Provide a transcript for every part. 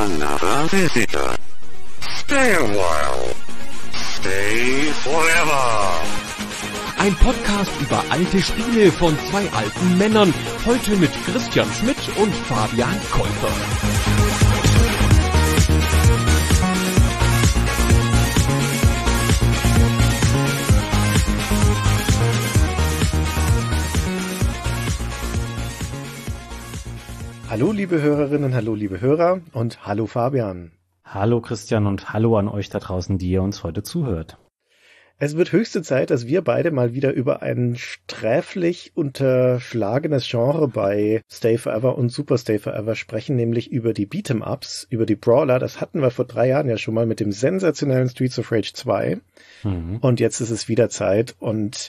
another visitor. Stay a while. Stay forever. Ein Podcast über alte Spiele von zwei alten Männern. Heute mit Christian Schmidt und Fabian Käufer. Hallo liebe Hörerinnen, hallo liebe Hörer und hallo Fabian. Hallo Christian und hallo an euch da draußen, die ihr uns heute zuhört. Es wird höchste Zeit, dass wir beide mal wieder über ein sträflich unterschlagenes Genre bei Stay Forever und Super Stay Forever sprechen, nämlich über die Beat'em-Ups, über die Brawler. Das hatten wir vor 3 Jahren ja schon mal mit dem sensationellen Streets of Rage 2. Und jetzt ist es wieder Zeit und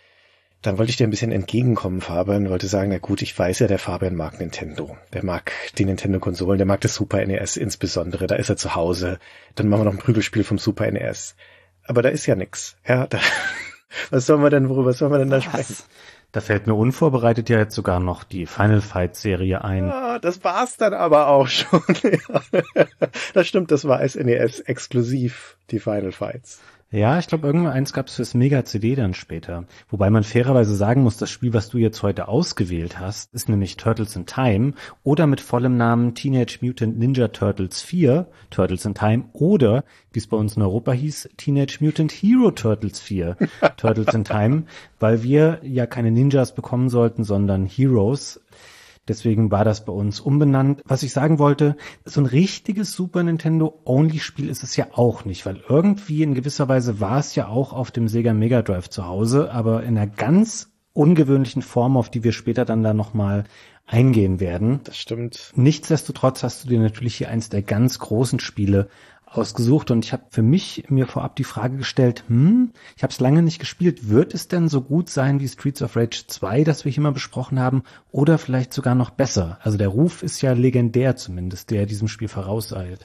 dann wollte ich dir ein bisschen entgegenkommen, Fabian, wollte sagen, na gut, ich weiß ja, der Fabian mag Nintendo. Der mag die Nintendo-Konsolen, der mag das Super NES insbesondere, da ist er zu Hause. Dann machen wir noch ein Prügelspiel vom Super NES. Aber da ist ja nix. Ja, worüber sollen wir denn da sprechen? Da fällt mir unvorbereitet ja jetzt sogar noch die Final Fight Serie ein. Ah, das war's dann aber auch schon. Ja. Das stimmt, das war als NES exklusiv, die Final Fights. Ja, ich glaube, irgendwann eins gab es fürs Mega-CD dann später. Wobei man fairerweise sagen muss, das Spiel, was du jetzt heute ausgewählt hast, ist nämlich Turtles in Time oder mit vollem Namen Teenage Mutant Ninja Turtles 4, Turtles in Time oder, wie es bei uns in Europa hieß, Teenage Mutant Hero Turtles 4, Turtles in Time, weil wir ja keine Ninjas bekommen sollten, sondern Heroes. Deswegen war das bei uns umbenannt. Was ich sagen wollte, so ein richtiges Super Nintendo-Only-Spiel ist es ja auch nicht, weil irgendwie in gewisser Weise war es ja auch auf dem Sega Mega Drive zu Hause, aber in einer ganz ungewöhnlichen Form, auf die wir später dann da nochmal eingehen werden. Das stimmt. Nichtsdestotrotz hast du dir natürlich hier eins der ganz großen Spiele ausgesucht und ich habe für mich mir vorab die Frage gestellt, ich habe es lange nicht gespielt, wird es denn so gut sein wie Streets of Rage 2, das wir hier mal besprochen haben, oder vielleicht sogar noch besser? Also der Ruf ist ja legendär zumindest, der diesem Spiel vorauseilt.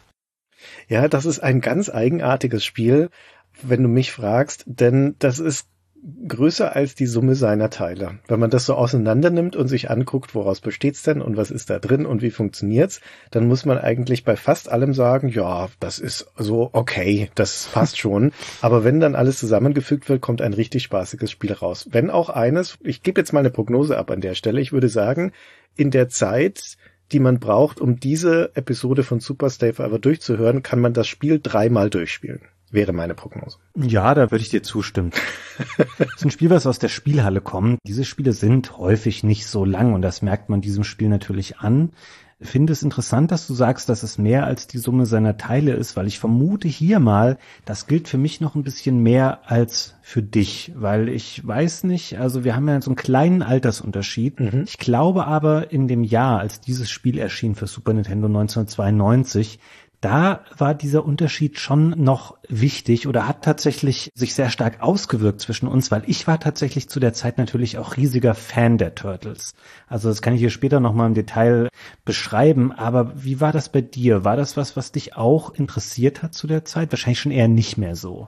Ja, das ist ein ganz eigenartiges Spiel, wenn du mich fragst, denn das ist größer als die Summe seiner Teile. Wenn man das so auseinander nimmt und sich anguckt, woraus besteht's denn und was ist da drin und wie funktioniert's, dann muss man eigentlich bei fast allem sagen, ja, das ist so okay, das passt schon. Aber wenn dann alles zusammengefügt wird, kommt ein richtig spaßiges Spiel raus. Wenn auch eines, ich gebe jetzt mal eine Prognose ab an der Stelle, ich würde sagen, in der Zeit, die man braucht, um diese Episode von Super Stay Forever durchzuhören, kann man das Spiel 3-mal durchspielen. Wäre meine Prognose. Ja, da würde ich dir zustimmen. Das ist ein Spiel, was aus der Spielhalle kommt. Diese Spiele sind häufig nicht so lang und das merkt man diesem Spiel natürlich an. Ich finde es interessant, dass du sagst, dass es mehr als die Summe seiner Teile ist, weil ich vermute hier mal, das gilt für mich noch ein bisschen mehr als für dich, weil ich weiß nicht, also wir haben ja so einen kleinen Altersunterschied. Ich glaube aber in dem Jahr, als dieses Spiel erschien für Super Nintendo 1992, da war dieser Unterschied schon noch wichtig oder hat tatsächlich sich sehr stark ausgewirkt zwischen uns, weil ich war tatsächlich zu der Zeit natürlich auch riesiger Fan der Turtles. Also das kann ich hier später nochmal im Detail beschreiben, aber wie war das bei dir? War das was dich auch interessiert hat zu der Zeit? Wahrscheinlich schon eher nicht mehr so.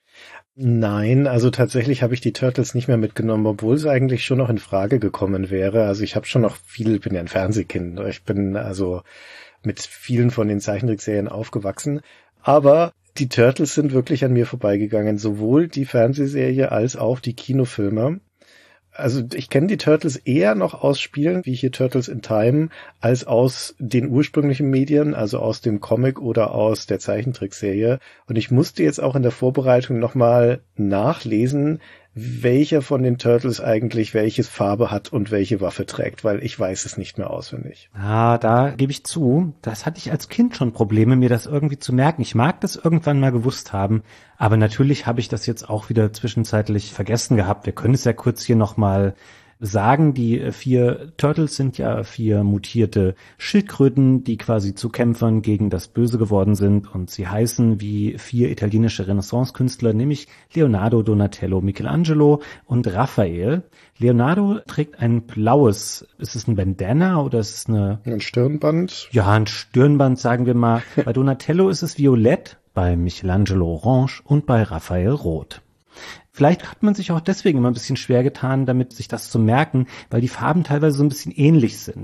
Nein, also tatsächlich habe ich die Turtles nicht mehr mitgenommen, obwohl es eigentlich schon noch in Frage gekommen wäre. Also ich habe schon noch viel, bin ja ein Fernsehkind, ich bin also mit vielen von den Zeichentrickserien aufgewachsen. Aber die Turtles sind wirklich an mir vorbeigegangen, sowohl die Fernsehserie als auch die Kinofilme. Also ich kenne die Turtles eher noch aus Spielen, wie hier Turtles in Time, als aus den ursprünglichen Medien, also aus dem Comic oder aus der Zeichentrickserie. Und ich musste jetzt auch in der Vorbereitung nochmal nachlesen, welcher von den Turtles eigentlich welche Farbe hat und welche Waffe trägt, weil ich weiß es nicht mehr auswendig. Ah, da gebe ich zu, das hatte ich als Kind schon Probleme, mir das irgendwie zu merken. Ich mag das irgendwann mal gewusst haben, aber natürlich habe ich das jetzt auch wieder zwischenzeitlich vergessen gehabt. Wir können es ja kurz hier nochmal sagen, die 4 Turtles sind ja 4 mutierte Schildkröten, die quasi zu Kämpfern gegen das Böse geworden sind und sie heißen wie 4 italienische Renaissance-Künstler, nämlich Leonardo, Donatello, Michelangelo und Raphael. Leonardo trägt ein blaues, ist es ein Bandana oder ist es ein Stirnband? Ja, ein Stirnband, sagen wir mal. Bei Donatello ist es violett, bei Michelangelo orange und bei Raphael rot. Vielleicht hat man sich auch deswegen immer ein bisschen schwer getan, damit sich das zu merken, weil die Farben teilweise so ein bisschen ähnlich sind.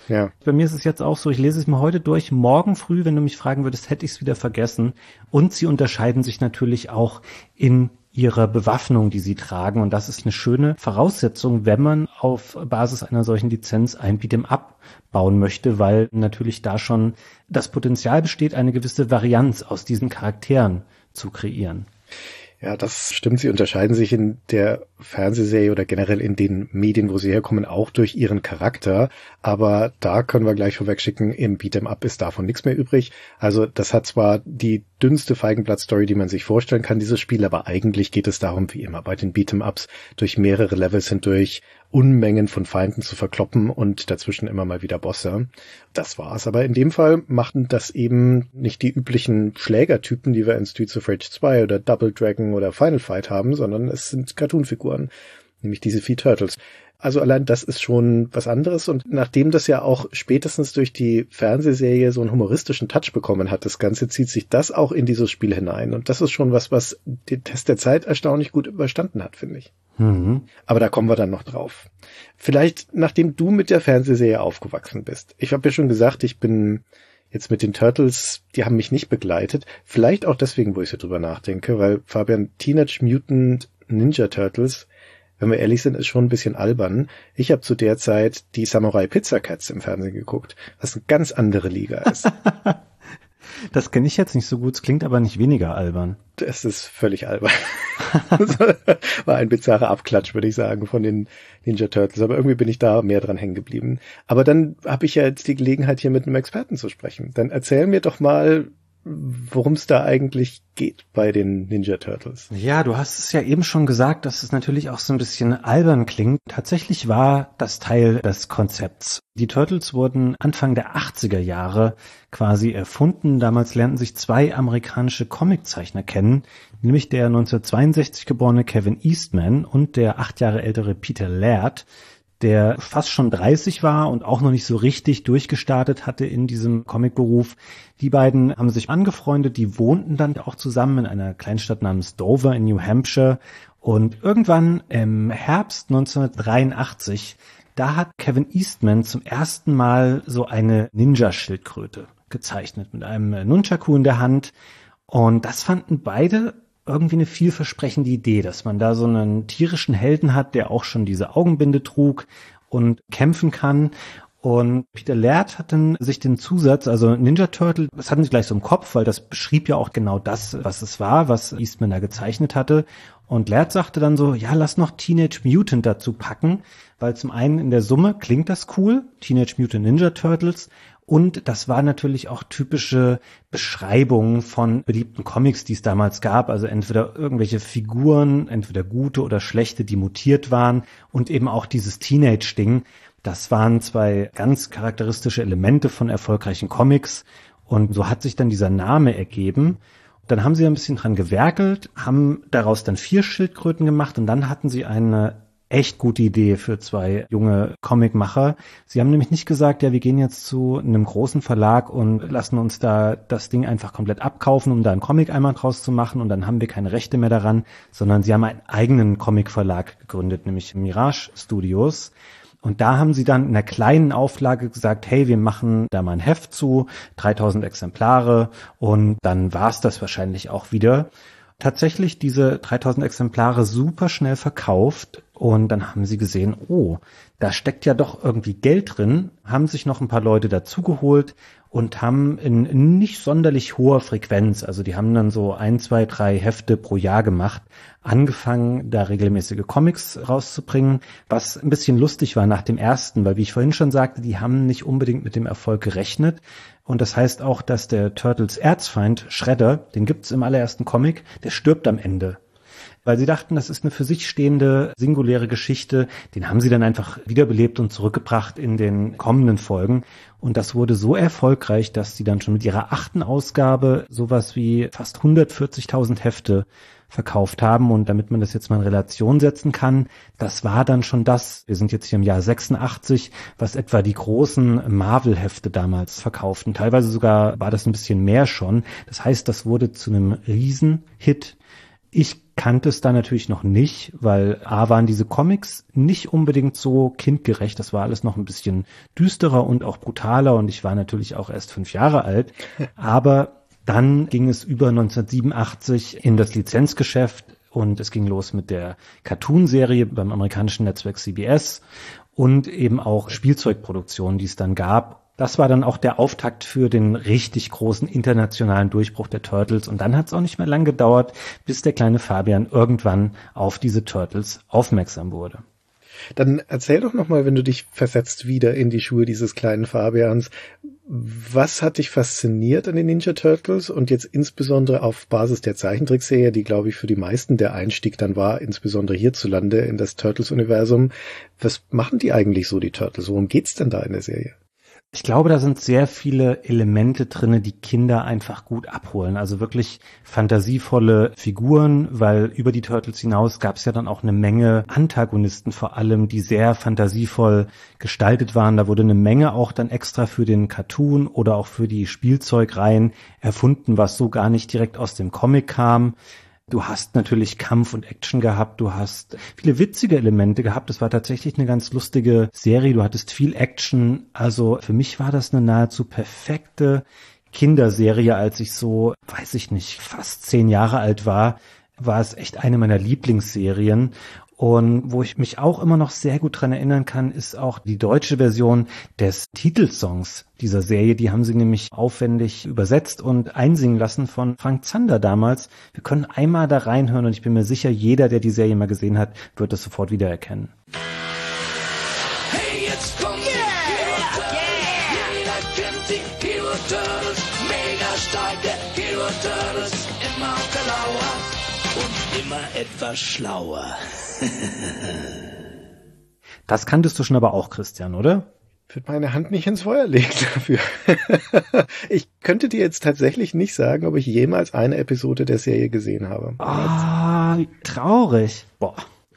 Ja. Bei mir ist es jetzt auch so, ich lese es mir heute durch, morgen früh, wenn du mich fragen würdest, hätte ich es wieder vergessen. Und sie unterscheiden sich natürlich auch in ihrer Bewaffnung, die sie tragen. Und das ist eine schöne Voraussetzung, wenn man auf Basis einer solchen Lizenz ein Beat'em Up bauen möchte, weil natürlich da schon das Potenzial besteht, eine gewisse Varianz aus diesen Charakteren zu kreieren. Ja, das stimmt. Sie unterscheiden sich in der Fernsehserie oder generell in den Medien, wo sie herkommen, auch durch ihren Charakter. Aber da können wir gleich vorwegschicken, im Beat'em-up ist davon nichts mehr übrig. Also das hat zwar die dünnste Feigenblatt-Story, die man sich vorstellen kann, dieses Spiel, aber eigentlich geht es darum, wie immer bei den Beat'em-ups, durch mehrere Levels hindurch Unmengen von Feinden zu verkloppen und dazwischen immer mal wieder Bosse. Das war's. Aber in dem Fall machten das eben nicht die üblichen Schlägertypen, die wir in Streets of Rage 2 oder Double Dragon oder Final Fight haben, sondern es sind Cartoonfiguren, nämlich diese Vieh Turtles. Also allein das ist schon was anderes, und nachdem das ja auch spätestens durch die Fernsehserie so einen humoristischen Touch bekommen hat, das Ganze zieht sich das auch in dieses Spiel hinein, und das ist schon was den Test der Zeit erstaunlich gut überstanden hat, finde ich. Mhm. Aber da kommen wir dann noch drauf. Vielleicht, nachdem du mit der Fernsehserie aufgewachsen bist. Ich habe ja schon gesagt, ich bin jetzt mit den Turtles, die haben mich nicht begleitet. Vielleicht auch deswegen, wo ich so drüber nachdenke, weil Fabian, Teenage Mutant Ninja Turtles, wenn wir ehrlich sind, ist schon ein bisschen albern. Ich habe zu der Zeit die Samurai Pizza Cats im Fernsehen geguckt, was eine ganz andere Liga ist. Das kenne ich jetzt nicht so gut, es klingt aber nicht weniger albern. Das ist völlig albern. Das war ein bizarrer Abklatsch, würde ich sagen, von den Ninja Turtles. Aber irgendwie bin ich da mehr dran hängen geblieben. Aber dann habe ich ja jetzt die Gelegenheit, hier mit einem Experten zu sprechen. Dann erzähl mir doch mal, worum es da eigentlich geht bei den Ninja Turtles. Ja, du hast es ja eben schon gesagt, dass es natürlich auch so ein bisschen albern klingt. Tatsächlich war das Teil des Konzepts. Die Turtles wurden Anfang der 80er Jahre quasi erfunden. Damals lernten sich zwei amerikanische Comiczeichner kennen, nämlich der 1962 geborene Kevin Eastman und der 8 Jahre ältere Peter Laird, der fast schon 30 war und auch noch nicht so richtig durchgestartet hatte in diesem Comicberuf. Die beiden haben sich angefreundet, die wohnten dann auch zusammen in einer Kleinstadt namens Dover in New Hampshire. Und irgendwann im Herbst 1983, da hat Kevin Eastman zum ersten Mal so eine Ninja-Schildkröte gezeichnet mit einem Nunchaku in der Hand. Und das fanden beide irgendwie eine vielversprechende Idee, dass man da so einen tierischen Helden hat, der auch schon diese Augenbinde trug und kämpfen kann. Und Peter Laird hat dann sich den Zusatz, also Ninja Turtle, das hatten sie gleich so im Kopf, weil das beschrieb ja auch genau das, was es war, was Eastman da gezeichnet hatte. Und Laird sagte dann so, ja, lass noch Teenage Mutant dazu packen, weil zum einen in der Summe klingt das cool, Teenage Mutant Ninja Turtles, und das war natürlich auch typische Beschreibungen von beliebten Comics, die es damals gab. Also entweder irgendwelche Figuren, entweder gute oder schlechte, die mutiert waren, und eben auch dieses Teenage-Ding. Das waren zwei ganz charakteristische Elemente von erfolgreichen Comics. Und so hat sich dann dieser Name ergeben. Dann haben sie ein bisschen dran gewerkelt, haben daraus dann 4 Schildkröten gemacht, und dann hatten sie eine echt gute Idee für zwei junge Comicmacher. Sie haben nämlich nicht gesagt, ja, wir gehen jetzt zu einem großen Verlag und lassen uns da das Ding einfach komplett abkaufen, um da einen Comic einmal draus zu machen, und dann haben wir keine Rechte mehr daran, sondern sie haben einen eigenen Comicverlag gegründet, nämlich Mirage Studios. Und da haben sie dann in einer kleinen Auflage gesagt, hey, wir machen da mal ein Heft zu, 3000 Exemplare, und dann war's das wahrscheinlich auch wieder. Tatsächlich diese 3000 Exemplare super schnell verkauft, und dann haben sie gesehen, oh, da steckt ja doch irgendwie Geld drin, haben sich noch ein paar Leute dazugeholt und haben in nicht sonderlich hoher Frequenz, also die haben dann so 1, 2, 3 Hefte pro Jahr gemacht, angefangen, da regelmäßige Comics rauszubringen, was ein bisschen lustig war nach dem ersten, weil, wie ich vorhin schon sagte, die haben nicht unbedingt mit dem Erfolg gerechnet. Und das heißt auch, dass der Turtles Erzfeind, Shredder, den gibt's im allerersten Comic, der stirbt am Ende. Weil sie dachten, das ist eine für sich stehende, singuläre Geschichte. Den haben sie dann einfach wiederbelebt und zurückgebracht in den kommenden Folgen. Und das wurde so erfolgreich, dass sie dann schon mit ihrer 8. Ausgabe sowas wie fast 140.000 Hefte verkauft haben. Und damit man das jetzt mal in Relation setzen kann, das war dann schon das, wir sind jetzt hier im Jahr 86, was etwa die großen Marvel-Hefte damals verkauften. Teilweise sogar war das ein bisschen mehr schon. Das heißt, das wurde zu einem Riesenhit. Ich kannte es da natürlich noch nicht, weil waren diese Comics nicht unbedingt so kindgerecht. Das war alles noch ein bisschen düsterer und auch brutaler und ich war natürlich auch erst 5 Jahre alt. Aber dann ging es über 1987 in das Lizenzgeschäft und es ging los mit der Cartoon-Serie beim amerikanischen Netzwerk CBS und eben auch Spielzeugproduktionen, die es dann gab. Das war dann auch der Auftakt für den richtig großen internationalen Durchbruch der Turtles. Und dann hat es auch nicht mehr lang gedauert, bis der kleine Fabian irgendwann auf diese Turtles aufmerksam wurde. Dann erzähl doch nochmal, wenn du dich versetzt wieder in die Schuhe dieses kleinen Fabians. Was hat dich fasziniert an den Ninja Turtles und jetzt insbesondere auf Basis der Zeichentrickserie, die, glaube ich, für die meisten der Einstieg dann war, insbesondere hierzulande in das Turtles-Universum. Was machen die eigentlich so, die Turtles? Worum geht's denn da in der Serie? Ich glaube, da sind sehr viele Elemente drinne, die Kinder einfach gut abholen. Also wirklich fantasievolle Figuren, weil über die Turtles hinaus gab es ja dann auch eine Menge Antagonisten vor allem, die sehr fantasievoll gestaltet waren. Da wurde eine Menge auch dann extra für den Cartoon oder auch für die Spielzeugreihen erfunden, was so gar nicht direkt aus dem Comic kam. Du hast natürlich Kampf und Action gehabt, du hast viele witzige Elemente gehabt. Es war tatsächlich eine ganz lustige Serie, du hattest viel Action. Also für mich war das eine nahezu perfekte Kinderserie, als ich so, weiß ich nicht, fast 10 Jahre alt war es echt eine meiner Lieblingsserien. Und wo ich mich auch immer noch sehr gut dran erinnern kann, ist auch die deutsche Version des Titelsongs dieser Serie. Die haben sie nämlich aufwendig übersetzt und einsingen lassen von Frank Zander damals. Wir können einmal da reinhören und ich bin mir sicher, jeder, der die Serie mal gesehen hat, wird das sofort wiedererkennen. Hey, jetzt kommt die Hero Turtles. Jeder kennt die Hero Turtles. Mega starke Hero Turtles. Immer genauer und immer etwas schlauer. Das kanntest du schon aber auch, Christian, oder? Ich würde meine Hand nicht ins Feuer legen dafür. Ich könnte dir jetzt tatsächlich nicht sagen, ob ich jemals eine Episode der Serie gesehen habe. Wie traurig. Boah.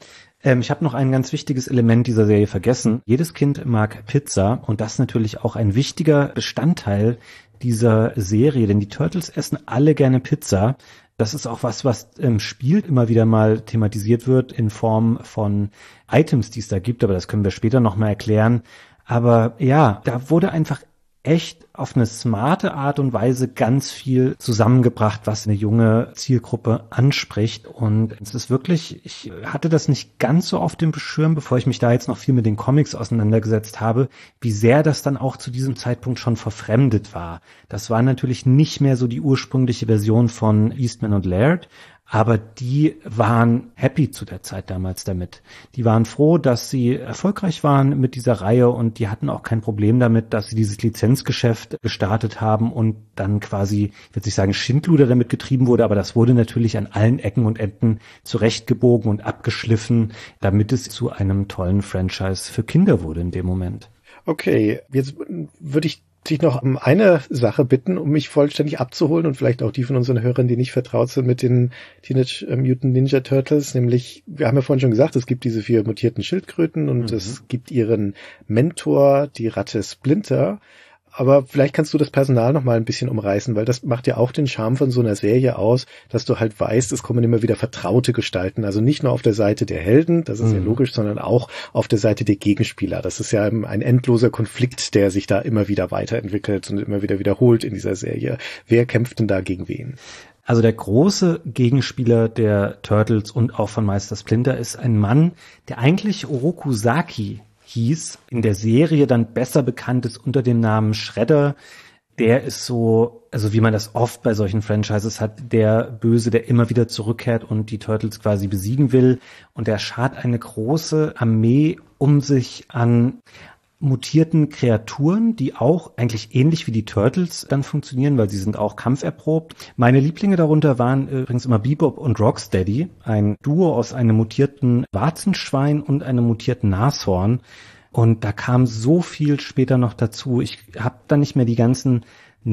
Ich habe noch ein ganz wichtiges Element dieser Serie vergessen. Jedes Kind mag Pizza und das ist natürlich auch ein wichtiger Bestandteil dieser Serie, denn die Turtles essen alle gerne Pizza. Das ist auch was im Spiel immer wieder mal thematisiert wird in Form von Items, die es da gibt, aber das können wir später nochmal erklären. Aber ja, da wurde einfach echt auf eine smarte Art und Weise ganz viel zusammengebracht, was eine junge Zielgruppe anspricht. Und es ist wirklich, ich hatte das nicht ganz so auf dem Schirm, bevor ich mich da jetzt noch viel mit den Comics auseinandergesetzt habe, wie sehr das dann auch zu diesem Zeitpunkt schon verfremdet war. Das war natürlich nicht mehr so die ursprüngliche Version von Eastman und Laird, aber die waren happy zu der Zeit damals damit. Die waren froh, dass sie erfolgreich waren mit dieser Reihe und die hatten auch kein Problem damit, dass sie dieses Lizenzgeschäft gestartet haben und dann quasi, ich würde nicht sagen Schindluder damit getrieben wurde, aber das wurde natürlich an allen Ecken und Enden zurechtgebogen und abgeschliffen, damit es zu einem tollen Franchise für Kinder wurde in dem Moment. Okay, jetzt würde ich dich noch um eine Sache bitten, um mich vollständig abzuholen und vielleicht auch die von unseren Hörern, die nicht vertraut sind mit den Teenage Mutant Ninja Turtles, nämlich, wir haben ja vorhin schon gesagt, es gibt diese 4 mutierten Schildkröten und es gibt ihren Mentor, die Ratte Splinter. Aber vielleicht kannst du das Personal noch mal ein bisschen umreißen, weil das macht ja auch den Charme von so einer Serie aus, dass du halt weißt, es kommen immer wieder vertraute Gestalten. Also nicht nur auf der Seite der Helden, das ist ja logisch, sondern auch auf der Seite der Gegenspieler. Das ist ja ein endloser Konflikt, der sich da immer wieder weiterentwickelt und immer wieder wiederholt in dieser Serie. Wer kämpft denn da gegen wen? Also der große Gegenspieler der Turtles und auch von Meister Splinter ist ein Mann, der eigentlich Oroku Saki hieß, in der Serie dann besser bekannt ist unter dem Namen Shredder. Der ist so, also wie man das oft bei solchen Franchises hat, der Böse, der immer wieder zurückkehrt und die Turtles quasi besiegen will. Und der schart eine große Armee um sich an mutierten Kreaturen, die auch eigentlich ähnlich wie die Turtles dann funktionieren, weil sie sind auch kampferprobt. Meine Lieblinge darunter waren übrigens immer Bebop und Rocksteady, ein Duo aus einem mutierten Warzenschwein und einem mutierten Nashorn. Und da kam so viel später noch dazu. Ich habe dann nicht mehr die ganzen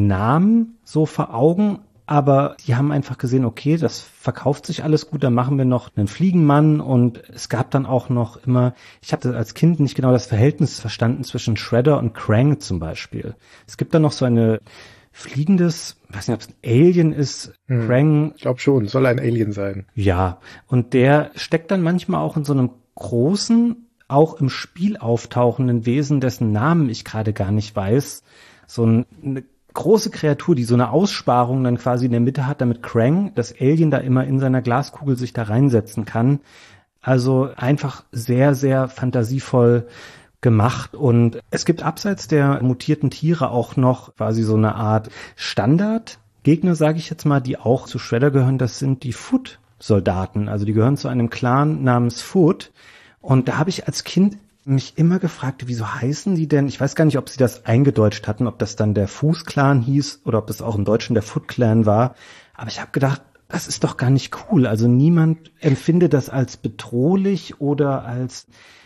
Namen so vor Augen, aber die haben einfach gesehen, okay, das verkauft sich alles gut, dann machen wir noch einen Fliegenmann und es gab dann auch noch immer, ich hatte als Kind nicht genau das Verhältnis verstanden zwischen Shredder und Krang zum Beispiel. Es gibt dann noch so eine fliegendes, weiß nicht, ob es ein Alien ist, Krang. Ich glaube schon, soll ein Alien sein. Ja, und der steckt dann manchmal auch in so einem großen, auch im Spiel auftauchenden Wesen, dessen Namen ich gerade gar nicht weiß. So eine große Kreatur, die so eine Aussparung dann quasi in der Mitte hat, damit Krang, das Alien, da immer in seiner Glaskugel sich da reinsetzen kann. Also einfach sehr, sehr fantasievoll gemacht. Und es gibt abseits der mutierten Tiere auch noch quasi so eine Art Standardgegner, sage ich jetzt mal, die auch zu Shredder gehören. Das sind die Foot-Soldaten. Also die gehören zu einem Clan namens Foot. Und da habe ich als Kind mich immer gefragt, wieso heißen die denn? Ich weiß gar nicht, ob sie das eingedeutscht hatten, ob das dann der Fuß-Clan hieß oder ob das auch im Deutschen der Foot-Clan war. Aber ich habe gedacht, das ist doch gar nicht cool. Also niemand empfindet das als bedrohlich oder als,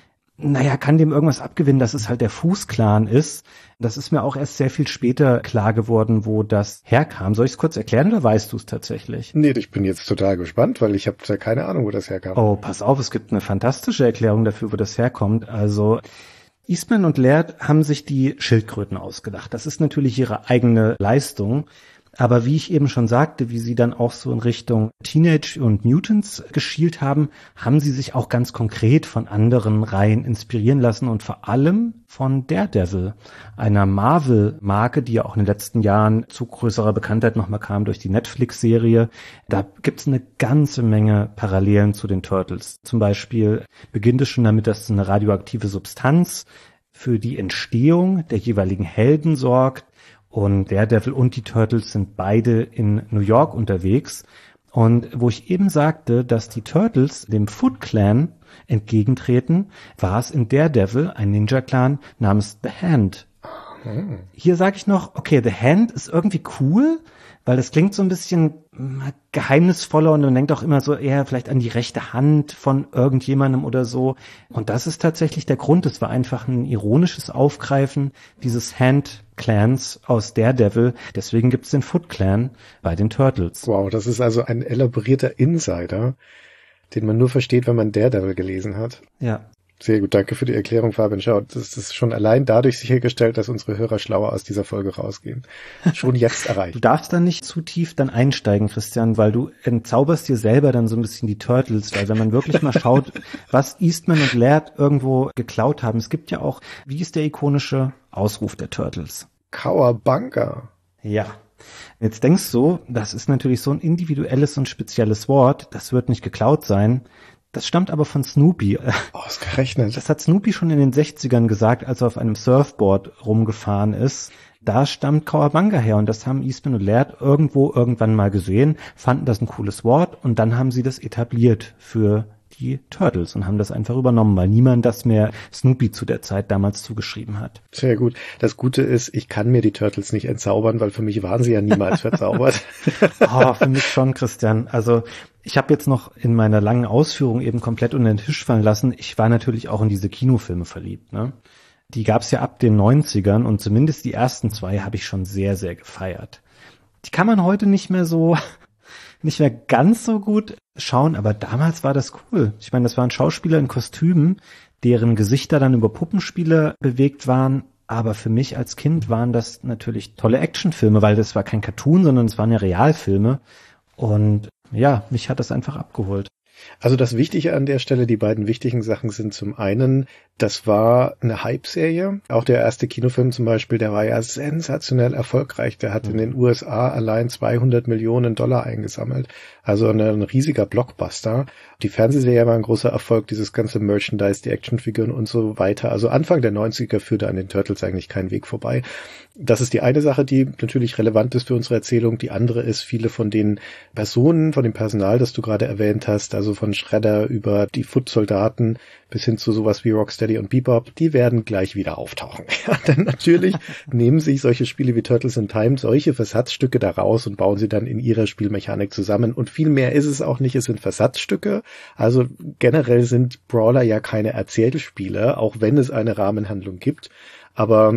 kann dem irgendwas abgewinnen, dass es halt der Fuß-Clan ist. Das ist mir auch erst sehr viel später klar geworden, wo das herkam. Soll ich es kurz erklären oder weißt du es tatsächlich? Nee, ich bin jetzt total gespannt, weil ich habe ja keine Ahnung, wo das herkam. Oh, pass auf, es gibt eine fantastische Erklärung dafür, wo das herkommt. Also Eastman und Laird haben sich die Schildkröten ausgedacht. Das ist natürlich ihre eigene Leistung. Aber wie ich eben schon sagte, wie sie dann auch so in Richtung Teenage und Mutants geschielt haben, haben sie sich auch ganz konkret von anderen Reihen inspirieren lassen und vor allem von Daredevil, einer Marvel-Marke, die ja auch in den letzten Jahren zu größerer Bekanntheit nochmal kam durch die Netflix-Serie. Da gibt's eine ganze Menge Parallelen zu den Turtles. Zum Beispiel beginnt es schon damit, dass eine radioaktive Substanz für die Entstehung der jeweiligen Helden sorgt. Und Daredevil und die Turtles sind beide in New York unterwegs. Und wo ich eben sagte, dass die Turtles dem Foot Clan entgegentreten, war es in Daredevil ein Ninja-Clan namens The Hand. Hier sage ich noch, okay, The Hand ist irgendwie cool, weil das klingt so ein bisschen geheimnisvoller und man denkt auch immer so eher vielleicht an die rechte Hand von irgendjemandem oder so. Und das ist tatsächlich der Grund. Es war einfach ein ironisches Aufgreifen dieses Hand-Clans aus Daredevil. Deswegen gibt's den Foot Clan bei den Turtles. Wow, das ist also ein elaborierter Insider, den man nur versteht, wenn man Daredevil gelesen hat. Ja. Sehr gut, danke für die Erklärung, Fabian. Schau, das ist schon allein dadurch sichergestellt, dass unsere Hörer schlauer aus dieser Folge rausgehen. Schon jetzt erreicht. Du darfst dann nicht zu tief dann einsteigen, Christian, weil du entzauberst dir selber dann so ein bisschen die Turtles, weil wenn man wirklich mal schaut, was Eastman und Laird irgendwo geklaut haben, es gibt ja auch, wie ist der ikonische Ausruf der Turtles? Cowabunga. Ja. Jetzt denkst du, das ist natürlich so ein individuelles und spezielles Wort, das wird nicht geklaut sein. Das stammt aber von Snoopy. Ausgerechnet. Das hat Snoopy schon in den 60ern gesagt, als er auf einem Surfboard rumgefahren ist. Da stammt Cowabunga her und das haben Eastman und Laird irgendwann mal gesehen, fanden das ein cooles Wort und dann haben sie das etabliert für die Turtles und haben das einfach übernommen, weil niemand das mehr Snoopy zu der Zeit damals zugeschrieben hat. Sehr gut. Das Gute ist, ich kann mir die Turtles nicht entzaubern, weil für mich waren sie ja niemals verzaubert. Für mich schon, Christian. Also ich habe jetzt noch in meiner langen Ausführung eben komplett unter den Tisch fallen lassen. Ich war natürlich auch in diese Kinofilme verliebt, ne? Die gab's ja ab den 90ern und zumindest die ersten 2 habe ich schon sehr, sehr gefeiert. Die kann man heute nicht mehr ganz so gut schauen, aber damals war das cool. Ich meine, das waren Schauspieler in Kostümen, deren Gesichter dann über Puppenspiele bewegt waren. Aber für mich als Kind waren das natürlich tolle Actionfilme, weil das war kein Cartoon, sondern es waren ja Realfilme. Und ja, mich hat das einfach abgeholt. Also das Wichtige an der Stelle, die beiden wichtigen Sachen sind zum einen, das war eine Hype-Serie. Auch der erste Kinofilm zum Beispiel, der war ja sensationell erfolgreich. Der hat in den USA allein $200 Millionen eingesammelt. Also ein riesiger Blockbuster. Die Fernsehserie war ein großer Erfolg, dieses ganze Merchandise, die Actionfiguren und so weiter. Also Anfang der 90er führte an den Turtles eigentlich kein Weg vorbei. Das ist die eine Sache, die natürlich relevant ist für unsere Erzählung. Die andere ist, viele von den Personen, von dem Personal, das du gerade erwähnt hast, also von Shredder über die Foot-Soldaten bis hin zu sowas wie Rocksteady und Bebop, die werden gleich wieder auftauchen. Ja, denn natürlich nehmen sich solche Spiele wie Turtles in Time solche Versatzstücke da raus und bauen sie dann in ihrer Spielmechanik zusammen. Und viel mehr ist es auch nicht, es sind Versatzstücke. Also generell sind Brawler ja keine Erzählspiele, auch wenn es eine Rahmenhandlung gibt. Aber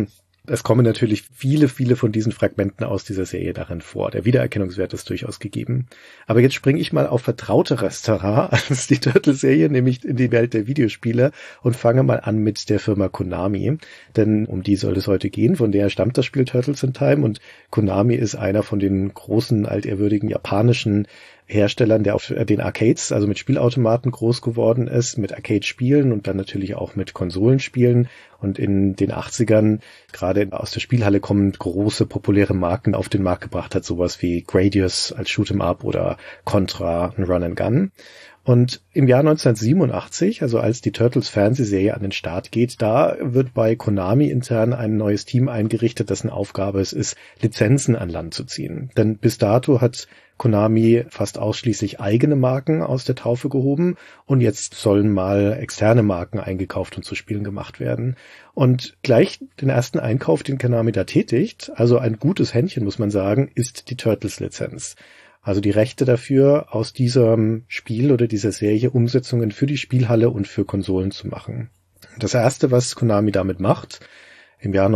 Es kommen natürlich viele von diesen Fragmenten aus dieser Serie darin vor. Der Wiedererkennungswert ist durchaus gegeben. Aber jetzt springe ich mal auf vertrauteres Terrain als die Turtles-Serie, nämlich in die Welt der Videospiele und fange mal an mit der Firma Konami. Denn um die soll es heute gehen, von der stammt das Spiel Turtles in Time und Konami ist einer von den großen, altehrwürdigen japanischen Herstellern, der auf den Arcades, also mit Spielautomaten groß geworden ist, mit Arcade-Spielen und dann natürlich auch mit Konsolenspielen. Und in den 80ern, gerade aus der Spielhalle kommend, große, populäre Marken auf den Markt gebracht hat, sowas wie Gradius als Shoot'em Up oder Contra, ein Run and Gun. Und im Jahr 1987, also als die Turtles-Fernsehserie an den Start geht, da wird bei Konami intern ein neues Team eingerichtet, dessen Aufgabe es ist, Lizenzen an Land zu ziehen. Denn bis dato hat Konami fast ausschließlich eigene Marken aus der Taufe gehoben und jetzt sollen mal externe Marken eingekauft und zu Spielen gemacht werden. Und gleich den ersten Einkauf, den Konami da tätigt, also ein gutes Händchen, muss man sagen, ist die Turtles-Lizenz. Also die Rechte dafür, aus diesem Spiel oder dieser Serie Umsetzungen für die Spielhalle und für Konsolen zu machen. Das erste, was Konami damit macht, im Jahr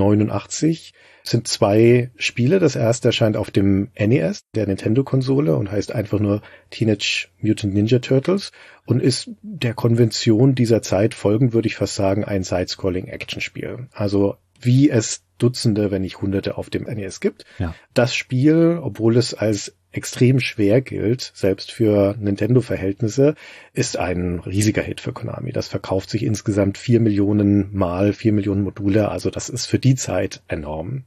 1989, sind 2 Spiele. Das erste erscheint auf dem NES, der Nintendo-Konsole, und heißt einfach nur Teenage Mutant Ninja Turtles und ist der Konvention dieser Zeit folgend, würde ich fast sagen, ein Side-Scrolling-Action-Spiel. Also wie es Dutzende, wenn nicht Hunderte auf dem NES gibt. Ja. Das Spiel, obwohl es als extrem schwer gilt, selbst für Nintendo-Verhältnisse, ist ein riesiger Hit für Konami. Das verkauft sich insgesamt 4 Millionen Module, also das ist für die Zeit enorm.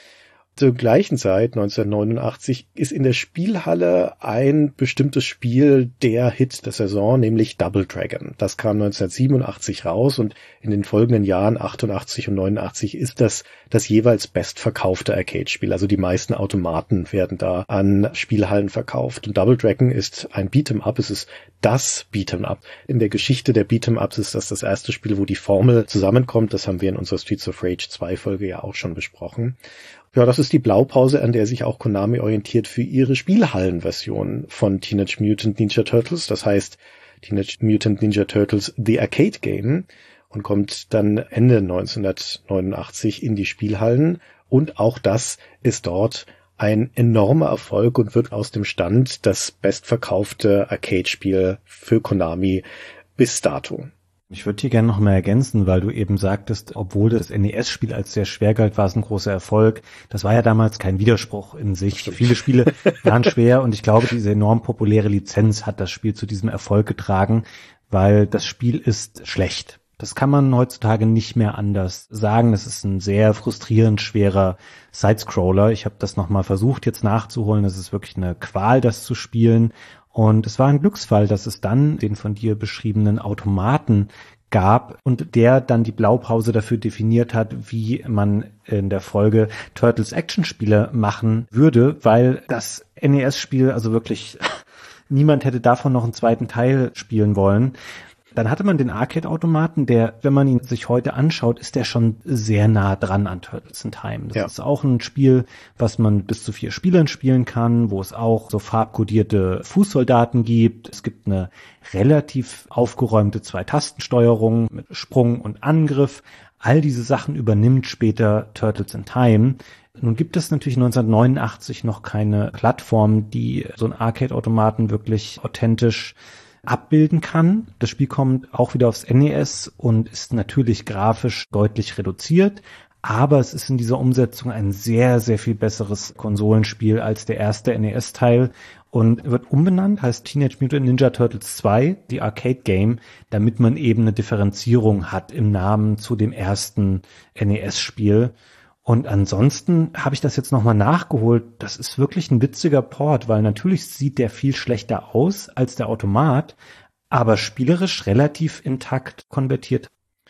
Zur gleichen Zeit, 1989, ist in der Spielhalle ein bestimmtes Spiel der Hit der Saison, nämlich Double Dragon. Das kam 1987 raus und in den folgenden Jahren, 88 und 89, ist das jeweils bestverkaufte Arcade-Spiel. Also die meisten Automaten werden da an Spielhallen verkauft. Und Double Dragon ist ein Beat'em-up, es ist das Beat'em-up. In der Geschichte der Beat'em-ups ist das erste Spiel, wo die Formel zusammenkommt. Das haben wir in unserer Streets of Rage 2 Folge ja auch schon besprochen. Ja, das ist die Blaupause, an der sich auch Konami orientiert für ihre Spielhallenversion von Teenage Mutant Ninja Turtles. Das heißt Teenage Mutant Ninja Turtles The Arcade Game und kommt dann Ende 1989 in die Spielhallen. Und auch das ist dort ein enormer Erfolg und wird aus dem Stand das bestverkaufte Arcade-Spiel für Konami bis dato. Ich würde hier gerne noch mal ergänzen, weil du eben sagtest, obwohl das NES-Spiel als sehr schwer galt, war es ein großer Erfolg. Das war ja damals kein Widerspruch in sich. Viele Spiele waren schwer und ich glaube, diese enorm populäre Lizenz hat das Spiel zu diesem Erfolg getragen, weil das Spiel ist schlecht. Das kann man heutzutage nicht mehr anders sagen. Das ist ein sehr frustrierend schwerer Sidescroller. Ich habe das nochmal versucht jetzt nachzuholen. Das ist wirklich eine Qual, das zu spielen. Und es war ein Glücksfall, dass es dann den von dir beschriebenen Automaten gab und der dann die Blaupause dafür definiert hat, wie man in der Folge Turtles Action-Spiele machen würde, weil das NES-Spiel, also wirklich niemand hätte davon noch einen zweiten Teil spielen wollen. Dann hatte man den Arcade-Automaten, der, wenn man ihn sich heute anschaut, ist der schon sehr nah dran an Turtles in Time. Das ist auch ein Spiel, was man bis zu 4 Spielern spielen kann, wo es auch so farbkodierte Fußsoldaten gibt. Es gibt eine relativ aufgeräumte 2-Tastensteuerung mit Sprung und Angriff. All diese Sachen übernimmt später Turtles in Time. Nun gibt es natürlich 1989 noch keine Plattform, die so einen Arcade-Automaten wirklich authentisch abbilden kann. Das Spiel kommt auch wieder aufs NES und ist natürlich grafisch deutlich reduziert, aber es ist in dieser Umsetzung ein sehr, sehr viel besseres Konsolenspiel als der erste NES-Teil und wird umbenannt, heißt Teenage Mutant Ninja Turtles 2, die Arcade Game, damit man eben eine Differenzierung hat im Namen zu dem ersten NES-Spiel. Und ansonsten habe ich das jetzt nochmal nachgeholt. Das ist wirklich ein witziger Port, weil natürlich sieht der viel schlechter aus als der Automat, aber spielerisch relativ intakt konvertiert.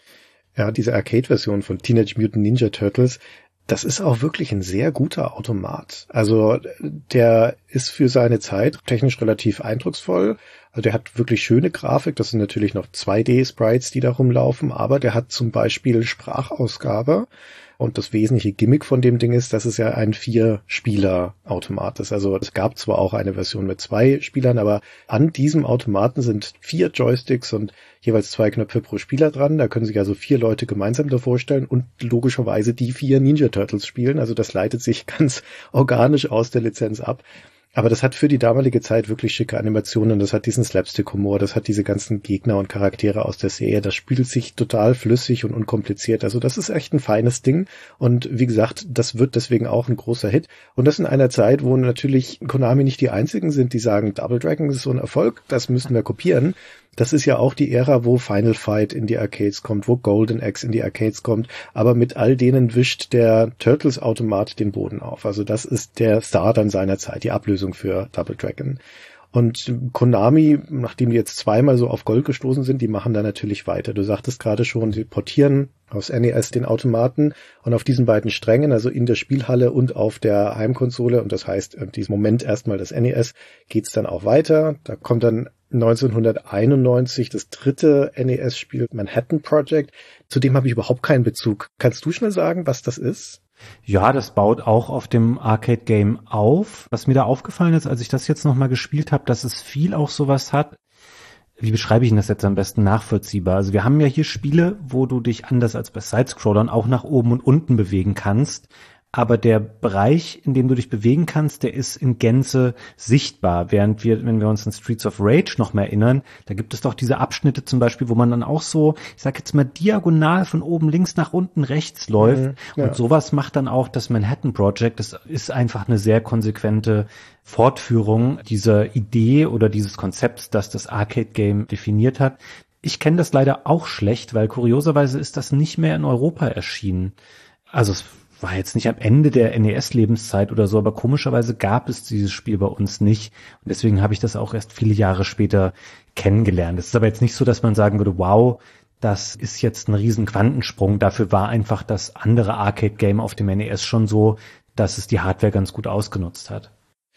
Ja, diese Arcade-Version von Teenage Mutant Ninja Turtles, das ist auch wirklich ein sehr guter Automat. Also der ist für seine Zeit technisch relativ eindrucksvoll. Also der hat wirklich schöne Grafik. Das sind natürlich noch 2D-Sprites, die da rumlaufen, aber der hat zum Beispiel Sprachausgabe. Und das wesentliche Gimmick von dem Ding ist, dass es ja ein 4-Spieler-Automat ist. Also es gab zwar auch eine Version mit 2 Spielern, aber an diesem Automaten sind 4 Joysticks und jeweils 2 Knöpfe pro Spieler dran. Da können sich also 4 Leute gemeinsam davor stellen und logischerweise die 4 Ninja Turtles spielen. Also das leitet sich ganz organisch aus der Lizenz ab. Aber das hat für die damalige Zeit wirklich schicke Animationen, das hat diesen Slapstick-Humor, das hat diese ganzen Gegner und Charaktere aus der Serie, das spielt sich total flüssig und unkompliziert. Also das ist echt ein feines Ding und wie gesagt, das wird deswegen auch ein großer Hit. Und das in einer Zeit, wo natürlich Konami nicht die einzigen sind, die sagen, Double Dragon ist so ein Erfolg, das müssen wir kopieren. Das ist ja auch die Ära, wo Final Fight in die Arcades kommt, wo Golden Axe in die Arcades kommt, aber mit all denen wischt der Turtles-Automat den Boden auf. Also das ist der Start an seiner Zeit, die Ablösung für Double Dragon. Und Konami, nachdem die jetzt zweimal so auf Gold gestoßen sind, die machen da natürlich weiter. Du sagtest gerade schon, sie portieren aufs NES den Automaten und auf diesen beiden Strängen, also in der Spielhalle und auf der Heimkonsole, und das heißt, in diesem Moment erstmal das NES, geht's dann auch weiter. Da kommt dann 1991 das dritte NES-Spiel Manhattan Project. Zu dem habe ich überhaupt keinen Bezug. Kannst du schnell sagen, was das ist? Ja, das baut auch auf dem Arcade-Game auf. Was mir da aufgefallen ist, als ich das jetzt nochmal gespielt habe, dass es viel auch sowas hat. Wie beschreibe ich denn das jetzt am besten nachvollziehbar? Also wir haben ja hier Spiele, wo du dich anders als bei Sidescrollern auch nach oben und unten bewegen kannst. Aber der Bereich, in dem du dich bewegen kannst, der ist in Gänze sichtbar. Während wenn wir uns an Streets of Rage noch mal erinnern, da gibt es doch diese Abschnitte zum Beispiel, wo man dann auch so, ich sag jetzt mal, diagonal von oben links nach unten rechts läuft. Ja. Und sowas macht dann auch das Manhattan Project. Das ist einfach eine sehr konsequente Fortführung dieser Idee oder dieses Konzepts, das das Arcade-Game definiert hat. Ich kenne das leider auch schlecht, weil kurioserweise ist das nicht mehr in Europa erschienen. Also es war jetzt nicht am Ende der NES-Lebenszeit oder so, aber komischerweise gab es dieses Spiel bei uns nicht. Und deswegen habe ich das auch erst viele Jahre später kennengelernt. Es ist aber jetzt nicht so, dass man sagen würde, wow, das ist jetzt ein riesen Quantensprung. Dafür war einfach das andere Arcade-Game auf dem NES schon so, dass es die Hardware ganz gut ausgenutzt hat.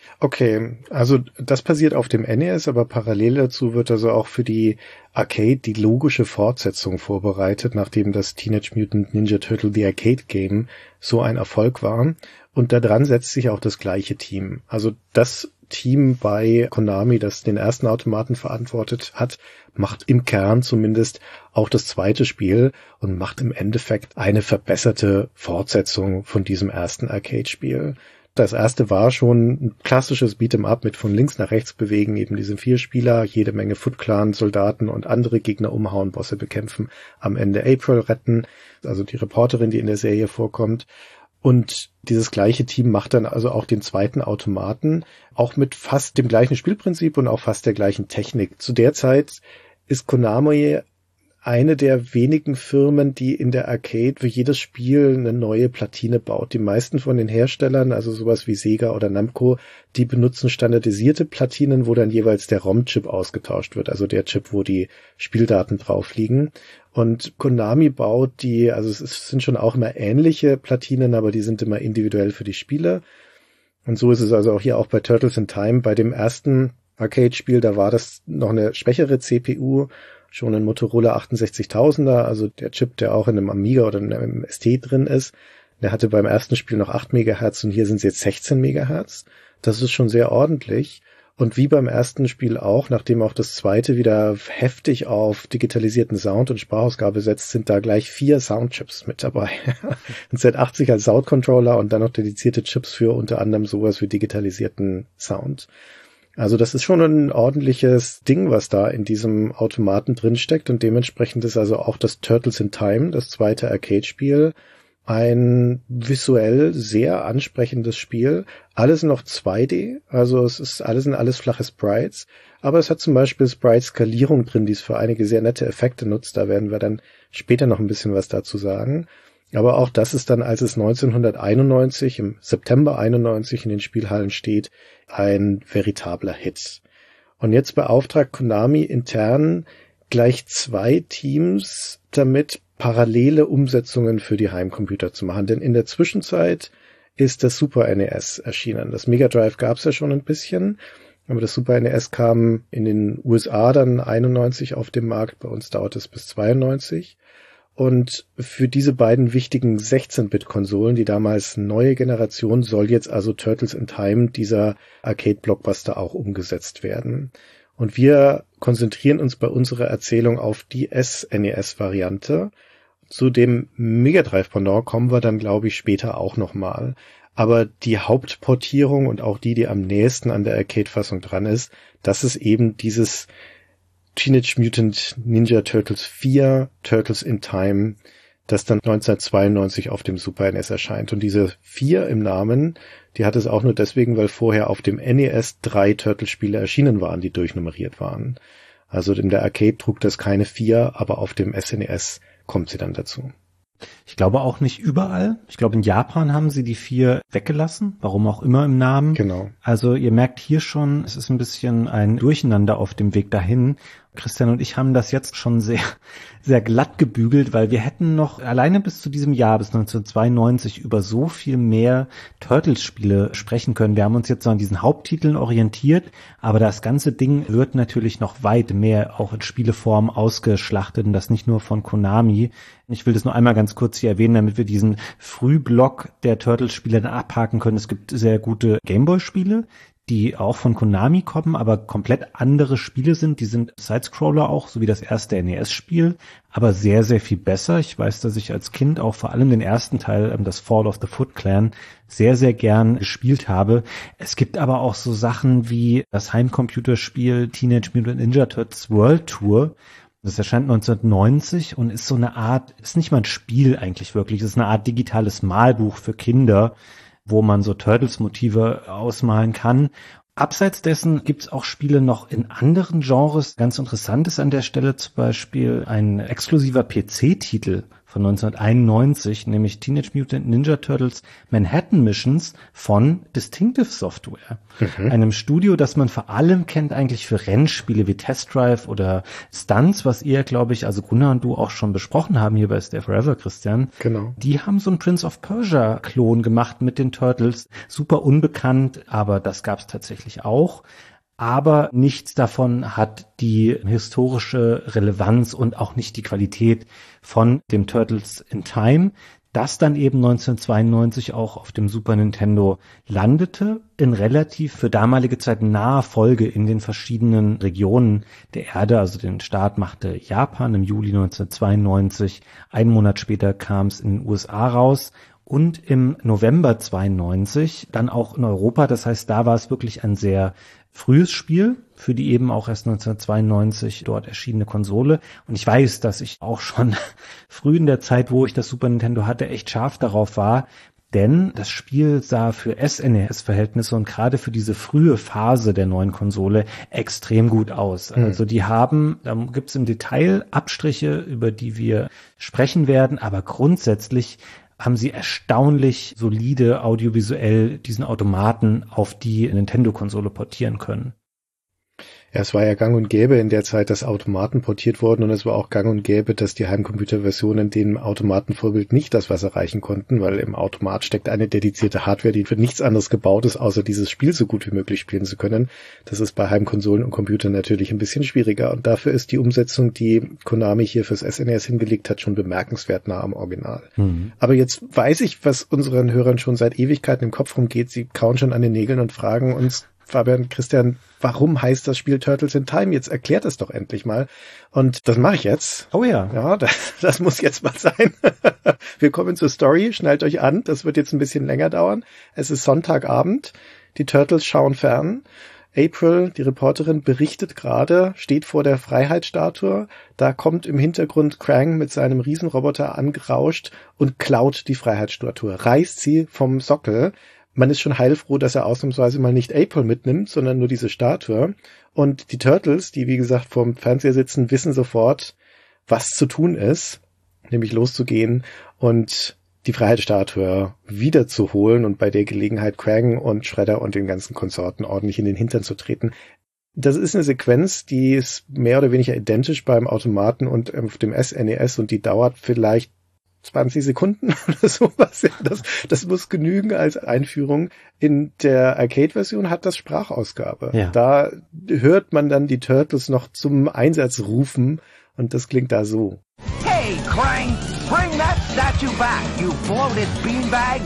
Okay, also das passiert auf dem NES, aber parallel dazu wird also auch für die Arcade die logische Fortsetzung vorbereitet, nachdem das Teenage Mutant Ninja Turtle The Arcade Game so ein Erfolg war. Und daran setzt sich auch das gleiche Team. Also das Team bei Konami, das den ersten Automaten verantwortet hat, macht im Kern zumindest auch das zweite Spiel und macht im Endeffekt eine verbesserte Fortsetzung von diesem ersten Arcade-Spiel. Das erste war schon ein klassisches Beat'em-up mit von links nach rechts bewegen, eben diese 4 Spieler, jede Menge Foot Clan Soldaten und andere Gegner umhauen, Bosse bekämpfen, am Ende April retten, also die Reporterin, die in der Serie vorkommt. Und dieses gleiche Team macht dann also auch den zweiten Automaten, auch mit fast dem gleichen Spielprinzip und auch fast der gleichen Technik. Zu der Zeit ist Konami eine der wenigen Firmen, die in der Arcade für jedes Spiel eine neue Platine baut. Die meisten von den Herstellern, also sowas wie Sega oder Namco, die benutzen standardisierte Platinen, wo dann jeweils der ROM-Chip ausgetauscht wird, also der Chip, wo die Spieldaten drauf liegen. Und Konami baut die, also es sind schon auch immer ähnliche Platinen, aber die sind immer individuell für die Spiele. Und so ist es also auch hier auch bei Turtles in Time. Bei dem ersten Arcade-Spiel, da war das noch eine schwächere CPU, schon ein Motorola 68000er, also der Chip, der auch in einem Amiga oder in einem ST drin ist. Der hatte beim ersten Spiel noch 8 Megahertz und hier sind es jetzt 16 Megahertz. Das ist schon sehr ordentlich. Und wie beim ersten Spiel auch, nachdem auch das zweite wieder heftig auf digitalisierten Sound und Sprachausgabe setzt, sind da gleich 4 Soundchips mit dabei. Ein Z80 als Soundcontroller und dann noch dedizierte Chips für unter anderem sowas wie digitalisierten Sound. Also das ist schon ein ordentliches Ding, was da in diesem Automaten drin steckt und dementsprechend ist also auch das Turtles in Time, das zweite Arcade-Spiel, ein visuell sehr ansprechendes Spiel. Alles noch 2D, also es ist alles flache Sprites, aber es hat zum Beispiel Sprite-Skalierung drin, die es für einige sehr nette Effekte nutzt. Da werden wir dann später noch ein bisschen was dazu sagen. Aber auch das ist dann, als es 1991, im September 91 in den Spielhallen steht, ein veritabler Hit. Und jetzt beauftragt Konami intern gleich 2 Teams damit, parallele Umsetzungen für die Heimcomputer zu machen. Denn in der Zwischenzeit ist das Super NES erschienen. Das Mega Drive gab es ja schon ein bisschen, aber das Super NES kam in den USA dann 91 auf den Markt. Bei uns dauert es bis 92. Und für diese beiden wichtigen 16-Bit-Konsolen, die damals neue Generation, soll jetzt also Turtles in Time, dieser Arcade-Blockbuster, auch umgesetzt werden. Und wir konzentrieren uns bei unserer Erzählung auf die SNES-Variante. Zu dem Mega Drive-Pendant kommen wir dann, glaube ich, später auch nochmal. Aber die Hauptportierung und auch die am nächsten an der Arcade-Fassung dran ist, das ist eben dieses Teenage Mutant Ninja Turtles 4, Turtles in Time, das dann 1992 auf dem Super NES erscheint. Und diese 4 im Namen, die hat es auch nur deswegen, weil vorher auf dem NES 3 Turtles-Spiele erschienen waren, die durchnummeriert waren. Also in der Arcade trug das keine 4, aber auf dem SNES kommt sie dann dazu. Ich glaube auch nicht überall. Ich glaube, in Japan haben sie die 4 weggelassen, warum auch immer im Namen. Genau. Also ihr merkt hier schon, es ist ein bisschen ein Durcheinander auf dem Weg dahin. Christian und ich haben das jetzt schon sehr, sehr glatt gebügelt, weil wir hätten noch alleine bis zu diesem Jahr, bis 1992, über so viel mehr Turtles-Spiele sprechen können. Wir haben uns jetzt so an diesen Haupttiteln orientiert, aber das ganze Ding wird natürlich noch weit mehr auch in Spieleform ausgeschlachtet und das nicht nur von Konami. Ich will das nur einmal ganz kurz hier erwähnen, damit wir diesen Frühblock der Turtles-Spiele dann abhaken können. Es gibt sehr gute Gameboy-Spiele, die auch von Konami kommen, aber komplett andere Spiele sind. Die sind Sidescroller auch, so wie das erste NES-Spiel, aber sehr, sehr viel besser. Ich weiß, dass ich als Kind auch vor allem den ersten Teil, das Fall of the Foot Clan, sehr, sehr gern gespielt habe. Es gibt aber auch so Sachen wie das Heimcomputerspiel Teenage Mutant Ninja Turtles World Tour. Das erscheint 1990 und ist so eine Art, ist nicht mal ein Spiel eigentlich wirklich, es ist eine Art digitales Malbuch für Kinder, wo man so Turtles-Motive ausmalen kann. Abseits dessen gibt's auch Spiele noch in anderen Genres. Ganz interessant ist an der Stelle zum Beispiel ein exklusiver PC-Titel von 1991, nämlich Teenage Mutant Ninja Turtles Manhattan Missions von Distinctive Software. Einem Studio, das man vor allem kennt eigentlich für Rennspiele wie Test Drive oder Stunts, was ihr, glaube ich, also Gunnar und du auch schon besprochen haben hier bei Stay Forever, Christian. Genau. Die haben so einen Prince of Persia-Klon gemacht mit den Turtles. Super unbekannt, aber das gab's tatsächlich auch. Aber nichts davon hat die historische Relevanz und auch nicht die Qualität von dem Turtles in Time, das dann eben 1992 auch auf dem Super Nintendo landete, in relativ für damalige Zeit naher Folge in den verschiedenen Regionen der Erde. Also den Start machte Japan im Juli 1992, einen Monat später kam es in den USA raus. Und im November 92 dann auch in Europa. Das heißt, da war es wirklich ein sehr frühes Spiel für die eben auch erst 1992 dort erschienene Konsole. Und ich weiß, dass ich auch schon früh in der Zeit, wo ich das Super Nintendo hatte, echt scharf darauf war. Denn das Spiel sah für SNES-Verhältnisse und gerade für diese frühe Phase der neuen Konsole extrem gut aus. Also die haben, da gibt's im Detail Abstriche, über die wir sprechen werden, aber grundsätzlich haben sie erstaunlich solide audiovisuell diesen Automaten auf die Nintendo-Konsole portieren können. Ja, es war ja gang und gäbe in der Zeit, dass Automaten portiert wurden und es war auch gang und gäbe, dass die Heimcomputerversionen dem Automatenvorbild nicht das Wasser reichen konnten, weil im Automat steckt eine dedizierte Hardware, die für nichts anderes gebaut ist, außer dieses Spiel so gut wie möglich spielen zu können. Das ist bei Heimkonsolen und Computern natürlich ein bisschen schwieriger und dafür ist die Umsetzung, die Konami hier fürs SNES hingelegt hat, schon bemerkenswert nah am Original. Aber jetzt weiß ich, was unseren Hörern schon seit Ewigkeiten im Kopf rumgeht. Sie kauen schon an den Nägeln und fragen uns, Fabian, Christian, warum heißt das Spiel Turtles in Time? Jetzt erklärt es doch endlich mal. Und das mache ich jetzt. Oh ja. Ja, das muss jetzt mal sein. Wir kommen zur Story. Schnallt euch an. Das wird jetzt ein bisschen länger dauern. Es ist Sonntagabend. Die Turtles schauen fern. April, die Reporterin, berichtet gerade, steht vor der Freiheitsstatue. Da kommt im Hintergrund Krang mit seinem Riesenroboter angerauscht und klaut die Freiheitsstatue, reißt sie vom Sockel. Man ist schon heilfroh, dass er ausnahmsweise mal nicht April mitnimmt, sondern nur diese Statue. Und die Turtles, die wie gesagt vorm Fernseher sitzen, wissen sofort, was zu tun ist, nämlich loszugehen und die Freiheitsstatue wiederzuholen und bei der Gelegenheit Krang und Shredder und den ganzen Konsorten ordentlich in den Hintern zu treten. Das ist eine Sequenz, die ist mehr oder weniger identisch beim Automaten und auf dem SNES und die dauert vielleicht 20 Sekunden oder sowas. Das muss genügen als Einführung. In der Arcade-Version hat das Sprachausgabe. Ja. Da hört man dann die Turtles noch zum Einsatz rufen und das klingt da so. Hey, Hey, Krang, bring that statue back, you bloated beanbag.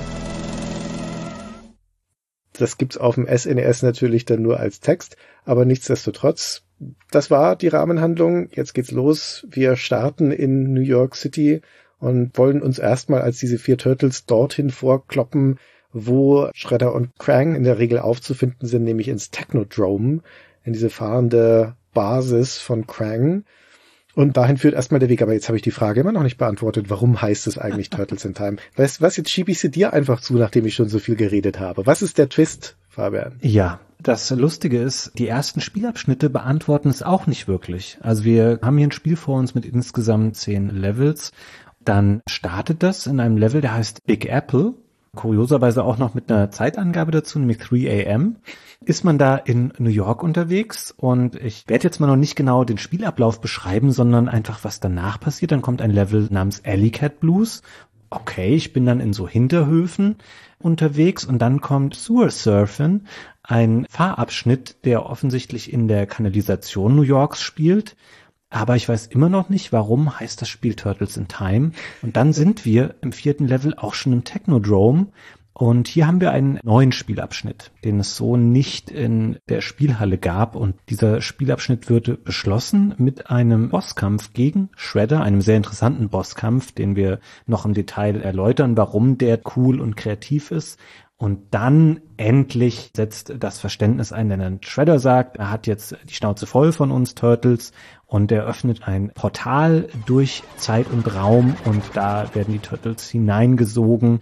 Das gibt's auf dem SNES natürlich dann nur als Text, aber nichtsdestotrotz, das war die Rahmenhandlung. Jetzt geht's los. Wir starten in New York City und wollen uns erstmal als diese 4 Turtles dorthin vorkloppen, wo Shredder und Krang in der Regel aufzufinden sind, nämlich ins Technodrome, in diese fahrende Basis von Krang. Und dahin führt erstmal der Weg, aber jetzt habe ich die Frage immer noch nicht beantwortet, warum heißt es eigentlich Turtles in Time? Weißt du was, jetzt schiebe ich sie dir einfach zu, nachdem ich schon so viel geredet habe. Was ist der Twist, Fabian? Ja, das Lustige ist, die ersten Spielabschnitte beantworten es auch nicht wirklich. Also wir haben hier ein Spiel vor uns mit insgesamt 10 Levels. Dann startet das in einem Level, der heißt Big Apple. Kurioserweise auch noch mit einer Zeitangabe dazu, nämlich 3 a.m. Ist man da in New York unterwegs und ich werde jetzt mal noch nicht genau den Spielablauf beschreiben, sondern einfach, was danach passiert. Dann kommt ein Level namens Alley Cat Blues. Okay, ich bin dann in so Hinterhöfen unterwegs und dann kommt Sewer Surfin, ein Fahrabschnitt, der offensichtlich in der Kanalisation New Yorks spielt. Aber ich weiß immer noch nicht, warum heißt das Spiel Turtles in Time. Und dann sind wir im 4. Level auch schon im Technodrome. Und hier haben wir einen neuen Spielabschnitt, den es so nicht in der Spielhalle gab. Und dieser Spielabschnitt wird beschlossen mit einem Bosskampf gegen Shredder, einem sehr interessanten Bosskampf, den wir noch im Detail erläutern, warum der cool und kreativ ist. Und dann endlich setzt das Verständnis ein, denn dann Shredder sagt, er hat jetzt die Schnauze voll von uns Turtles und er öffnet ein Portal durch Zeit und Raum und da werden die Turtles hineingesogen.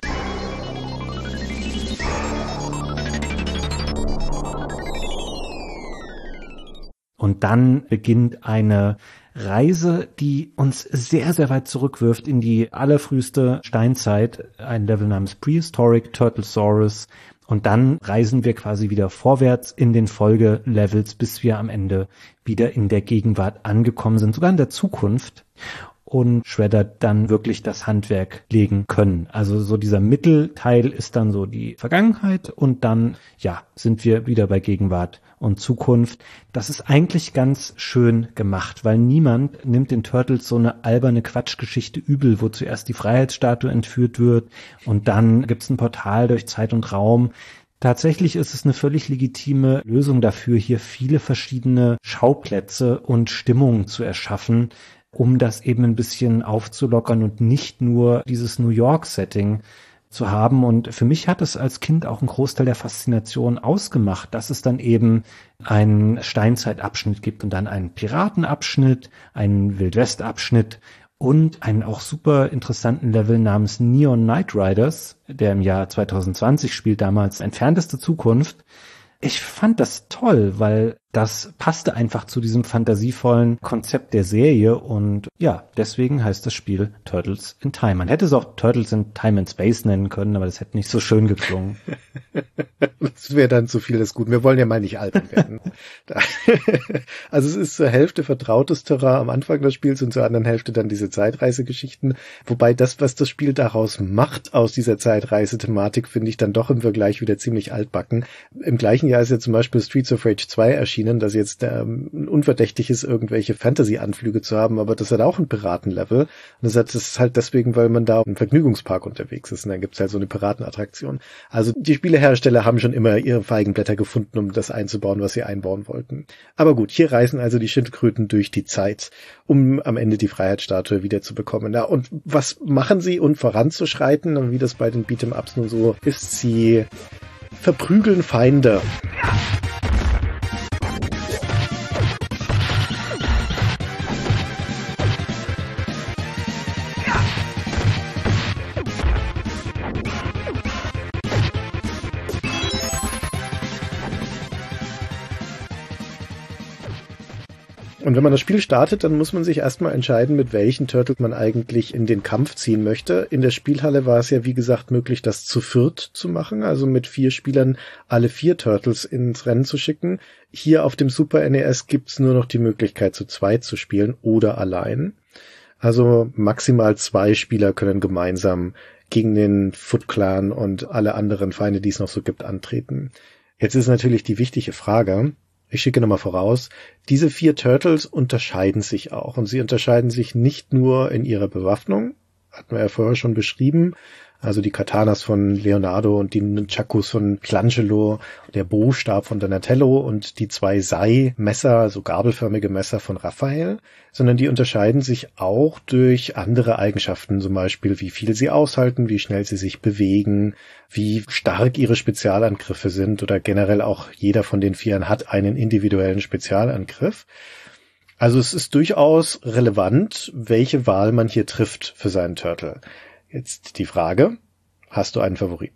Und dann beginnt eine Reise, die uns sehr, sehr weit zurückwirft in die allerfrüheste Steinzeit, ein Level namens Prehistoric Turtlesaurus. Und dann reisen wir quasi wieder vorwärts in den Folgelevels, bis wir am Ende wieder in der Gegenwart angekommen sind, sogar in der Zukunft. Und Shredder dann wirklich das Handwerk legen können. Also so dieser Mittelteil ist dann so die Vergangenheit und dann, ja, sind wir wieder bei Gegenwart und Zukunft. Das ist eigentlich ganz schön gemacht, weil niemand nimmt den Turtles so eine alberne Quatschgeschichte übel, wo zuerst die Freiheitsstatue entführt wird und dann gibt's ein Portal durch Zeit und Raum. Tatsächlich ist es eine völlig legitime Lösung dafür, hier viele verschiedene Schauplätze und Stimmungen zu erschaffen, um das eben ein bisschen aufzulockern und nicht nur dieses New York-Setting zu haben. Und für mich hat es als Kind auch einen Großteil der Faszination ausgemacht, dass es dann eben einen Steinzeitabschnitt gibt und dann einen Piratenabschnitt, einen Wildwest-Abschnitt und einen auch super interessanten Level namens Neon Knight Riders, der im Jahr 2020 spielt, damals entfernteste Zukunft. Ich fand das toll, weil das passte einfach zu diesem fantasievollen Konzept der Serie und ja, deswegen heißt das Spiel Turtles in Time. Man hätte es auch Turtles in Time and Space nennen können, aber das hätte nicht so schön geklungen. Das wäre dann zu viel des Guten. Wir wollen ja mal nicht albern werden. Also es ist zur Hälfte vertrautes Terrain am Anfang des Spiels und zur anderen Hälfte dann diese Zeitreisegeschichten. Wobei das, was das Spiel daraus macht, aus dieser Zeitreise-Thematik, finde ich dann doch im Vergleich wieder ziemlich altbacken. Im gleichen Jahr ist ja zum Beispiel Streets of Rage 2 erschienen, das jetzt unverdächtig ist, irgendwelche Fantasy-Anflüge zu haben, aber das hat auch ein Piratenlevel. Und das ist halt deswegen, weil man da im Vergnügungspark unterwegs ist und dann gibt's halt so eine Piratenattraktion. Also die Spielehersteller haben schon immer ihre Feigenblätter gefunden, um das einzubauen, was sie einbauen wollten. Aber gut, hier reisen also die Schildkröten durch die Zeit, um am Ende die Freiheitsstatue wieder zu bekommen. Ja, und was machen sie, um voranzuschreiten? Und wie das bei den Beat'em-Ups nun so ist, sie verprügeln Feinde. Und wenn man das Spiel startet, dann muss man sich erstmal entscheiden, mit welchen Turtle man eigentlich in den Kampf ziehen möchte. In der Spielhalle war es ja, wie gesagt, möglich, das zu viert zu machen, also mit 4 Spielern alle 4 Turtles ins Rennen zu schicken. Hier auf dem Super NES gibt's nur noch die Möglichkeit, zu 2 zu spielen oder allein. Also maximal 2 Spieler können gemeinsam gegen den Foot Clan und alle anderen Feinde, die es noch so gibt, antreten. Jetzt ist natürlich die wichtige Frage, Ich schicke nochmal voraus, diese 4 Turtles unterscheiden sich auch. Und sie unterscheiden sich nicht nur in ihrer Bewaffnung, hatten wir ja vorher schon beschrieben, also die Katanas von Leonardo und die Nunchakus von Michelangelo, der Bostab von Donatello und die 2 Sei-Messer, also gabelförmige Messer von Raphael, sondern die unterscheiden sich auch durch andere Eigenschaften, zum Beispiel wie viel sie aushalten, wie schnell sie sich bewegen, wie stark ihre Spezialangriffe sind oder generell auch jeder von den 4 hat einen individuellen Spezialangriff. Also es ist durchaus relevant, welche Wahl man hier trifft für seinen Turtle. Jetzt die Frage, hast du einen Favoriten?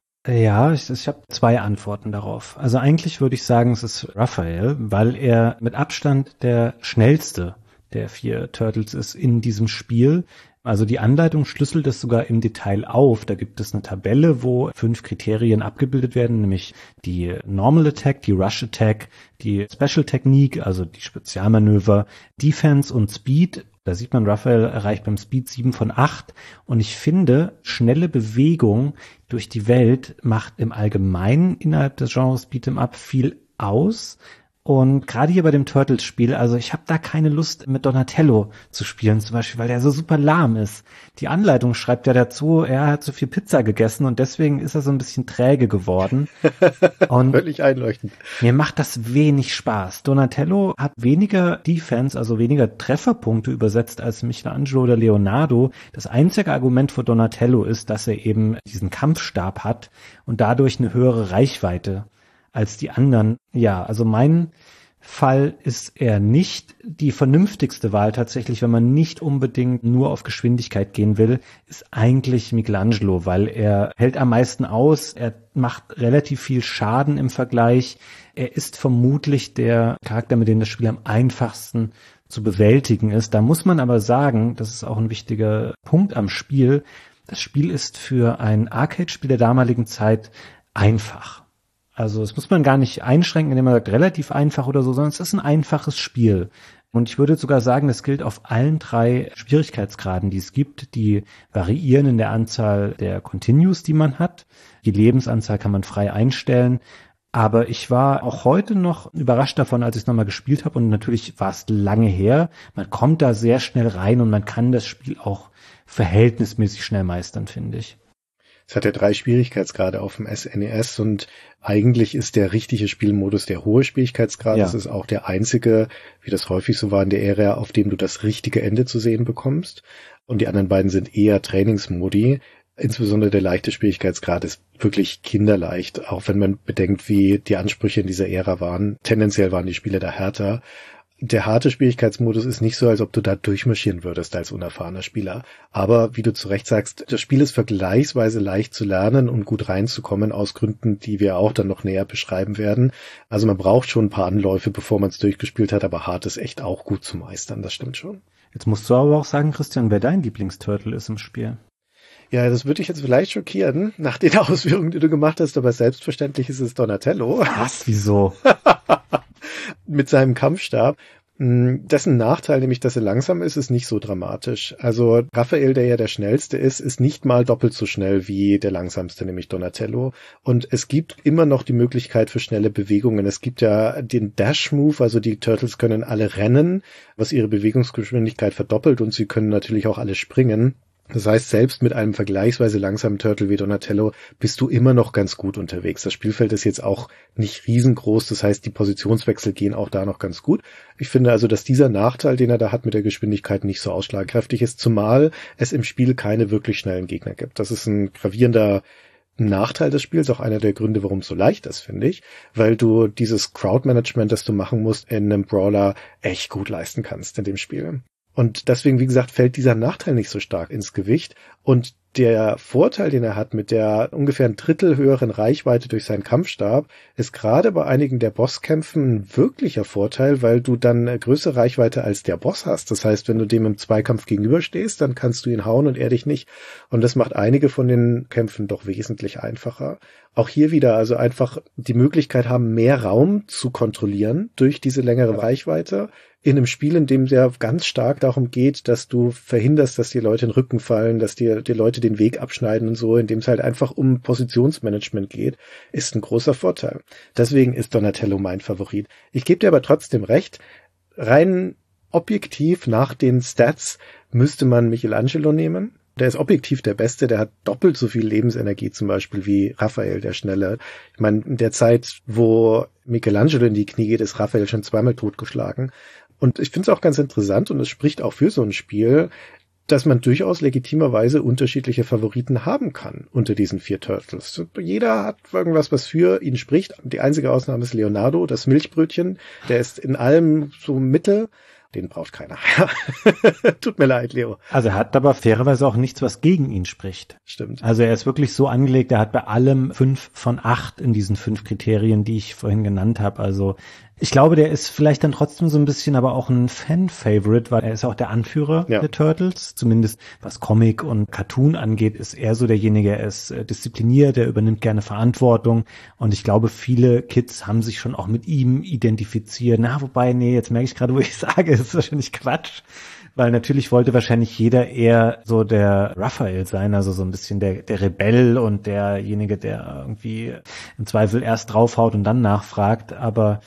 Ja, ich habe 2 Antworten darauf. Also eigentlich würde ich sagen, es ist Raphael, weil er mit Abstand der schnellste der 4 Turtles ist in diesem Spiel. Also die Anleitung schlüsselt es sogar im Detail auf. Da gibt es eine Tabelle, wo 5 Kriterien abgebildet werden, nämlich die Normal Attack, die Rush Attack, die Special Technique, also die Spezialmanöver, Defense und Speed. Da sieht man, Raphael erreicht beim Speed 7 von 8. Und ich finde, schnelle Bewegung durch die Welt macht im Allgemeinen innerhalb des Genres Beat'em Up viel aus. Und gerade hier bei dem Turtles-Spiel, also ich habe da keine Lust mit Donatello zu spielen, zum Beispiel, weil der so super lahm ist. Die Anleitung schreibt ja dazu, er hat so viel Pizza gegessen und deswegen ist er so ein bisschen träge geworden. Und völlig einleuchtend. Mir macht das wenig Spaß. Donatello hat weniger Defense, also weniger Trefferpunkte übersetzt als Michelangelo oder Leonardo. Das einzige Argument für Donatello ist, dass er eben diesen Kampfstab hat und dadurch eine höhere Reichweite als die anderen. Ja, also mein Fall ist er nicht die vernünftigste Wahl tatsächlich, wenn man nicht unbedingt nur auf Geschwindigkeit gehen will, ist eigentlich Michelangelo, weil er hält am meisten aus, er macht relativ viel Schaden im Vergleich, er ist vermutlich der Charakter, mit dem das Spiel am einfachsten zu bewältigen ist. Da muss man aber sagen, das ist auch ein wichtiger Punkt am Spiel, das Spiel ist für ein Arcade-Spiel der damaligen Zeit einfach. Also das muss man gar nicht einschränken, indem man sagt, relativ einfach oder so, sondern es ist ein einfaches Spiel. Und ich würde sogar sagen, das gilt auf allen 3 Schwierigkeitsgraden, die es gibt. Die variieren in der Anzahl der Continues, die man hat. Die Lebensanzahl kann man frei einstellen. Aber ich war auch heute noch überrascht davon, als ich es nochmal gespielt habe. Und natürlich war es lange her. Man kommt da sehr schnell rein und man kann das Spiel auch verhältnismäßig schnell meistern, finde ich. Es hat ja 3 Schwierigkeitsgrade auf dem SNES und eigentlich ist der richtige Spielmodus der hohe Schwierigkeitsgrad. Ja. Das ist auch der einzige, wie das häufig so war in der Ära, auf dem du das richtige Ende zu sehen bekommst. Und die anderen beiden sind eher Trainingsmodi. Insbesondere der leichte Schwierigkeitsgrad ist wirklich kinderleicht, auch wenn man bedenkt, wie die Ansprüche in dieser Ära waren. Tendenziell waren die Spiele da härter. Der harte Schwierigkeitsmodus ist nicht so, als ob du da durchmarschieren würdest als unerfahrener Spieler. Aber wie du zu Recht sagst, das Spiel ist vergleichsweise leicht zu lernen und gut reinzukommen, aus Gründen, die wir auch dann noch näher beschreiben werden. Also man braucht schon ein paar Anläufe, bevor man es durchgespielt hat, aber hart ist echt auch gut zu meistern, das stimmt schon. Jetzt musst du aber auch sagen, Christian, wer dein Lieblingsturtle ist im Spiel. Ja, das würde dich jetzt vielleicht schockieren, nach den Ausführungen, die du gemacht hast, aber selbstverständlich ist es Donatello. Was? Wieso? Mit seinem Kampfstab. Dessen Nachteil, nämlich dass er langsam ist, ist nicht so dramatisch. Also Raphael, der ja der schnellste ist nicht mal doppelt so schnell wie der langsamste, nämlich Donatello. Und es gibt immer noch die Möglichkeit für schnelle Bewegungen. Es gibt ja den Dash-Move, also die Turtles können alle rennen, was ihre Bewegungsgeschwindigkeit verdoppelt und sie können natürlich auch alle springen. Das heißt, selbst mit einem vergleichsweise langsamen Turtle wie Donatello bist du immer noch ganz gut unterwegs. Das Spielfeld ist jetzt auch nicht riesengroß, das heißt, die Positionswechsel gehen auch da noch ganz gut. Ich finde also, dass dieser Nachteil, den er da hat mit der Geschwindigkeit, nicht so ausschlagkräftig ist, zumal es im Spiel keine wirklich schnellen Gegner gibt. Das ist ein gravierender Nachteil des Spiels, auch einer der Gründe, warum es so leicht ist, finde ich, weil du dieses Crowd-Management, das du machen musst in einem Brawler, echt gut leisten kannst in dem Spiel. Und deswegen, wie gesagt, fällt dieser Nachteil nicht so stark ins Gewicht. Und der Vorteil, den er hat mit der ungefähr ein Drittel höheren Reichweite durch seinen Kampfstab, ist gerade bei einigen der Bosskämpfen ein wirklicher Vorteil, weil du dann eine größere Reichweite als der Boss hast. Das heißt, wenn du dem im Zweikampf gegenüberstehst, dann kannst du ihn hauen und er dich nicht. Und das macht einige von den Kämpfen doch wesentlich einfacher. auch hier wieder also einfach die Möglichkeit haben, mehr Raum zu kontrollieren durch diese längere Reichweite in einem Spiel, in dem es ja ganz stark darum geht, dass du verhinderst, dass die Leute in den Rücken fallen, dass die Leute den Weg abschneiden und so, in dem es halt einfach um Positionsmanagement geht, ist ein großer Vorteil. Deswegen ist Donatello mein Favorit. Ich gebe dir aber trotzdem recht, rein objektiv nach den Stats müsste man Michelangelo nehmen. Der ist objektiv der Beste, der hat doppelt so viel Lebensenergie zum Beispiel wie Raphael, der Schnelle. Ich meine, in der Zeit, wo Michelangelo in die Knie geht, ist Raphael schon zweimal totgeschlagen. Und ich finde es auch ganz interessant und es spricht auch für so ein Spiel, dass man durchaus legitimerweise unterschiedliche Favoriten haben kann unter diesen 4 Turtles. Jeder hat irgendwas, was für ihn spricht. Die einzige Ausnahme ist Leonardo, das Milchbrötchen. Der ist in allem so Mittel. Den braucht keiner. Tut mir leid, Leo. Also er hat aber fairerweise auch nichts, was gegen ihn spricht. Stimmt. Also er ist wirklich so angelegt, er hat bei allem 5 von 8 in diesen 5 Kriterien, die ich vorhin genannt habe. Also ich glaube, der ist vielleicht dann trotzdem so ein bisschen aber auch ein Fan-Favorite, weil er ist auch der Anführer der Turtles. Zumindest was Comic und Cartoon angeht, ist er so derjenige, er ist diszipliniert, er übernimmt gerne Verantwortung. Und ich glaube, viele Kids haben sich schon auch mit ihm identifiziert. Na, wobei, nee, jetzt merke ich gerade, wo ich sage, ist wahrscheinlich Quatsch. Weil natürlich wollte wahrscheinlich jeder eher so der Raphael sein, also so ein bisschen der Rebell und derjenige, der irgendwie im Zweifel erst draufhaut und dann nachfragt. Aber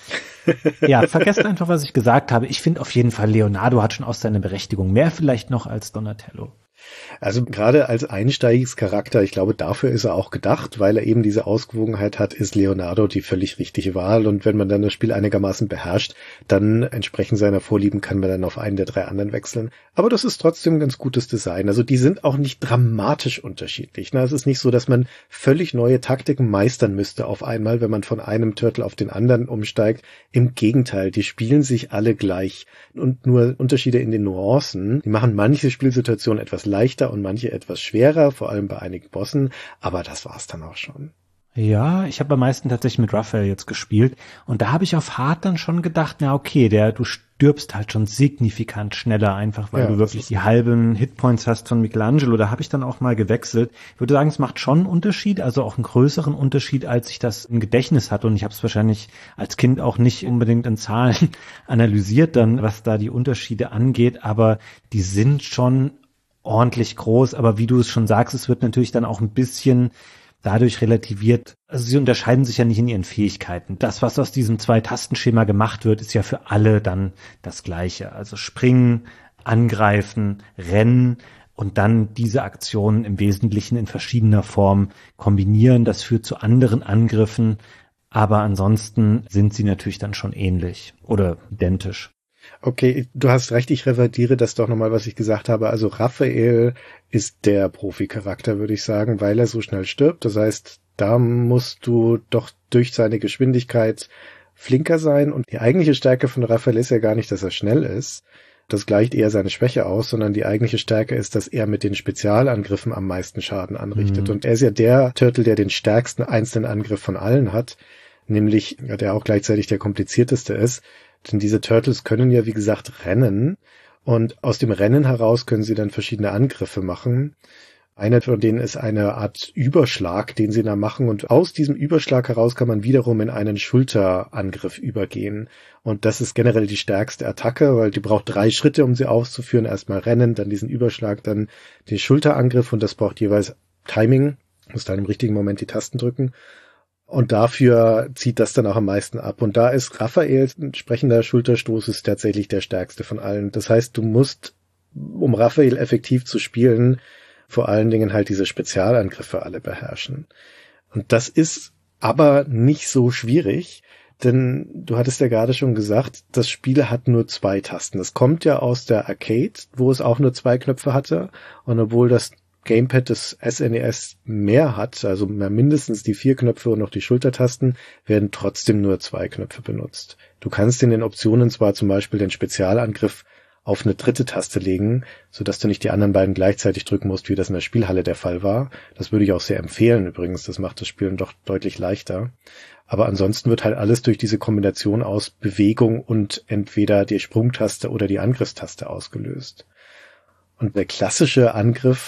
ja, vergesst einfach, was ich gesagt habe. Ich finde auf jeden Fall, Leonardo hat schon auch seine Berechtigung. Mehr vielleicht noch als Donatello. Also gerade als Einsteigscharakter, ich glaube, dafür ist er auch gedacht, weil er eben diese Ausgewogenheit hat, ist Leonardo die völlig richtige Wahl. Und wenn man dann das Spiel einigermaßen beherrscht, dann entsprechend seiner Vorlieben kann man dann auf einen der 3 anderen wechseln. Aber das ist trotzdem ein ganz gutes Design. Also die sind auch nicht dramatisch unterschiedlich. Es ist nicht so, dass man völlig neue Taktiken meistern müsste auf einmal, wenn man von einem Turtle auf den anderen umsteigt. Im Gegenteil, die spielen sich alle gleich. Und nur Unterschiede in den Nuancen. Die machen manche Spielsituationen etwas leichter und manche etwas schwerer, vor allem bei einigen Bossen, aber das war's dann auch schon. Ja, ich habe am meisten tatsächlich mit Raphael jetzt gespielt und da habe ich auf Hard dann schon gedacht, na okay, du stirbst halt schon signifikant schneller, einfach weil du wirklich die halben Hitpoints hast von Michelangelo. Da habe ich dann auch mal gewechselt. Ich würde sagen, es macht schon einen Unterschied, also auch einen größeren Unterschied, als ich das im Gedächtnis hatte und ich habe es wahrscheinlich als Kind auch nicht unbedingt in Zahlen analysiert dann, was da die Unterschiede angeht, aber die sind schon ordentlich groß, aber wie du es schon sagst, es wird natürlich dann auch ein bisschen dadurch relativiert. Also sie unterscheiden sich ja nicht in ihren Fähigkeiten. Das, was aus diesem 2-Tastenschema gemacht wird, ist ja für alle dann das Gleiche. Also springen, angreifen, rennen und dann diese Aktionen im Wesentlichen in verschiedener Form kombinieren. Das führt zu anderen Angriffen, aber ansonsten sind sie natürlich dann schon ähnlich oder identisch. Okay, du hast recht, ich revidiere das doch nochmal, was ich gesagt habe. Also Raphael ist der Profi-Charakter, würde ich sagen, weil er so schnell stirbt. Das heißt, da musst du doch durch seine Geschwindigkeit flinker sein. Und die eigentliche Stärke von Raphael ist ja gar nicht, dass er schnell ist. Das gleicht eher seine Schwäche aus, sondern die eigentliche Stärke ist, dass er mit den Spezialangriffen am meisten Schaden anrichtet. Und er ist ja der Turtle, der den stärksten einzelnen Angriff von allen hat, nämlich der auch gleichzeitig der komplizierteste ist. Denn diese Turtles können ja, wie gesagt, rennen und aus dem Rennen heraus können sie dann verschiedene Angriffe machen. Einer von denen ist eine Art Überschlag, den sie da machen und aus diesem Überschlag heraus kann man wiederum in einen Schulterangriff übergehen. Und das ist generell die stärkste Attacke, weil die braucht 3 Schritte, um sie auszuführen. Erstmal rennen, dann diesen Überschlag, dann den Schulterangriff und das braucht jeweils Timing. Muss dann im richtigen Moment die Tasten drücken. Und dafür zieht das dann auch am meisten ab. Und da ist Raphaels entsprechender Schulterstoß ist tatsächlich der stärkste von allen. Das heißt, du musst, um Raphael effektiv zu spielen, vor allen Dingen halt diese Spezialangriffe alle beherrschen. Und das ist aber nicht so schwierig, denn du hattest ja gerade schon gesagt, das Spiel hat nur 2 Tasten. Es kommt ja aus der Arcade, wo es auch nur 2 Knöpfe hatte. Und obwohl das Gamepad des SNES mehr hat, also mindestens die 4 Knöpfe und noch die Schultertasten, werden trotzdem nur 2 Knöpfe benutzt. Du kannst in den Optionen zwar zum Beispiel den Spezialangriff auf eine 3. Taste legen, sodass du nicht die anderen beiden gleichzeitig drücken musst, wie das in der Spielhalle der Fall war. Das würde ich auch sehr empfehlen übrigens, das macht das Spielen doch deutlich leichter. Aber ansonsten wird halt alles durch diese Kombination aus Bewegung und entweder die Sprungtaste oder die Angriffstaste ausgelöst. Und der klassische Angriff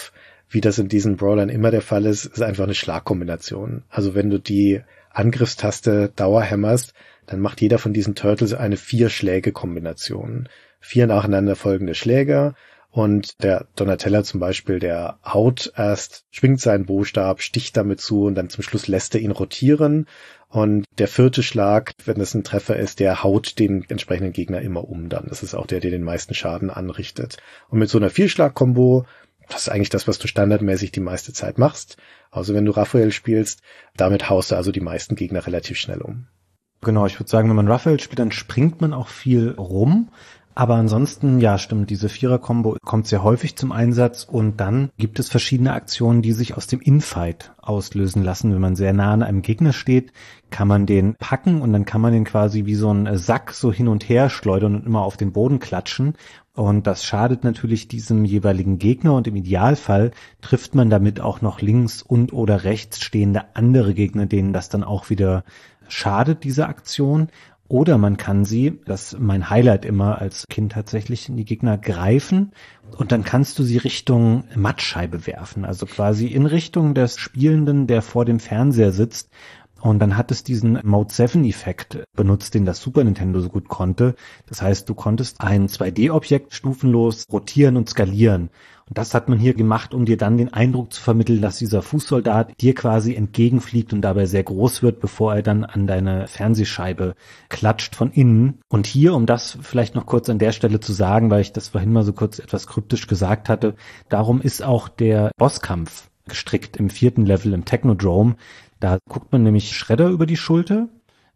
wie das in diesen Brawlern immer der Fall ist einfach eine Schlagkombination. Also wenn du die Angriffstaste dauerhämmerst, dann macht jeder von diesen Turtles eine 4-Schläge-Kombination. 4 nacheinander folgende Schläge. Und der Donatella zum Beispiel, der haut erst, schwingt seinen Bostab, sticht damit zu und dann zum Schluss lässt er ihn rotieren. Und der 4. Schlag, wenn das ein Treffer ist, der haut den entsprechenden Gegner immer um dann. Das ist auch der den meisten Schaden anrichtet. Und mit so einer 4-Schlag-Kombo, das ist eigentlich das, was du standardmäßig die meiste Zeit machst. Also wenn du Raphael spielst, damit haust du also die meisten Gegner relativ schnell um. Genau, ich würde sagen, wenn man Raphael spielt, dann springt man auch viel rum. Aber ansonsten, ja, stimmt, diese 4er-Kombo kommt sehr häufig zum Einsatz und dann gibt es verschiedene Aktionen, die sich aus dem Infight auslösen lassen. Wenn man sehr nah an einem Gegner steht, kann man den packen und dann kann man den quasi wie so einen Sack so hin und her schleudern und immer auf den Boden klatschen. Und das schadet natürlich diesem jeweiligen Gegner und im Idealfall trifft man damit auch noch links und oder rechts stehende andere Gegner, denen das dann auch wieder schadet, diese Aktion. Oder man kann sie, das ist mein Highlight immer als Kind tatsächlich, in die Gegner greifen und dann kannst du sie Richtung Mattscheibe werfen, also quasi in Richtung des Spielenden, der vor dem Fernseher sitzt. Und dann hat es diesen Mode 7-Effekt benutzt, den das Super Nintendo so gut konnte. Das heißt, du konntest ein 2D-Objekt stufenlos rotieren und skalieren. Und das hat man hier gemacht, um dir dann den Eindruck zu vermitteln, dass dieser Fußsoldat dir quasi entgegenfliegt und dabei sehr groß wird, bevor er dann an deine Fernsehscheibe klatscht von innen. Und hier, um das vielleicht noch kurz an der Stelle zu sagen, weil ich das vorhin mal so kurz etwas kryptisch gesagt hatte, darum ist auch der Bosskampf gestrickt im 4. Level im Technodrome. Da guckt man nämlich Shredder über die Schulter.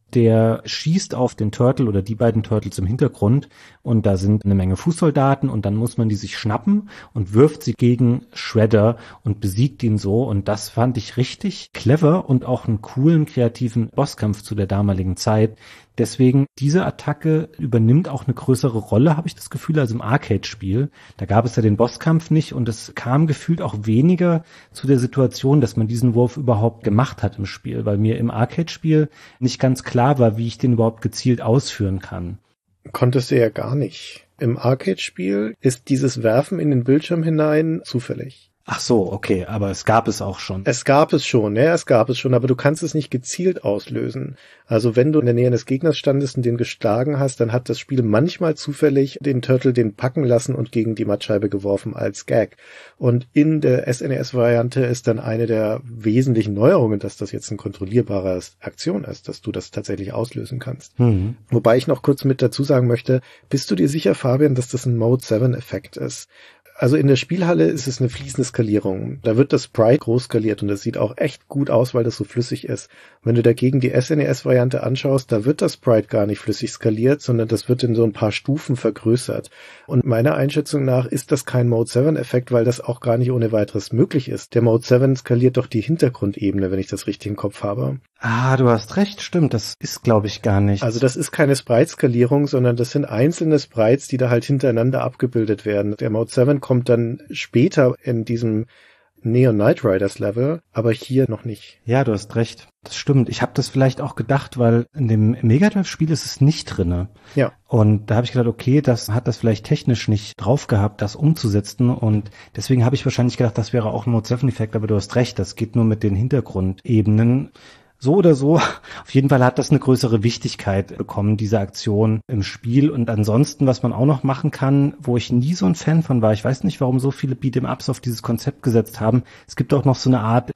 Der schießt auf den Turtle oder die beiden Turtles im Hintergrund und da sind eine Menge Fußsoldaten und dann muss man die sich schnappen und wirft sie gegen Shredder und besiegt ihn so und das fand ich richtig clever und auch einen coolen, kreativen Bosskampf zu der damaligen Zeit. Deswegen, diese Attacke übernimmt auch eine größere Rolle, habe ich das Gefühl, als im Arcade-Spiel. Da gab es ja den Bosskampf nicht und es kam gefühlt auch weniger zu der Situation, dass man diesen Wurf überhaupt gemacht hat im Spiel, weil mir im Arcade-Spiel nicht ganz klar war, wie ich den überhaupt gezielt ausführen kann. Konntest du ja gar nicht. Im Arcade-Spiel ist dieses Werfen in den Bildschirm hinein zufällig. Ach so, okay, aber es gab es auch schon. Es gab es schon, aber du kannst es nicht gezielt auslösen. Also wenn du in der Nähe des Gegners standest und den geschlagen hast, dann hat das Spiel manchmal zufällig den Turtle den packen lassen und gegen die Mattscheibe geworfen als Gag. Und in der SNES-Variante ist dann eine der wesentlichen Neuerungen, dass das jetzt eine kontrollierbare Aktion ist, dass du das tatsächlich auslösen kannst. Wobei ich noch kurz mit dazu sagen möchte, bist du dir sicher, Fabian, dass das ein Mode 7-Effekt ist? Also in der Spielhalle ist es eine fließende Skalierung. Da wird das Sprite groß skaliert und das sieht auch echt gut aus, weil das so flüssig ist. Wenn du dagegen die SNES-Variante anschaust, da wird das Sprite gar nicht flüssig skaliert, sondern das wird in so ein paar Stufen vergrößert. Und meiner Einschätzung nach ist das kein Mode 7-Effekt, weil das auch gar nicht ohne weiteres möglich ist. Der Mode 7 skaliert doch die Hintergrundebene, wenn ich das richtig im Kopf habe. Ah, du hast recht, stimmt, das ist, glaube ich, gar nicht. Also das ist keine Sprite-Skalierung, sondern das sind einzelne Sprites, die da halt hintereinander abgebildet werden. Der Mode 7 kommt dann später in diesem Neon Knight Riders Level, aber hier noch nicht. Ja, du hast recht. Das stimmt. Ich habe das vielleicht auch gedacht, weil in dem Mega Drive-Spiel ist es nicht drinne. Ja. Und da habe ich gedacht, okay, das hat das vielleicht technisch nicht drauf gehabt, das umzusetzen. Und deswegen habe ich wahrscheinlich gedacht, das wäre auch ein Mode 7-Effekt, aber du hast recht, das geht nur mit den Hintergrundebenen. So oder so, auf jeden Fall hat das eine größere Wichtigkeit bekommen, diese Aktion im Spiel. Und ansonsten, was man auch noch machen kann, wo ich nie so ein Fan von war, ich weiß nicht, warum so viele Beat'em-Ups auf dieses Konzept gesetzt haben. Es gibt auch noch so eine Art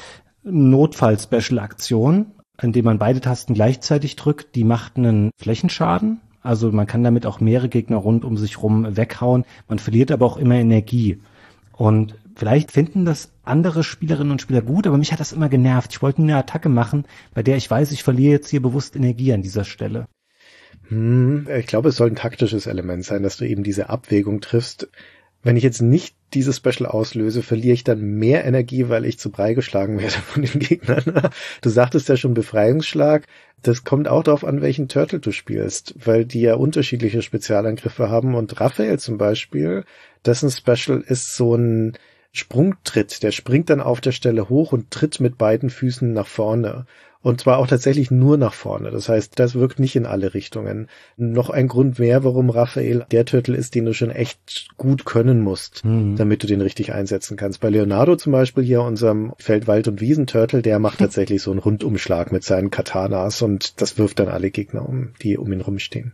Notfall-Special-Aktion, in dem man beide Tasten gleichzeitig drückt. Die macht einen Flächenschaden. Also man kann damit auch mehrere Gegner rund um sich rum weghauen. Man verliert aber auch immer Energie. Und vielleicht finden das andere Spielerinnen und Spieler gut, aber mich hat das immer genervt. Ich wollte eine Attacke machen, bei der ich weiß, ich verliere jetzt hier bewusst Energie an dieser Stelle. Ich glaube, es soll ein taktisches Element sein, dass du eben diese Abwägung triffst. Wenn ich jetzt nicht dieses Special auslöse, verliere ich dann mehr Energie, weil ich zu Brei geschlagen werde von den Gegnern. Du sagtest ja schon Befreiungsschlag. Das kommt auch darauf an, welchen Turtle du spielst, weil die ja unterschiedliche Spezialangriffe haben. Und Raphael zum Beispiel, dessen Special ist so ein Sprungtritt. Der springt dann auf der Stelle hoch und tritt mit beiden Füßen nach vorne. Und zwar auch tatsächlich nur nach vorne. Das heißt, das wirkt nicht in alle Richtungen. Noch ein Grund mehr, warum Raphael der Turtle ist, den du schon echt gut können musst, damit du den richtig einsetzen kannst. Bei Leonardo zum Beispiel hier, unserem Feld-, Wald- und Wiesen-Turtle, der macht tatsächlich so einen Rundumschlag mit seinen Katanas und das wirft dann alle Gegner um, die um ihn rumstehen.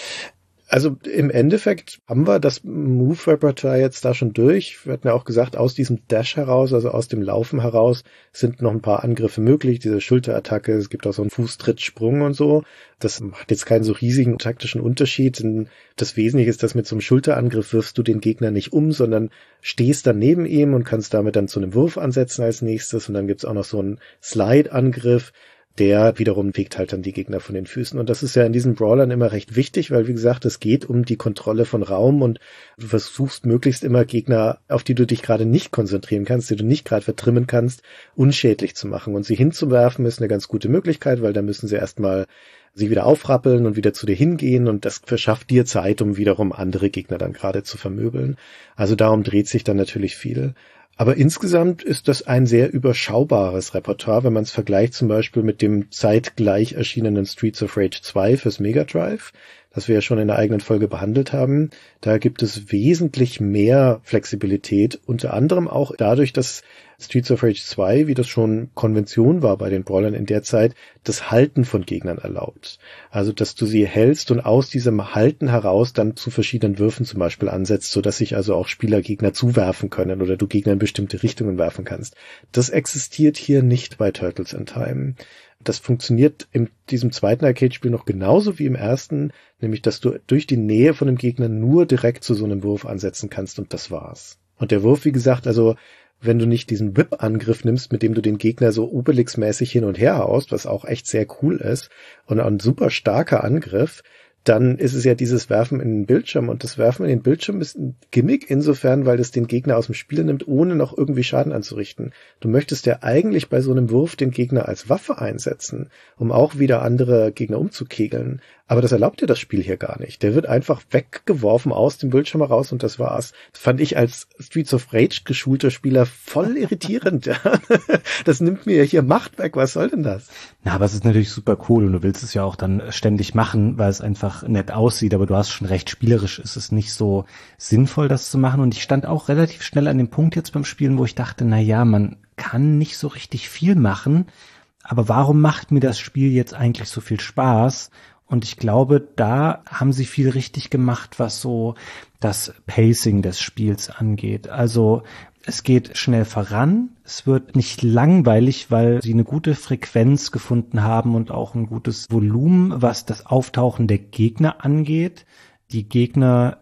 Also im Endeffekt haben wir das Move-Repertoire jetzt da schon durch. Wir hatten ja auch gesagt, aus diesem Dash heraus, also aus dem Laufen heraus, sind noch ein paar Angriffe möglich. Diese Schulterattacke, es gibt auch so einen Fußtrittsprung und so. Das macht jetzt keinen so riesigen taktischen Unterschied. Denn das Wesentliche ist, dass mit so einem Schulterangriff wirfst du den Gegner nicht um, sondern stehst dann neben ihm und kannst damit dann zu einem Wurf ansetzen als nächstes. Und dann gibt's auch noch so einen Slide-Angriff. Der wiederum fegt halt dann die Gegner von den Füßen. Und das ist ja in diesen Brawlern immer recht wichtig, weil, wie gesagt, es geht um die Kontrolle von Raum und du versuchst möglichst immer Gegner, auf die du dich gerade nicht konzentrieren kannst, die du nicht gerade vertrimmen kannst, unschädlich zu machen. Und sie hinzuwerfen ist eine ganz gute Möglichkeit, weil da müssen sie erstmal sie wieder aufrappeln und wieder zu dir hingehen und das verschafft dir Zeit, um wiederum andere Gegner dann gerade zu vermöbeln. Also darum dreht sich dann natürlich viel. Aber insgesamt ist das ein sehr überschaubares Repertoire, wenn man es vergleicht zum Beispiel mit dem zeitgleich erschienenen Streets of Rage 2 fürs Mega Drive, das wir ja schon in der eigenen Folge behandelt haben. Da gibt es wesentlich mehr Flexibilität, unter anderem auch dadurch, dass Streets of Rage 2, wie das schon Konvention war bei den Brawlern in der Zeit, das Halten von Gegnern erlaubt. Also, dass du sie hältst und aus diesem Halten heraus dann zu verschiedenen Würfen zum Beispiel ansetzt, sodass sich also auch Spieler Gegner zuwerfen können oder du Gegner in bestimmte Richtungen werfen kannst. Das existiert hier nicht bei Turtles in Time. Das funktioniert in diesem zweiten Arcade-Spiel noch genauso wie im ersten, nämlich, dass du durch die Nähe von dem Gegner nur direkt zu so einem Wurf ansetzen kannst und das war's. Und der Wurf, wie gesagt, also wenn du nicht diesen Whip-Angriff nimmst, mit dem du den Gegner so Obelix-mäßig hin und her haust, was auch echt sehr cool ist und ein super starker Angriff, dann ist es ja dieses Werfen in den Bildschirm und das Werfen in den Bildschirm ist ein Gimmick insofern, weil es den Gegner aus dem Spiel nimmt, ohne noch irgendwie Schaden anzurichten. Du möchtest ja eigentlich bei so einem Wurf den Gegner als Waffe einsetzen, um auch wieder andere Gegner umzukegeln. Aber das erlaubt dir das Spiel hier gar nicht. Der wird einfach weggeworfen aus dem Bildschirm heraus und das war's. Das fand ich als Streets of Rage geschulter Spieler voll irritierend. Ja. Das nimmt mir hier Macht weg. Was soll denn das? Na, aber es ist natürlich super cool und du willst es ja auch dann ständig machen, weil es einfach nett aussieht. Aber du hast schon recht, spielerisch ist es nicht so sinnvoll, das zu machen. Und ich stand auch relativ schnell an dem Punkt jetzt beim Spielen, wo ich dachte, na ja, man kann nicht so richtig viel machen. Aber warum macht mir das Spiel jetzt eigentlich so viel Spaß? Und ich glaube, da haben sie viel richtig gemacht, was so das Pacing des Spiels angeht. Also es geht schnell voran, es wird nicht langweilig, weil sie eine gute Frequenz gefunden haben und auch ein gutes Volumen, was das Auftauchen der Gegner angeht. Die Gegner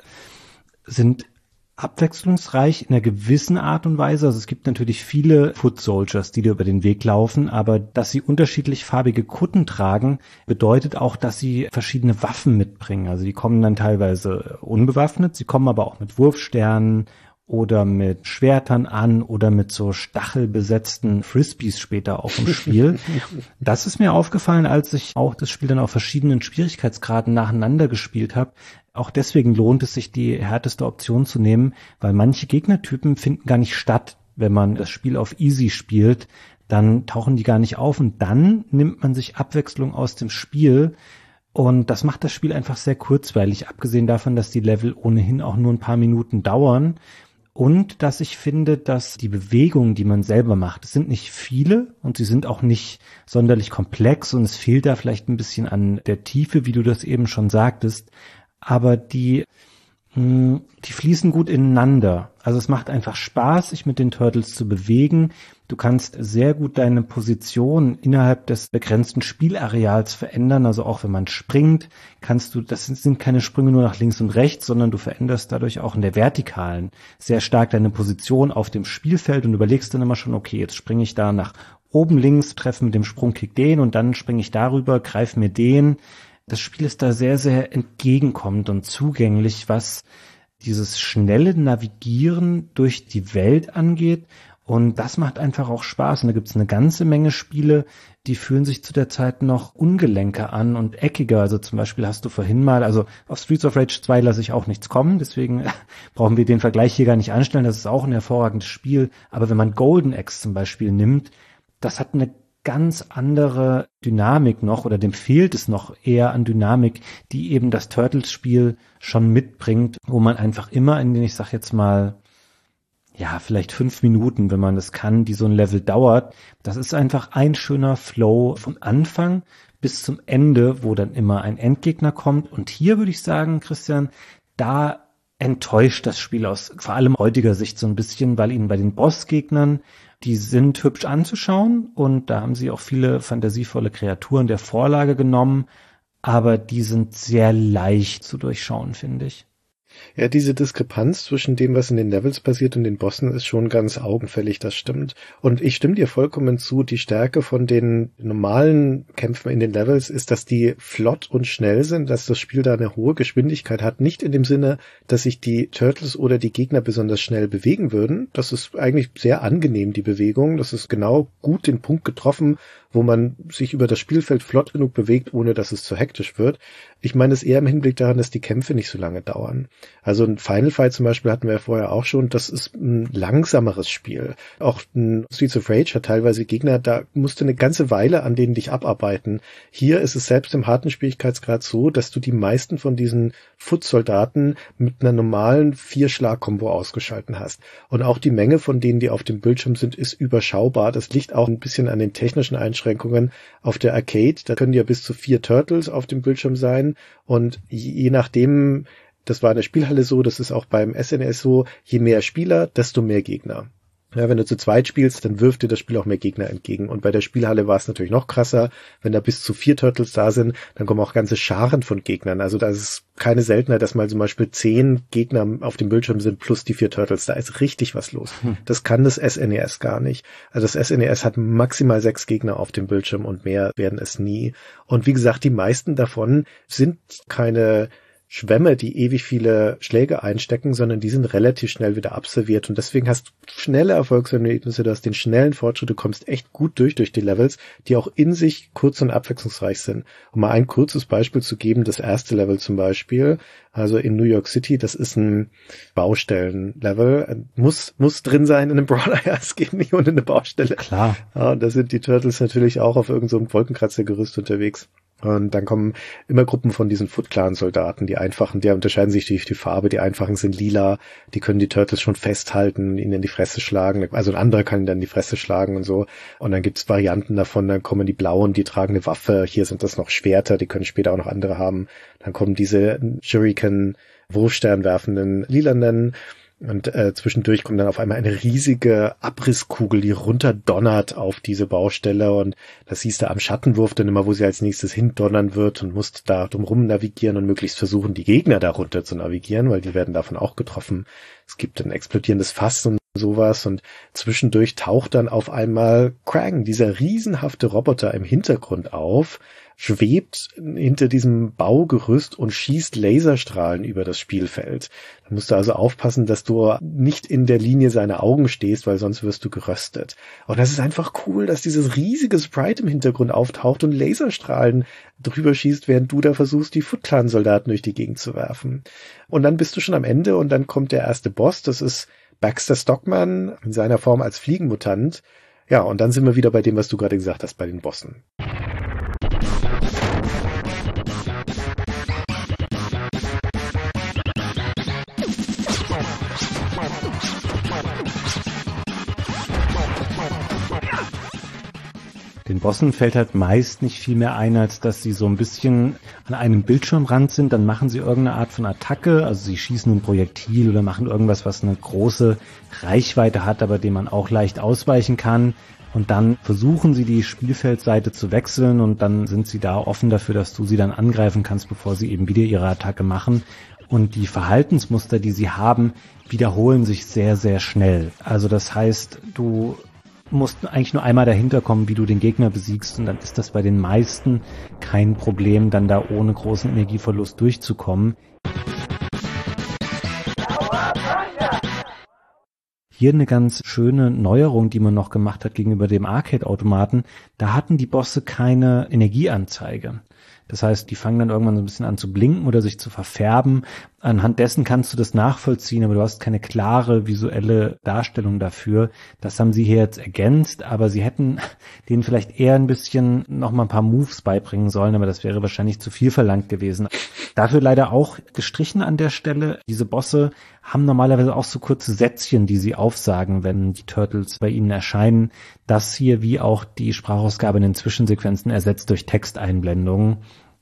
sind abwechslungsreich in einer gewissen Art und Weise. Also es gibt natürlich viele Foot Soldiers, die dir über den Weg laufen, aber dass sie unterschiedlich farbige Kutten tragen, bedeutet auch, dass sie verschiedene Waffen mitbringen. Also die kommen dann teilweise unbewaffnet, sie kommen aber auch mit Wurfsternen oder mit Schwertern an oder mit so stachelbesetzten Frisbees später auch im Spiel. Das ist mir aufgefallen, als ich auch das Spiel dann auf verschiedenen Schwierigkeitsgraden nacheinander gespielt habe. Auch deswegen lohnt es sich, die härteste Option zu nehmen, weil manche Gegnertypen finden gar nicht statt. Wenn man das Spiel auf Easy spielt, dann tauchen die gar nicht auf und dann nimmt man sich Abwechslung aus dem Spiel. Und das macht das Spiel einfach sehr kurzweilig, abgesehen davon, dass die Level ohnehin auch nur ein paar Minuten dauern. Und dass ich finde, dass die Bewegungen, die man selber macht, es sind nicht viele und sie sind auch nicht sonderlich komplex und es fehlt da vielleicht ein bisschen an der Tiefe, wie du das eben schon sagtest, aber die fließen gut ineinander. Also es macht einfach Spaß, sich mit den Turtles zu bewegen. Du kannst sehr gut deine Position innerhalb des begrenzten Spielareals verändern. Also auch wenn man springt, kannst du, das sind keine Sprünge nur nach links und rechts, sondern du veränderst dadurch auch in der Vertikalen sehr stark deine Position auf dem Spielfeld und überlegst dann immer schon, okay, jetzt springe ich da nach oben links, treffe mit dem Sprungkick den und dann springe ich darüber, greife mir den. Das Spiel ist da sehr, sehr entgegenkommend und zugänglich, was dieses schnelle Navigieren durch die Welt angeht. Und das macht einfach auch Spaß. Und da gibt es eine ganze Menge Spiele, die fühlen sich zu der Zeit noch ungelenker an und eckiger. Also zum Beispiel hast du vorhin mal, also auf Streets of Rage 2 lasse ich auch nichts kommen, deswegen brauchen wir den Vergleich hier gar nicht anstellen. Das ist auch ein hervorragendes Spiel. Aber wenn man Golden Axe zum Beispiel nimmt, das hat eine ganz andere Dynamik noch, oder dem fehlt es noch eher an Dynamik, die eben das Turtles-Spiel schon mitbringt, wo man einfach immer in den, ich sag jetzt mal, ja, vielleicht 5 Minuten, wenn man das kann, die so ein Level dauert. Das ist einfach ein schöner Flow vom Anfang bis zum Ende, wo dann immer ein Endgegner kommt. Und hier würde ich sagen, Christian, da enttäuscht das Spiel aus vor allem heutiger Sicht so ein bisschen, weil ihnen bei den Bossgegnern, die sind hübsch anzuschauen und da haben sie auch viele fantasievolle Kreaturen der Vorlage genommen, aber die sind sehr leicht zu durchschauen, finde ich. Ja, diese Diskrepanz zwischen dem, was in den Levels passiert und den Bossen ist schon ganz augenfällig, das stimmt. Und ich stimme dir vollkommen zu, die Stärke von den normalen Kämpfen in den Levels ist, dass die flott und schnell sind, dass das Spiel da eine hohe Geschwindigkeit hat. Nicht in dem Sinne, dass sich die Turtles oder die Gegner besonders schnell bewegen würden. Das ist eigentlich sehr angenehm, die Bewegung. Das ist genau gut den Punkt getroffen, wo man sich über das Spielfeld flott genug bewegt, ohne dass es zu hektisch wird. Ich meine es eher im Hinblick daran, dass die Kämpfe nicht so lange dauern. Also ein Final Fight zum Beispiel hatten wir ja vorher auch schon, das ist ein langsameres Spiel. Auch ein Streets of Rage hat teilweise Gegner, da musst du eine ganze Weile an denen dich abarbeiten. Hier ist es selbst im harten Schwierigkeitsgrad so, dass du die meisten von diesen Foot-Soldaten mit einer normalen 4-Schlag-Kombo ausgeschalten hast. Und auch die Menge von denen, die auf dem Bildschirm sind, ist überschaubar. Das liegt auch ein bisschen an den technischen Einschränkungen. Auf der Arcade, da können ja bis zu 4 Turtles auf dem Bildschirm sein und je nachdem, das war in der Spielhalle so, das ist auch beim SNES so, je mehr Spieler, desto mehr Gegner. Ja, wenn du zu zweit spielst, dann wirft dir das Spiel auch mehr Gegner entgegen. Und bei der Spielhalle war es natürlich noch krasser. Wenn da bis zu 4 Turtles da sind, dann kommen auch ganze Scharen von Gegnern. Also da ist es keine Seltenheit, dass mal zum Beispiel 10 Gegner auf dem Bildschirm sind plus die 4 Turtles. Da ist richtig was los. Das kann das SNES gar nicht. Also das SNES hat maximal 6 Gegner auf dem Bildschirm und mehr werden es nie. Und wie gesagt, die meisten davon sind keine Schwämme, die ewig viele Schläge einstecken, sondern die sind relativ schnell wieder absolviert und deswegen hast du schnelle Erfolgserlebnisse, du hast den schnellen Fortschritt, du kommst echt gut durch die Levels, die auch in sich kurz und abwechslungsreich sind. Um mal ein kurzes Beispiel zu geben, das erste Level zum Beispiel, also in New York City, das ist ein Baustellenlevel, muss drin sein in einem Brawler, ja, es geht nicht ohne eine Baustelle. Klar. Ja, und da sind die Turtles natürlich auch auf irgendeinem so Wolkenkratzergerüst unterwegs. Und dann kommen immer Gruppen von diesen Foot-Clan-Soldaten, die einfachen, die unterscheiden sich durch die Farbe, die einfachen sind lila, die können die Turtles schon festhalten, ihnen in die Fresse schlagen, also ein anderer kann ihnen dann in die Fresse schlagen und so. Und dann gibt's Varianten davon, dann kommen die blauen, die tragen eine Waffe, hier sind das noch Schwerter, die können später auch noch andere haben. Dann kommen diese Shuriken, Wurfstern werfenden lilanen. Und zwischendurch kommt dann auf einmal eine riesige Abrisskugel, die runterdonnert auf diese Baustelle und das siehst du am Schattenwurf dann immer, wo sie als nächstes hindonnern wird und musst da drumherum navigieren und möglichst versuchen, die Gegner da runter zu navigieren, weil die werden davon auch getroffen. Es gibt ein explodierendes Fass und sowas und zwischendurch taucht dann auf einmal Krang, dieser riesenhafte Roboter im Hintergrund auf, schwebt hinter diesem Baugerüst und schießt Laserstrahlen über das Spielfeld. Da musst du also aufpassen, dass du nicht in der Linie seiner Augen stehst, weil sonst wirst du geröstet. Und das ist einfach cool, dass dieses riesige Sprite im Hintergrund auftaucht und Laserstrahlen drüber schießt, während du da versuchst, die Foot-Clan-Soldaten durch die Gegend zu werfen. Und dann bist du schon am Ende und dann kommt der erste Boss, das ist Baxter Stockman in seiner Form als Fliegenmutant. Ja, und dann sind wir wieder bei dem, was du gerade gesagt hast, bei den Bossen. Den Bossen fällt halt meist nicht viel mehr ein, als dass sie so ein bisschen an einem Bildschirmrand sind, dann machen sie irgendeine Art von Attacke, also sie schießen ein Projektil oder machen irgendwas, was eine große Reichweite hat, aber dem man auch leicht ausweichen kann. Und dann versuchen sie die Spielfeldseite zu wechseln und dann sind sie da offen dafür, dass du sie dann angreifen kannst, bevor sie eben wieder ihre Attacke machen. Und die Verhaltensmuster, die sie haben, wiederholen sich sehr, sehr schnell. Also das heißt, du musst eigentlich nur einmal dahinter kommen, wie du den Gegner besiegst und dann ist das bei den meisten kein Problem, dann da ohne großen Energieverlust durchzukommen. hier eine ganz schöne Neuerung, die man noch gemacht hat gegenüber dem Arcade-Automaten. Da hatten die Bosse keine Energieanzeige. Das heißt, die fangen dann irgendwann so ein bisschen an zu blinken oder sich zu verfärben. Anhand dessen kannst du das nachvollziehen, aber du hast keine klare visuelle Darstellung dafür. Das haben sie hier jetzt ergänzt, aber sie hätten denen vielleicht eher ein bisschen noch mal ein paar Moves beibringen sollen, aber das wäre wahrscheinlich zu viel verlangt gewesen. Dafür leider auch gestrichen an der Stelle. Diese Bosse haben normalerweise auch so kurze Sätzchen, die sie aufsagen, wenn die Turtles bei ihnen erscheinen. Das hier, wie auch die Sprachausgabe in den Zwischensequenzen, ersetzt durch Texteinblendungen.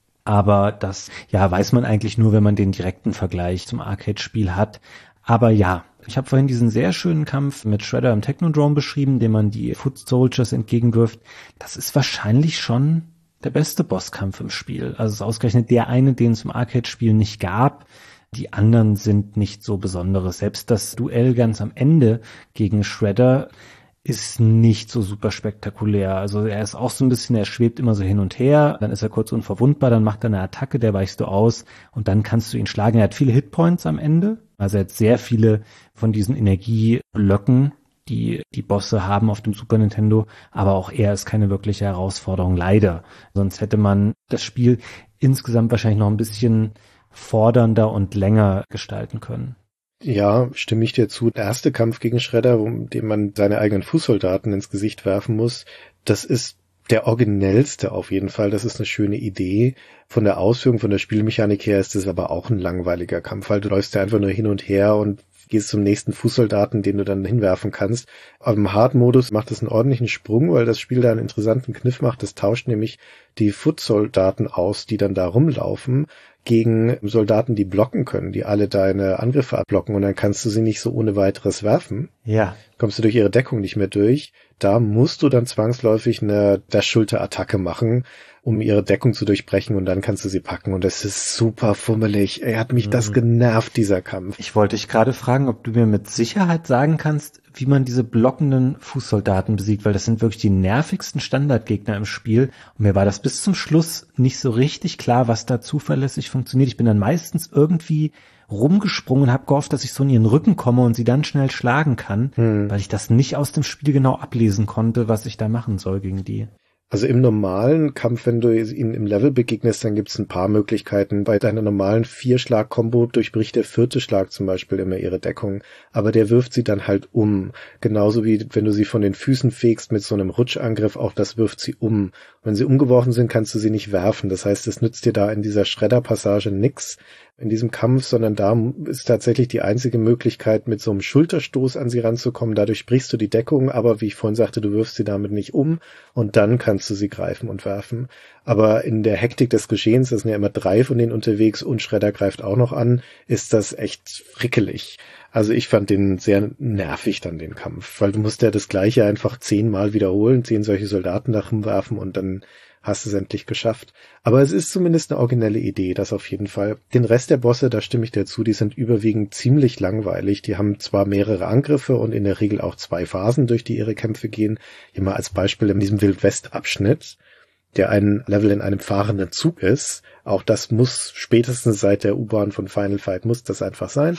Aber das, ja, weiß man eigentlich nur, wenn man den direkten Vergleich zum Arcade-Spiel hat. Aber ja, ich habe vorhin diesen sehr schönen Kampf mit Shredder im Technodrome beschrieben, dem man die Foot Soldiers entgegenwirft. Das ist wahrscheinlich schon der beste Bosskampf im Spiel. Also es ist ausgerechnet der eine, den es im Arcade-Spiel nicht gab. Die anderen sind nicht so Besonderes. Selbst das Duell ganz am Ende gegen Shredder ist nicht so super spektakulär. Also er ist auch so ein bisschen, er schwebt immer so hin und her, dann ist er kurz unverwundbar, dann macht er eine Attacke, der weichst du aus und dann kannst du ihn schlagen. Er hat viele Hitpoints am Ende, also er hat sehr viele von diesen Energieblöcken, die die Bosse haben auf dem Super Nintendo, aber auch er ist keine wirkliche Herausforderung, leider. Sonst hätte man das Spiel insgesamt wahrscheinlich noch ein bisschen fordernder und länger gestalten können. Ja, stimme ich dir zu. Der erste Kampf gegen Shredder, in dem man seine eigenen Fußsoldaten ins Gesicht werfen muss, das ist der originellste auf jeden Fall. Das ist eine schöne Idee. Von der Ausführung, von der Spielmechanik her ist es aber auch ein langweiliger Kampf, weil du läufst ja einfach nur hin und her und gehst zum nächsten Fußsoldaten, den du dann hinwerfen kannst. Aber im Hard-Modus macht es einen ordentlichen Sprung, weil das Spiel da einen interessanten Kniff macht. Das tauscht nämlich die Foot-Soldaten aus, die dann da rumlaufen, gegen Soldaten, die blocken können, die alle deine Angriffe abblocken und dann kannst du sie nicht so ohne weiteres werfen. Ja. Kommst du durch ihre Deckung nicht mehr durch. Da musst du dann zwangsläufig eine Dash-Schulter-Attacke machen, um ihre Deckung zu durchbrechen und dann kannst du sie packen und das ist super fummelig. Er hat mich das genervt, dieser Kampf. Ich wollte dich gerade fragen, ob du mir mit Sicherheit sagen kannst, wie man diese blockenden Fußsoldaten besiegt, weil das sind wirklich die nervigsten Standardgegner im Spiel und mir war das bis zum Schluss nicht so richtig klar, was da zuverlässig funktioniert. Ich bin dann meistens irgendwie rumgesprungen und habe gehofft, dass ich so in ihren Rücken komme und sie dann schnell schlagen kann, weil ich das nicht aus dem Spiel genau ablesen konnte, was ich da machen soll gegen die. Also im normalen Kampf, wenn du ihnen im Level begegnest, dann gibt's ein paar Möglichkeiten. Bei deiner normalen 4-Schlag-Kombo durchbricht der 4. Schlag zum Beispiel immer ihre Deckung. Aber der wirft sie dann halt um. Genauso wie wenn du sie von den Füßen fegst mit so einem Rutschangriff, auch das wirft sie um. Wenn sie umgeworfen sind, kannst du sie nicht werfen. Das heißt, es nützt dir da in dieser Shredder-Passage nix in diesem Kampf, sondern da ist tatsächlich die einzige Möglichkeit, mit so einem Schulterstoß an sie ranzukommen. Dadurch brichst du die Deckung, aber wie ich vorhin sagte, du wirfst sie damit nicht um und dann kannst du sie greifen und werfen. Aber in der Hektik des Geschehens, das sind ja immer 3 von denen unterwegs und Shredder greift auch noch an, ist das echt frickelig. Also ich fand den sehr nervig dann, den Kampf, weil du musst ja das Gleiche einfach 10-mal wiederholen, 10 solche Soldaten nach rumwerfen und dann hast du es endlich geschafft. Aber es ist zumindest eine originelle Idee, das auf jeden Fall. Den Rest der Bosse, da stimme ich dir zu, die sind überwiegend ziemlich langweilig. Die haben zwar mehrere Angriffe und in der Regel auch 2 Phasen, durch die ihre Kämpfe gehen. Hier mal als Beispiel in diesem Wild-West-Abschnitt, der ein Level in einem fahrenden Zug ist. Auch das muss spätestens seit der U-Bahn von Final Fight muss das einfach sein.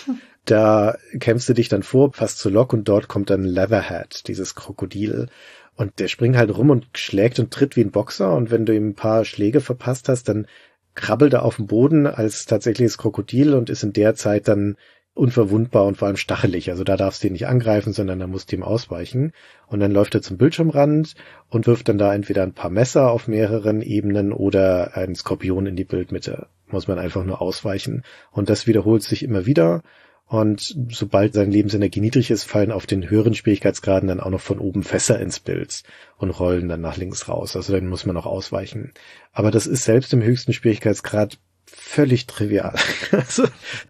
Da kämpfst du dich dann vor, fast zu Lok und dort kommt dann Leatherhead, dieses Krokodil. Und der springt halt rum und schlägt und tritt wie ein Boxer und wenn du ihm ein paar Schläge verpasst hast, dann krabbelt er auf dem Boden als tatsächliches Krokodil und ist in der Zeit dann unverwundbar und vor allem stachelig. Also da darfst du ihn nicht angreifen, sondern da musst du ihm ausweichen. Und dann läuft er zum Bildschirmrand und wirft dann da entweder ein paar Messer auf mehreren Ebenen oder einen Skorpion in die Bildmitte. Muss man einfach nur ausweichen. Und das wiederholt sich immer wieder. Und sobald seine Lebensenergie niedrig ist, fallen auf den höheren Schwierigkeitsgraden dann auch noch von oben Fässer ins Bild und rollen dann nach links raus. Also dann muss man auch ausweichen. Aber das ist selbst im höchsten Schwierigkeitsgrad völlig trivial. Also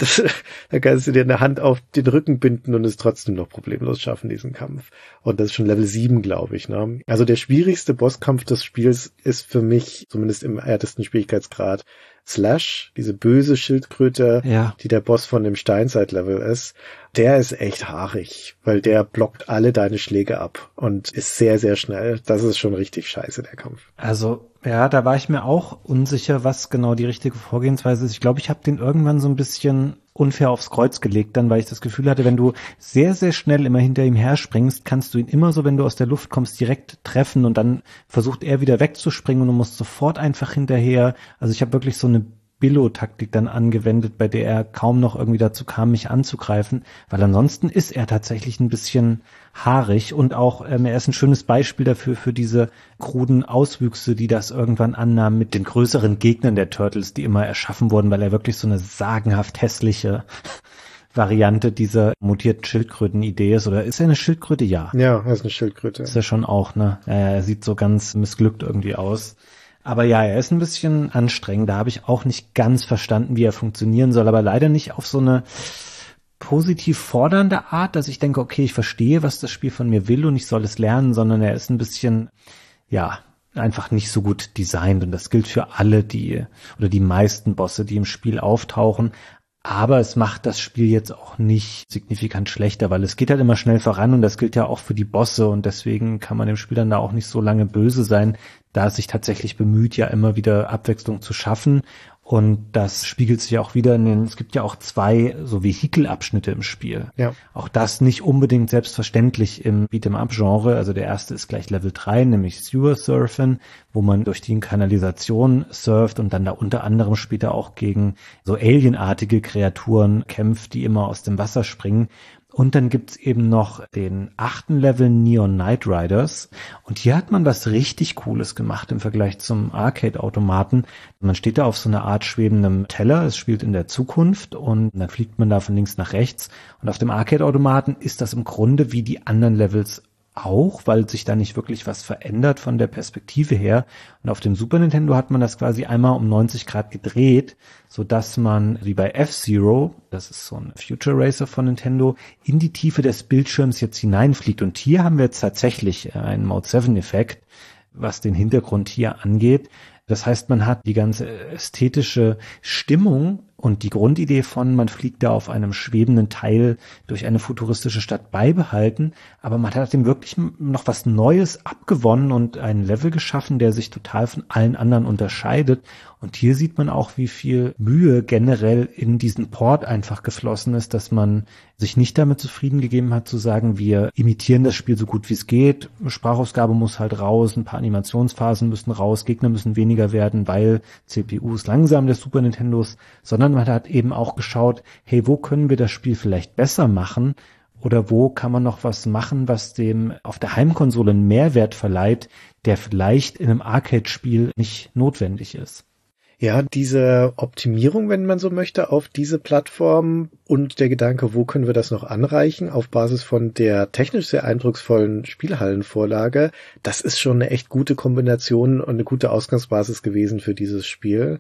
da kannst du dir eine Hand auf den Rücken binden und es trotzdem noch problemlos schaffen, diesen Kampf. Und das ist schon Level 7, glaube ich. Ne? Also der schwierigste Bosskampf des Spiels ist für mich, zumindest im härtesten Schwierigkeitsgrad, Slash, diese böse Schildkröte, die der Boss von dem Steinzeit-Level ist. Der ist echt haarig, weil der blockt alle deine Schläge ab und ist sehr, sehr schnell. Das ist schon richtig scheiße, der Kampf. Also, ja, da war ich mir auch unsicher, was genau die richtige Vorgehensweise ist. Ich glaube, ich habe den irgendwann so ein bisschen unfair aufs Kreuz gelegt dann, weil ich das Gefühl hatte, wenn du sehr, sehr schnell immer hinter ihm herspringst, kannst du ihn immer so, wenn du aus der Luft kommst, direkt treffen und dann versucht er wieder wegzuspringen und du musst sofort einfach hinterher. Also ich habe wirklich so eine Billo-Taktik dann angewendet, bei der er kaum noch irgendwie dazu kam, mich anzugreifen, weil ansonsten ist er tatsächlich ein bisschen haarig und auch er ist ein schönes Beispiel dafür, für diese kruden Auswüchse, die das irgendwann annahm mit den größeren Gegnern der Turtles, die immer erschaffen wurden, weil er wirklich so eine sagenhaft hässliche Variante dieser mutierten Schildkröten-Idee ist. Oder ist er eine Schildkröte? Ja. Ja, er ist eine Schildkröte. Ist er schon auch, ne? Er sieht so ganz missglückt irgendwie aus. Aber ja, er ist ein bisschen anstrengend. Da habe ich auch nicht ganz verstanden, wie er funktionieren soll, aber leider nicht auf so eine positiv fordernde Art, dass ich denke, okay, ich verstehe, was das Spiel von mir will und ich soll es lernen, sondern er ist ein bisschen, ja, einfach nicht so gut designt. Und das gilt für alle die meisten Bosse, die im Spiel auftauchen. Aber es macht das Spiel jetzt auch nicht signifikant schlechter, weil es geht halt immer schnell voran und das gilt ja auch für die Bosse und deswegen kann man dem Spiel dann da auch nicht so lange böse sein, da es sich tatsächlich bemüht, ja immer wieder Abwechslung zu schaffen. Und das spiegelt sich auch wieder es gibt ja auch 2 so Vehikelabschnitte im Spiel. Ja. Auch das nicht unbedingt selbstverständlich im Beat'em-up-Genre. Also der erste ist gleich Level 3, nämlich Sewer Surfen, wo man durch die Kanalisation surft und dann da unter anderem später auch gegen so alienartige Kreaturen kämpft, die immer aus dem Wasser springen. Und dann gibt's eben noch den 8. Level Neon Knight Riders. Und hier hat man was richtig Cooles gemacht im Vergleich zum Arcade-Automaten. Man steht da auf so einer Art schwebendem Teller. Es spielt in der Zukunft und dann fliegt man da von links nach rechts. Und auf dem Arcade-Automaten ist das im Grunde wie die anderen Levels auch, weil sich da nicht wirklich was verändert von der Perspektive her. Und auf dem Super Nintendo hat man das quasi einmal um 90 Grad gedreht, so dass man, wie bei F-Zero, das ist so ein Future Racer von Nintendo, in die Tiefe des Bildschirms jetzt hineinfliegt. Und hier haben wir jetzt tatsächlich einen Mode-7-Effekt, was den Hintergrund hier angeht. Das heißt, man hat die ganze ästhetische Stimmung und die Grundidee von, man fliegt da auf einem schwebenden Teil durch eine futuristische Stadt beibehalten, aber man hat dem wirklich noch was Neues abgewonnen und einen Level geschaffen, der sich total von allen anderen unterscheidet. Und hier sieht man auch, wie viel Mühe generell in diesen Port einfach geflossen ist, dass man sich nicht damit zufrieden gegeben hat zu sagen, wir imitieren das Spiel so gut wie es geht, Sprachausgabe muss halt raus, ein paar Animationsphasen müssen raus, Gegner müssen weniger werden, weil CPU ist langsam des Super Nintendos, sondern man hat eben auch geschaut, hey, wo können wir das Spiel vielleicht besser machen oder wo kann man noch was machen, was dem auf der Heimkonsole einen Mehrwert verleiht, der vielleicht in einem Arcade-Spiel nicht notwendig ist. Ja, diese Optimierung, wenn man so möchte, auf diese Plattform und der Gedanke, wo können wir das noch anreichen, auf Basis von der technisch sehr eindrucksvollen Spielhallenvorlage, das ist schon eine echt gute Kombination und eine gute Ausgangsbasis gewesen für dieses Spiel,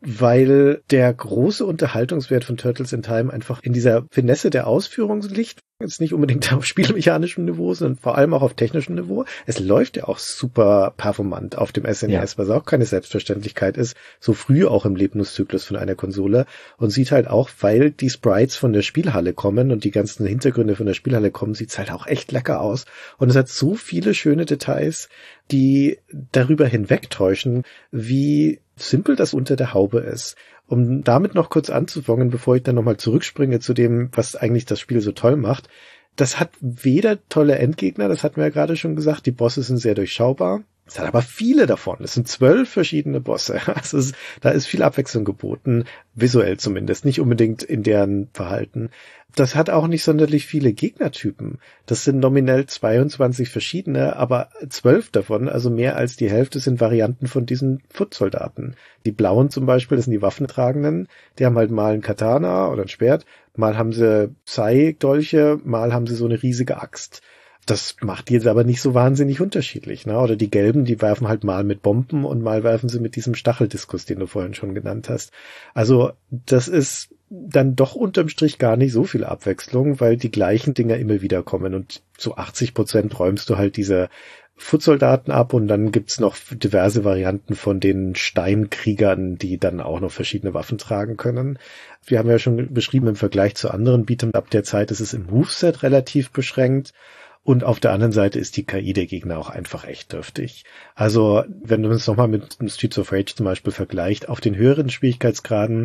weil der große Unterhaltungswert von Turtles in Time einfach in dieser Finesse der Ausführung liegt. Jetzt nicht unbedingt auf spielmechanischem Niveau, sondern vor allem auch auf technischem Niveau. Es läuft ja auch super performant auf dem SNES, was auch keine Selbstverständlichkeit ist, so früh auch im Lebenszyklus von einer Konsole und sieht halt auch, weil die Sprites von der Spielhalle kommen und die ganzen Hintergründe von der Spielhalle kommen, sieht's halt auch echt lecker aus und es hat so viele schöne Details, die darüber hinwegtäuschen, wie simpel das unter der Haube ist. Um damit noch kurz anzufangen, bevor ich dann nochmal zurückspringe zu dem, was eigentlich das Spiel so toll macht. Das hat weder tolle Endgegner, das hatten wir ja gerade schon gesagt, die Bosse sind sehr durchschaubar. Es hat aber viele davon. Es sind 12 verschiedene Bosse. Also da ist viel Abwechslung geboten, visuell zumindest, nicht unbedingt in deren Verhalten. Das hat auch nicht sonderlich viele Gegnertypen. Das sind nominell 22 verschiedene, aber 12 davon, also mehr als die Hälfte, sind Varianten von diesen Footsoldaten. Die blauen zum Beispiel, das sind die Waffentragenden, die haben halt mal ein Katana oder ein Schwert, mal haben sie Sai-Dolche, mal haben sie so eine riesige Axt. Das macht die jetzt aber nicht so wahnsinnig unterschiedlich, ne? Oder die Gelben, die werfen halt mal mit Bomben und mal werfen sie mit diesem Stacheldiskus, den du vorhin schon genannt hast. Also das ist dann doch unterm Strich gar nicht so viel Abwechslung, weil die gleichen Dinger immer wieder kommen und zu 80% räumst du halt diese Footsoldaten ab und dann gibt's noch diverse Varianten von den Steinkriegern, die dann auch noch verschiedene Waffen tragen können. Wir haben ja schon beschrieben, im Vergleich zu anderen Beat'em-up der Zeit ist es im Moveset relativ beschränkt. Und auf der anderen Seite ist die KI der Gegner auch einfach echt dürftig. Also, wenn man es nochmal mit Streets of Rage zum Beispiel vergleicht, auf den höheren Schwierigkeitsgraden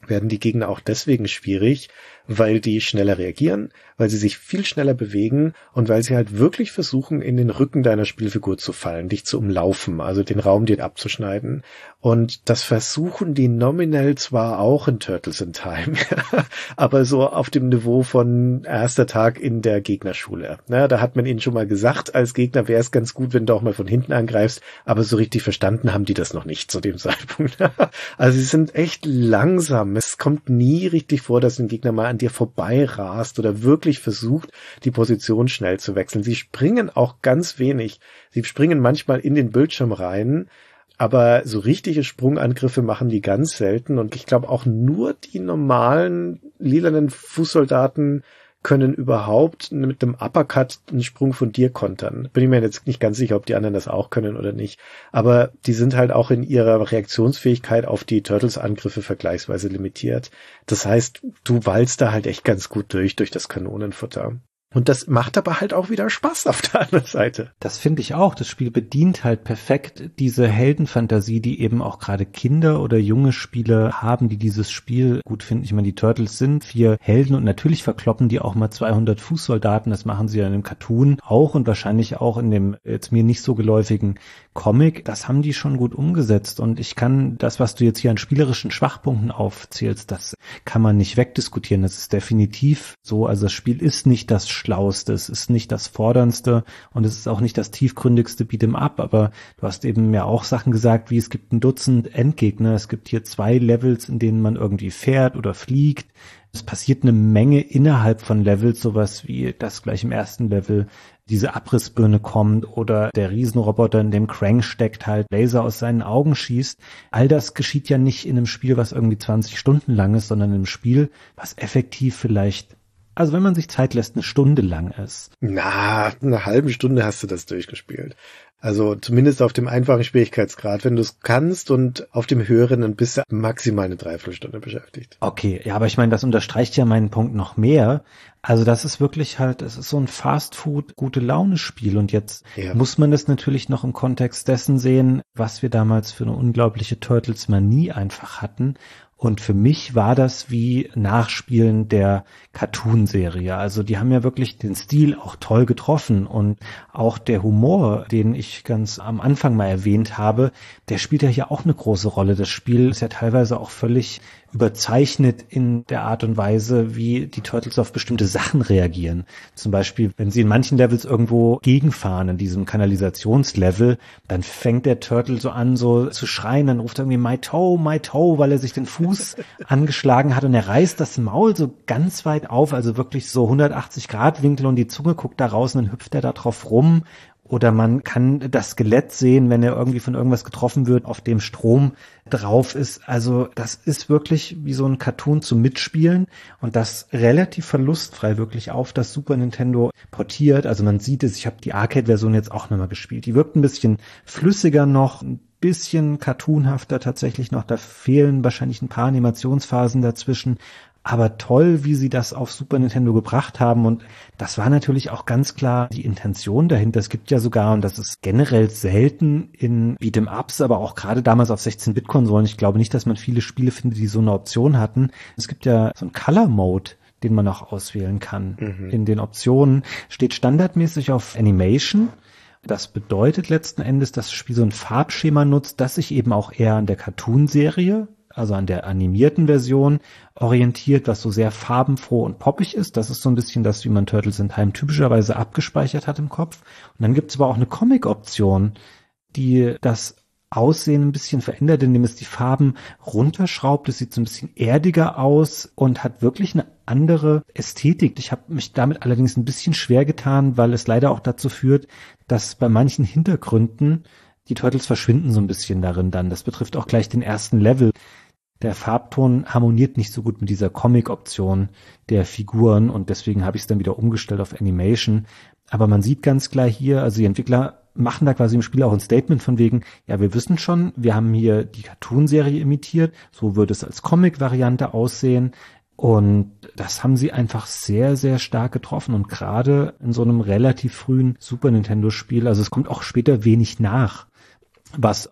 werden die Gegner auch deswegen schwierig, weil die schneller reagieren, weil sie sich viel schneller bewegen und weil sie halt wirklich versuchen, in den Rücken deiner Spielfigur zu fallen, dich zu umlaufen, also den Raum dir abzuschneiden. Und das versuchen die nominell zwar auch in Turtles in Time, aber so auf dem Niveau von erster Tag in der Gegnerschule. Na, da hat man ihnen schon mal gesagt, als Gegner wäre es ganz gut, wenn du auch mal von hinten angreifst, aber so richtig verstanden haben die das noch nicht zu dem Zeitpunkt. Also sie sind echt langsam. Es kommt nie richtig vor, dass ein Gegner mal an dir vorbei rast oder wirklich versucht, die Position schnell zu wechseln. Sie springen auch ganz wenig. Sie springen manchmal in den Bildschirm rein, aber so richtige Sprungangriffe machen die ganz selten. Und ich glaube auch nur die normalen lilanen Fußsoldaten können überhaupt mit dem Uppercut einen Sprung von dir kontern. Bin ich mir jetzt nicht ganz sicher, ob die anderen das auch können oder nicht. Aber die sind halt auch in ihrer Reaktionsfähigkeit auf die Turtles-Angriffe vergleichsweise limitiert. Das heißt, du wallst da halt echt ganz gut durch das Kanonenfutter. Und das macht aber halt auch wieder Spaß auf der anderen Seite. Das finde ich auch. Das Spiel bedient halt perfekt diese Heldenfantasie, die eben auch gerade Kinder oder junge Spieler haben, die dieses Spiel gut finden. Ich meine, die Turtles sind 4 Helden und natürlich verkloppen die auch mal 200 Fußsoldaten. Das machen sie ja in dem Cartoon auch und wahrscheinlich auch in dem jetzt mir nicht so geläufigen Comic. Das haben die schon gut umgesetzt und ich kann das, was du jetzt hier an spielerischen Schwachpunkten aufzählst, das kann man nicht wegdiskutieren. Das ist definitiv so. Also das Spiel ist nicht das Schlauste, es ist nicht das Forderndste und es ist auch nicht das tiefgründigste Beat'em Up, aber du hast eben ja auch Sachen gesagt, wie es gibt ein Dutzend Endgegner, es gibt hier 2 Levels, in denen man irgendwie fährt oder fliegt. Es passiert eine Menge innerhalb von Levels, sowas wie das gleich im ersten Level diese Abrissbirne kommt oder der Riesenroboter, in dem Krang steckt, halt Laser aus seinen Augen schießt. All das geschieht ja nicht in einem Spiel, was irgendwie 20 Stunden lang ist, sondern in einem Spiel, was effektiv vielleicht, also wenn man sich Zeit lässt, eine Stunde lang ist. Na, eine halbe Stunde hast du das durchgespielt. Also zumindest auf dem einfachen Schwierigkeitsgrad, wenn du es kannst, und auf dem höheren dann bist du maximal eine Dreiviertelstunde beschäftigt. Okay, ja, aber ich meine, das unterstreicht ja meinen Punkt noch mehr. Also das ist wirklich halt, es ist so ein Fast-Food-Gute-Laune-Spiel und jetzt muss man das natürlich noch im Kontext dessen sehen, was wir damals für eine unglaubliche Turtles-Manie einfach hatten. Und für mich war das wie Nachspielen der Cartoon-Serie. Also die haben ja wirklich den Stil auch toll getroffen und auch der Humor, den ich ganz am Anfang mal erwähnt habe, der spielt ja hier auch eine große Rolle. Das Spiel ist ja teilweise auch völlig überzeichnet in der Art und Weise, wie die Turtles auf bestimmte Sachen reagieren. Zum Beispiel, wenn sie in manchen Levels irgendwo gegenfahren, in diesem Kanalisationslevel, dann fängt der Turtle so an, so zu schreien, dann ruft er irgendwie my toe, weil er sich den Fuß angeschlagen hat und er reißt das Maul so ganz weit auf, also wirklich so 180-Grad-Winkel und die Zunge guckt da raus und dann hüpft er da drauf rum. Oder man kann das Skelett sehen, wenn er irgendwie von irgendwas getroffen wird, auf dem Strom drauf ist. Also das ist wirklich wie so ein Cartoon zum Mitspielen und das relativ verlustfrei wirklich auf das Super Nintendo portiert. Also man sieht es, ich habe die Arcade-Version jetzt auch nochmal gespielt. Die wirkt ein bisschen flüssiger noch, ein bisschen cartoonhafter tatsächlich noch. Da fehlen wahrscheinlich ein paar Animationsphasen dazwischen. Aber toll, wie sie das auf Super Nintendo gebracht haben und das war natürlich auch ganz klar die Intention dahinter. Es gibt ja sogar, und das ist generell selten in Beat'em-Ups, aber auch gerade damals auf 16-Bit-Konsolen, ich glaube nicht, dass man viele Spiele findet, die so eine Option hatten. Es gibt ja so einen Color-Mode, den man auch auswählen kann. In den Optionen steht standardmäßig auf Animation. Das bedeutet letzten Endes, dass das Spiel so ein Farbschema nutzt, das sich eben auch eher an der Cartoon-Serie, also an der animierten Version orientiert, was so sehr farbenfroh und poppig ist. Das ist so ein bisschen das, wie man Turtles in Time typischerweise abgespeichert hat im Kopf. Und dann gibt es aber auch eine Comic-Option, die das Aussehen ein bisschen verändert, indem es die Farben runterschraubt. Es sieht so ein bisschen erdiger aus und hat wirklich eine andere Ästhetik. Ich habe mich damit allerdings ein bisschen schwer getan, weil es leider auch dazu führt, dass bei manchen Hintergründen die Turtles verschwinden so ein bisschen darin dann. Das betrifft auch gleich den ersten Level. Der Farbton harmoniert nicht so gut mit dieser Comic-Option der Figuren und deswegen habe ich es dann wieder umgestellt auf Animation. Aber man sieht ganz klar hier, also die Entwickler machen da quasi im Spiel auch ein Statement von wegen, ja, wir wissen schon, wir haben hier die Cartoon-Serie imitiert, so würde es als Comic-Variante aussehen. Und das haben sie einfach sehr, sehr stark getroffen und gerade in so einem relativ frühen Super Nintendo-Spiel, also es kommt auch später wenig nach, was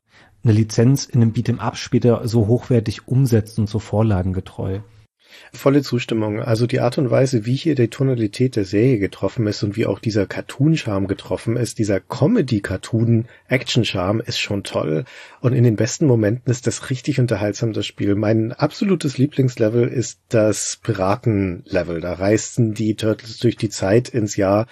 eine Lizenz in einem Beat'em-up später so hochwertig umsetzt und so vorlagengetreu. Volle Zustimmung. Also die Art und Weise, wie hier die Tonalität der Serie getroffen ist und wie auch dieser Cartoon-Charme getroffen ist, dieser Comedy-Cartoon-Action-Charme ist schon toll. Und in den besten Momenten ist das richtig unterhaltsam, das Spiel. Mein absolutes Lieblingslevel ist das Piraten-Level. Da reisten die Turtles durch die Zeit ins Jahr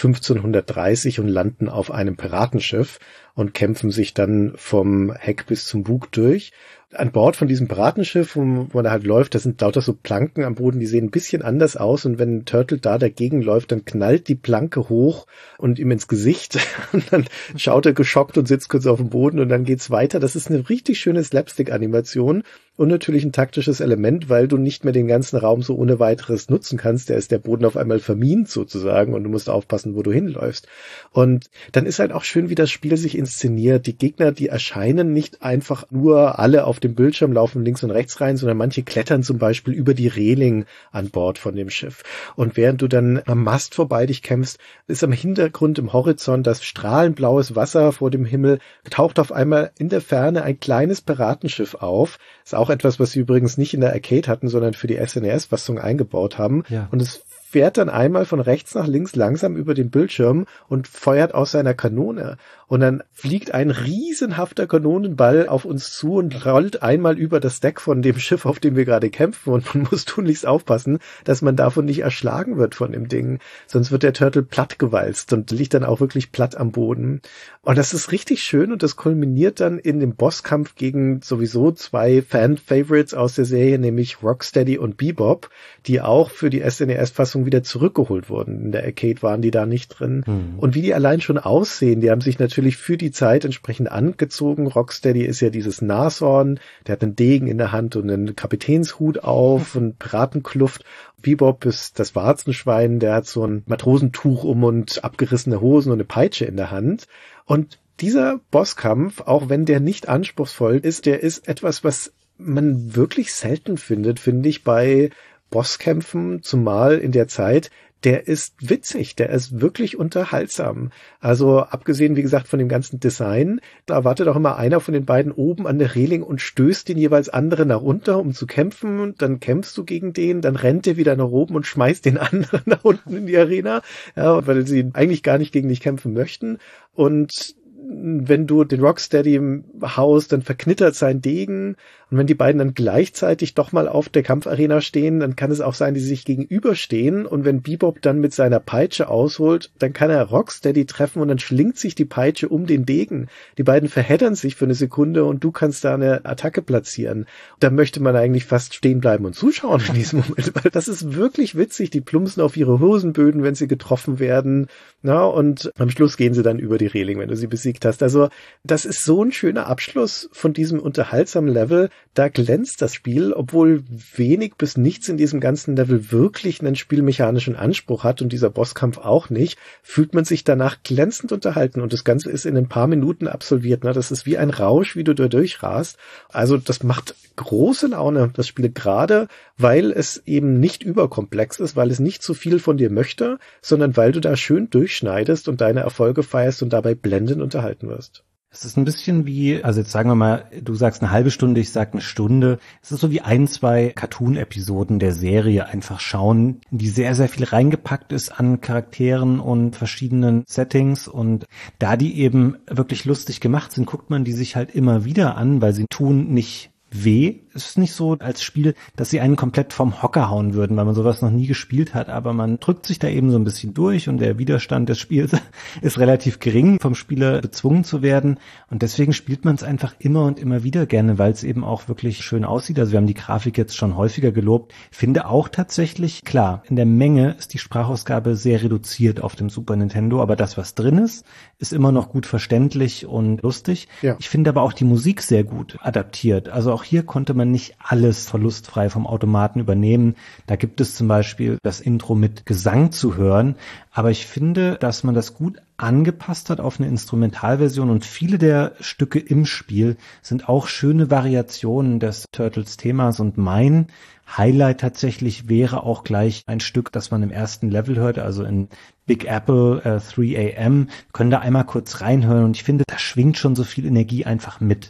1530 und landen auf einem Piratenschiff und kämpfen sich dann vom Heck bis zum Bug durch. An Bord von diesem Piratenschiff, wo man halt läuft, da sind lauter so Planken am Boden, die sehen ein bisschen anders aus und wenn ein Turtle da dagegen läuft, dann knallt die Planke hoch und ihm ins Gesicht und dann schaut er geschockt und sitzt kurz auf dem Boden und dann geht's weiter. Das ist eine richtig schöne Slapstick-Animation und natürlich ein taktisches Element, weil du nicht mehr den ganzen Raum so ohne weiteres nutzen kannst. Da ist der Boden auf einmal vermint sozusagen und du musst aufpassen, wo du hinläufst. Und dann ist halt auch schön, wie das Spiel sich inszeniert. Die Gegner, die erscheinen nicht einfach nur alle auf dem Bildschirm, laufen links und rechts rein, sondern manche klettern zum Beispiel über die Reling an Bord von dem Schiff. Und während du dann am Mast vorbei dich kämpfst, ist am Hintergrund im Horizont das strahlend blaues Wasser vor dem Himmel, taucht auf einmal in der Ferne ein kleines Piratenschiff auf. Ist auch etwas, was sie übrigens nicht in der Arcade hatten, sondern für die SNES-Fassung eingebaut haben. Ja. Und es fährt dann einmal von rechts nach links langsam über den Bildschirm und feuert aus seiner Kanone. Und dann fliegt ein riesenhafter Kanonenball auf uns zu und rollt einmal über das Deck von dem Schiff, auf dem wir gerade kämpfen. Und man muss tunlichst aufpassen, dass man davon nicht erschlagen wird von dem Ding. Sonst wird der Turtle plattgewalzt und liegt dann auch wirklich platt am Boden. Und das ist richtig schön und das kulminiert dann in dem Bosskampf gegen sowieso zwei Fan-Favorites aus der Serie, nämlich Rocksteady und Bebop, die auch für die SNES-Fassung wieder zurückgeholt wurden. In der Arcade waren die da nicht drin. Und wie die allein schon aussehen, die haben sich natürlich für die Zeit entsprechend angezogen. Rocksteady ist ja dieses Nashorn, der hat einen Degen in der Hand und einen Kapitänshut auf und Piratenkluft. Bebop ist das Warzenschwein, der hat so ein Matrosentuch um und abgerissene Hosen und eine Peitsche in der Hand. Und dieser Bosskampf, auch wenn der nicht anspruchsvoll ist, der ist etwas, was man wirklich selten findet, finde ich, bei Bosskämpfen, zumal in der Zeit. Der ist witzig, der ist wirklich unterhaltsam. Also abgesehen, wie gesagt, von dem ganzen Design, da wartet auch immer einer von den beiden oben an der Reling und stößt den jeweils anderen nach unten, um zu kämpfen. Und dann kämpfst du gegen den, dann rennt der wieder nach oben und schmeißt den anderen nach unten in die Arena, ja, weil sie eigentlich gar nicht gegen dich kämpfen möchten. Und wenn du den Rocksteady haust, dann verknittert sein Degen. Und wenn die beiden dann gleichzeitig doch mal auf der Kampfarena stehen, dann kann es auch sein, dass sie sich gegenüberstehen. Und wenn Bebop dann mit seiner Peitsche ausholt, dann kann er Rocksteady treffen und dann schlingt sich die Peitsche um den Degen. Die beiden verheddern sich für eine Sekunde und du kannst da eine Attacke platzieren. Da möchte man eigentlich fast stehen bleiben und zuschauen in diesem Moment, weil das ist wirklich witzig. Die plumpsen auf ihre Hosenböden, wenn sie getroffen werden. Na, und am Schluss gehen sie dann über die Reling, wenn du sie besiegt hast. Also das ist so ein schöner Abschluss von diesem unterhaltsamen Level. Da glänzt das Spiel, obwohl wenig bis nichts in diesem ganzen Level wirklich einen spielmechanischen Anspruch hat und dieser Bosskampf auch nicht, fühlt man sich danach glänzend unterhalten und das Ganze ist in ein paar Minuten absolviert. Ne? Das ist wie ein Rausch, wie du da durchrast. Also das macht große Laune, das Spiel, gerade weil es eben nicht überkomplex ist, weil es nicht zu viel von dir möchte, sondern weil du da schön durchschneidest und deine Erfolge feierst und dabei blendend unterhalten wirst. Es ist ein bisschen wie, also jetzt sagen wir mal, du sagst eine halbe Stunde, ich sag eine Stunde. Es ist so wie 1-2 Cartoon-Episoden der Serie einfach schauen, in die sehr, sehr viel reingepackt ist an Charakteren und verschiedenen Settings. Und da die eben wirklich lustig gemacht sind, guckt man die sich halt immer wieder an, weil sie tun nicht weh. Es ist nicht so als Spiel, dass sie einen komplett vom Hocker hauen würden, weil man sowas noch nie gespielt hat, aber man drückt sich da eben so ein bisschen durch und der Widerstand des Spiels ist relativ gering, vom Spieler bezwungen zu werden und deswegen spielt man es einfach immer und immer wieder gerne, weil es eben auch wirklich schön aussieht. Also wir haben die Grafik jetzt schon häufiger gelobt. Finde auch tatsächlich, klar, in der Menge ist die Sprachausgabe sehr reduziert auf dem Super Nintendo, aber das, was drin ist immer noch gut verständlich und lustig. Ja. Ich finde aber auch die Musik sehr gut adaptiert. Also auch hier konnte man nicht alles verlustfrei vom Automaten übernehmen. Da gibt es zum Beispiel das Intro mit Gesang zu hören. Aber ich finde, dass man das gut angepasst hat auf eine Instrumentalversion und viele der Stücke im Spiel sind auch schöne Variationen des Turtles-Themas und mein Highlight tatsächlich wäre auch gleich ein Stück, das man im ersten Level hört, also in Big Apple 3 AM. Können da einmal kurz reinhören und ich finde, da schwingt schon so viel Energie einfach mit.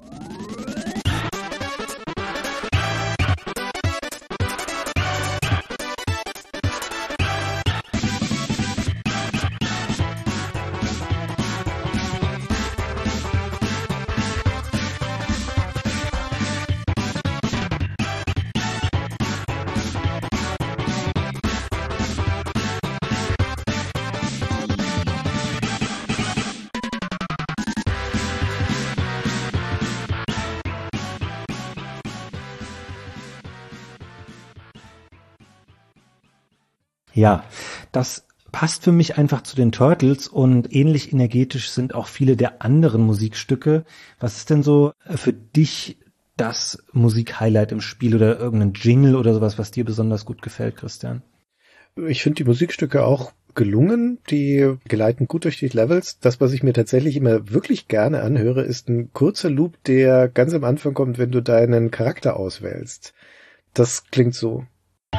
Ja, das passt für mich einfach zu den Turtles und ähnlich energetisch sind auch viele der anderen Musikstücke. Was ist denn so für dich das Musikhighlight im Spiel oder irgendein Jingle oder sowas, was dir besonders gut gefällt, Christian? Ich finde die Musikstücke auch gelungen, die geleiten gut durch die Levels. Das, was ich mir tatsächlich immer wirklich gerne anhöre, ist ein kurzer Loop, der ganz am Anfang kommt, wenn du deinen Charakter auswählst. Das klingt so.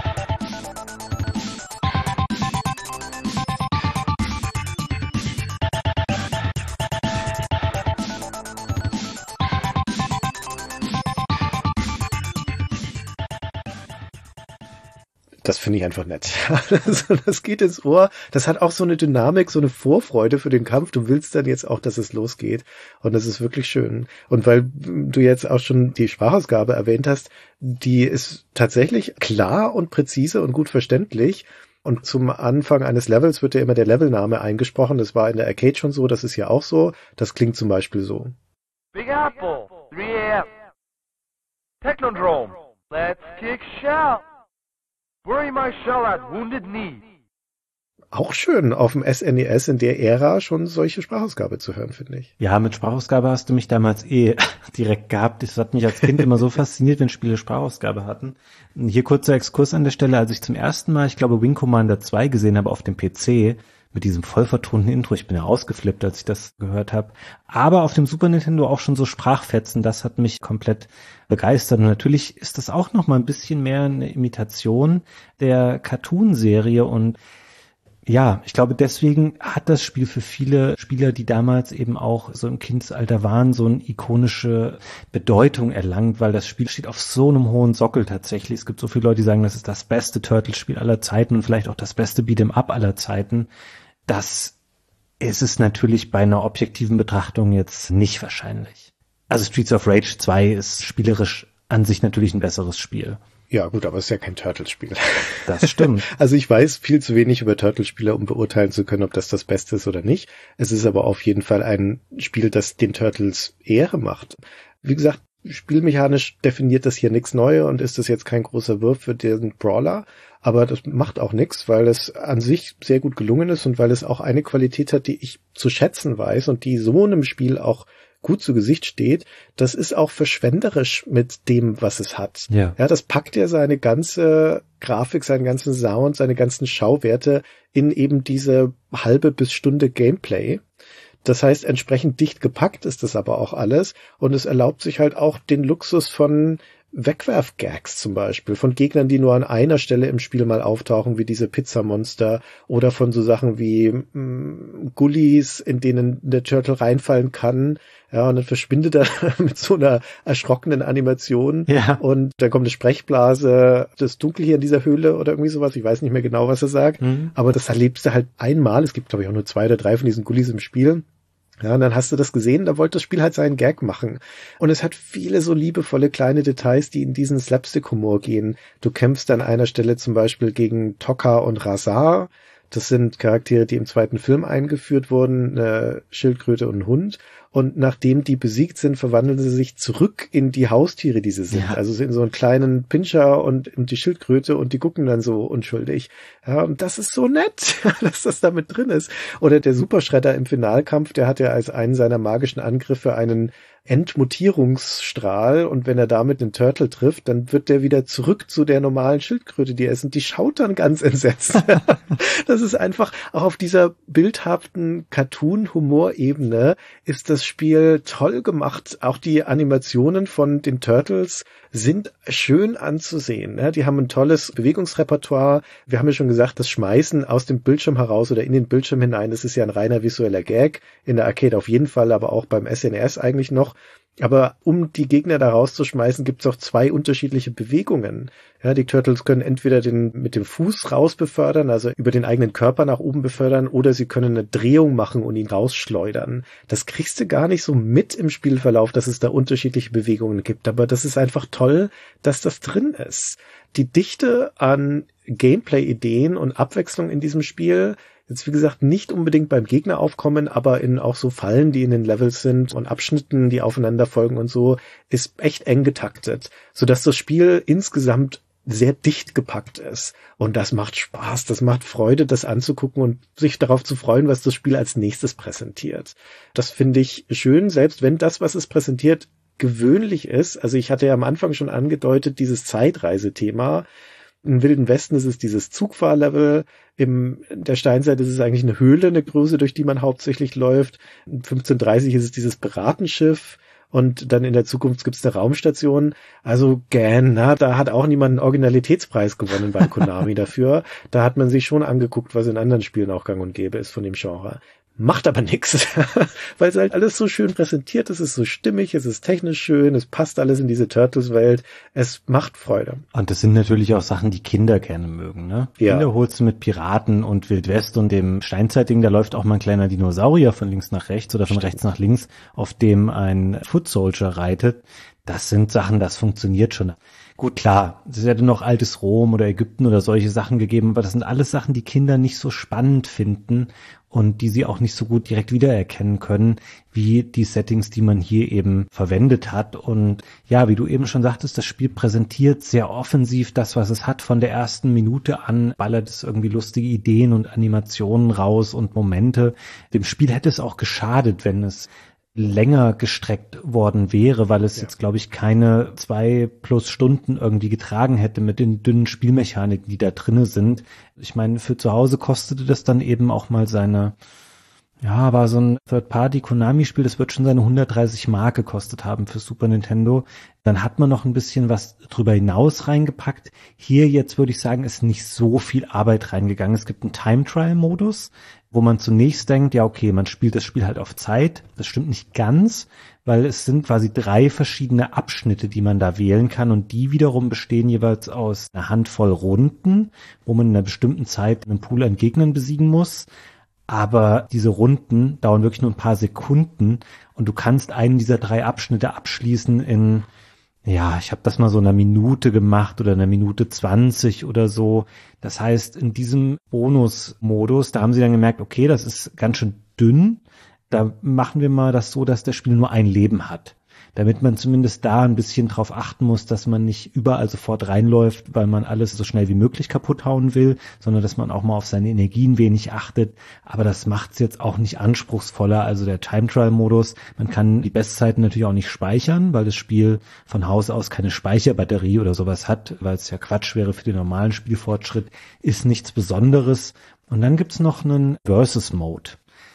Das finde ich einfach nett. Das geht ins Ohr. Das hat auch so eine Dynamik, so eine Vorfreude für den Kampf. Du willst dann jetzt auch, dass es losgeht. Und das ist wirklich schön. Und weil du jetzt auch schon die Sprachausgabe erwähnt hast, die ist tatsächlich klar und präzise und gut verständlich. Und zum Anfang eines Levels wird ja immer der Levelname eingesprochen. Das war in der Arcade schon so. Das ist ja auch so. Das klingt zum Beispiel so. Big Apple, 3 AM. Technodrome, let's kick shout. Bury my shell at Wounded Knee. Auch schön, auf dem SNES in der Ära schon solche Sprachausgabe zu hören, finde ich. Ja, mit Sprachausgabe hast du mich damals direkt gehabt. Das hat mich als Kind immer so fasziniert, wenn Spiele Sprachausgabe hatten. Hier kurzer Exkurs an der Stelle, als ich zum ersten Mal, ich glaube, Wing Commander 2 gesehen habe auf dem PC, mit diesem voll vertonten Intro. Ich bin ja ausgeflippt, als ich das gehört habe. Aber auf dem Super Nintendo auch schon so Sprachfetzen, das hat mich komplett begeistert. Und natürlich ist das auch noch mal ein bisschen mehr eine Imitation der Cartoon-Serie. Und ja, ich glaube, deswegen hat das Spiel für viele Spieler, die damals eben auch so im Kindesalter waren, so eine ikonische Bedeutung erlangt, weil das Spiel steht auf so einem hohen Sockel tatsächlich. Es gibt so viele Leute, die sagen, das ist das beste Turtles-Spiel aller Zeiten und vielleicht auch das beste Beat'em-up aller Zeiten. Das ist es natürlich bei einer objektiven Betrachtung jetzt nicht wahrscheinlich. Also Streets of Rage 2 ist spielerisch an sich natürlich ein besseres Spiel. Ja gut, aber es ist ja kein Turtles-Spiel. Das stimmt. Also ich weiß viel zu wenig über Turtles-Spiele, um beurteilen zu können, ob das Beste ist oder nicht. Es ist aber auf jeden Fall ein Spiel, das den Turtles Ehre macht. Wie gesagt, spielmechanisch definiert das hier nichts Neues und ist das jetzt kein großer Wurf für den Brawler. Aber das macht auch nichts, weil es an sich sehr gut gelungen ist und weil es auch eine Qualität hat, die ich zu schätzen weiß und die so einem Spiel auch gut zu Gesicht steht. Das ist auch verschwenderisch mit dem, was es hat. Ja, das packt ja seine ganze Grafik, seinen ganzen Sound, seine ganzen Schauwerte in eben diese halbe bis Stunde Gameplay. Das heißt, entsprechend dicht gepackt ist das aber auch alles und es erlaubt sich halt auch den Luxus von Wegwerf-Gags zum Beispiel, von Gegnern, die nur an einer Stelle im Spiel mal auftauchen, wie diese Pizzamonster oder von so Sachen wie Gullis, in denen der Turtle reinfallen kann, ja, und dann verschwindet er mit so einer erschrockenen Animation und dann kommt eine Sprechblase, das Dunkel hier in dieser Höhle oder irgendwie sowas, ich weiß nicht mehr genau, was er sagt, aber das erlebst du halt einmal, es gibt glaube ich auch nur 2 oder 3 von diesen Gullis im Spiel. Ja, und dann hast du das gesehen, da wollte das Spiel halt seinen Gag machen. Und es hat viele so liebevolle kleine Details, die in diesen Slapstick-Humor gehen. Du kämpfst an einer Stelle zum Beispiel gegen Tokka und Razar. Das sind Charaktere, die im zweiten Film eingeführt wurden, eine Schildkröte und ein Hund. Und nachdem die besiegt sind, verwandeln sie sich zurück in die Haustiere, die sie sind. Ja. Also in so einen kleinen Pinscher und die Schildkröte und die gucken dann so unschuldig. Ja, und das ist so nett, dass das da mit drin ist. Oder der Superschredder im Finalkampf, der hat ja als einen seiner magischen Angriffe einen Entmutierungsstrahl und wenn er damit den Turtle trifft, dann wird der wieder zurück zu der normalen Schildkröte, die er ist und die schaut dann ganz entsetzt. Das ist einfach, auch auf dieser bildhaften Cartoon-Humor-Ebene ist das Spiel toll gemacht. Auch die Animationen von den Turtles sind schön anzusehen. Ja, die haben ein tolles Bewegungsrepertoire. Wir haben ja schon gesagt, das Schmeißen aus dem Bildschirm heraus oder in den Bildschirm hinein, das ist ja ein reiner visueller Gag. In der Arcade auf jeden Fall, aber auch beim SNES eigentlich noch. Aber um die Gegner da rauszuschmeißen, gibt es auch 2 unterschiedliche Bewegungen. Ja, die Turtles können entweder mit dem Fuß raus befördern, also über den eigenen Körper nach oben befördern, oder sie können eine Drehung machen und ihn rausschleudern. Das kriegst du gar nicht so mit im Spielverlauf, dass es da unterschiedliche Bewegungen gibt. Aber das ist einfach toll, dass das drin ist. Die Dichte an Gameplay-Ideen und Abwechslung in diesem Spiel, jetzt wie gesagt nicht unbedingt beim Gegner aufkommen, aber in auch so Fallen, die in den Levels sind und Abschnitten, die aufeinander folgen und so, ist echt eng getaktet, sodass das Spiel insgesamt sehr dicht gepackt ist. Und das macht Spaß, das macht Freude, das anzugucken und sich darauf zu freuen, was das Spiel als nächstes präsentiert. Das finde ich schön, selbst wenn das, was es präsentiert, gewöhnlich ist. Also ich hatte ja am Anfang schon angedeutet, dieses Zeitreisethema. Im Wilden Westen ist es dieses Zugfahrlevel, in der Steinzeit ist es eigentlich eine Höhle, eine Größe, durch die man hauptsächlich läuft. 1530 ist es dieses Piratenschiff und dann in der Zukunft gibt's eine Raumstation. Also da hat auch niemand einen Originalitätspreis gewonnen bei Konami dafür. Da hat man sich schon angeguckt, was in anderen Spielen auch gang und gäbe ist von dem Genre. Macht aber nichts, weil es halt alles so schön präsentiert ist, es ist so stimmig, es ist technisch schön, es passt alles in diese Turtles-Welt, es macht Freude. Und das sind natürlich auch Sachen, die Kinder gerne mögen, ne? Ja. Kinder holst du mit Piraten und Wildwest und dem Steinzeitding, da läuft auch mal ein kleiner Dinosaurier von links nach rechts oder von rechts nach links, auf dem ein Foot Soldier reitet. Das sind Sachen, das funktioniert schon. Gut, klar, es hätte noch altes Rom oder Ägypten oder solche Sachen gegeben, aber das sind alles Sachen, die Kinder nicht so spannend finden und die sie auch nicht so gut direkt wiedererkennen können, wie die Settings, die man hier eben verwendet hat. Und ja, wie du eben schon sagtest, das Spiel präsentiert sehr offensiv das, was es hat. Von der ersten Minute an ballert es irgendwie lustige Ideen und Animationen raus und Momente. Dem Spiel hätte es auch geschadet, wenn es länger gestreckt worden wäre, weil es jetzt, glaube ich, keine 2+ Stunden irgendwie getragen hätte mit den dünnen Spielmechaniken, die da drinne sind. Ich meine, für zu Hause kostete das dann eben auch mal war so ein Third-Party-Konami-Spiel, das wird schon seine 130 Mark gekostet haben für Super Nintendo. Dann hat man noch ein bisschen was drüber hinaus reingepackt. Hier jetzt würde ich sagen, ist nicht so viel Arbeit reingegangen. Es gibt einen Time-Trial-Modus, wo man zunächst denkt, ja okay, man spielt das Spiel halt auf Zeit. Das stimmt nicht ganz, weil es sind quasi 3 verschiedene Abschnitte, die man da wählen kann und die wiederum bestehen jeweils aus einer Handvoll Runden, wo man in einer bestimmten Zeit einen Pool an Gegnern besiegen muss. Aber diese Runden dauern wirklich nur ein paar Sekunden und du kannst einen dieser 3 Abschnitte abschließen in, ich habe das mal so 1 Minute gemacht oder 1 Minute 20 oder so. Das heißt, in diesem Bonusmodus, da haben sie dann gemerkt, okay, das ist ganz schön dünn. Da machen wir mal das so, dass das Spiel nur ein Leben hat. Damit man zumindest da ein bisschen drauf achten muss, dass man nicht überall sofort reinläuft, weil man alles so schnell wie möglich kaputt hauen will, sondern dass man auch mal auf seine Energien wenig achtet. Aber das macht es jetzt auch nicht anspruchsvoller. Also der Time-Trial-Modus, man kann die Bestzeiten natürlich auch nicht speichern, weil das Spiel von Haus aus keine Speicherbatterie oder sowas hat, weil es ja Quatsch wäre für den normalen Spielfortschritt, ist nichts Besonderes. Und dann gibt's noch einen Versus-Mode.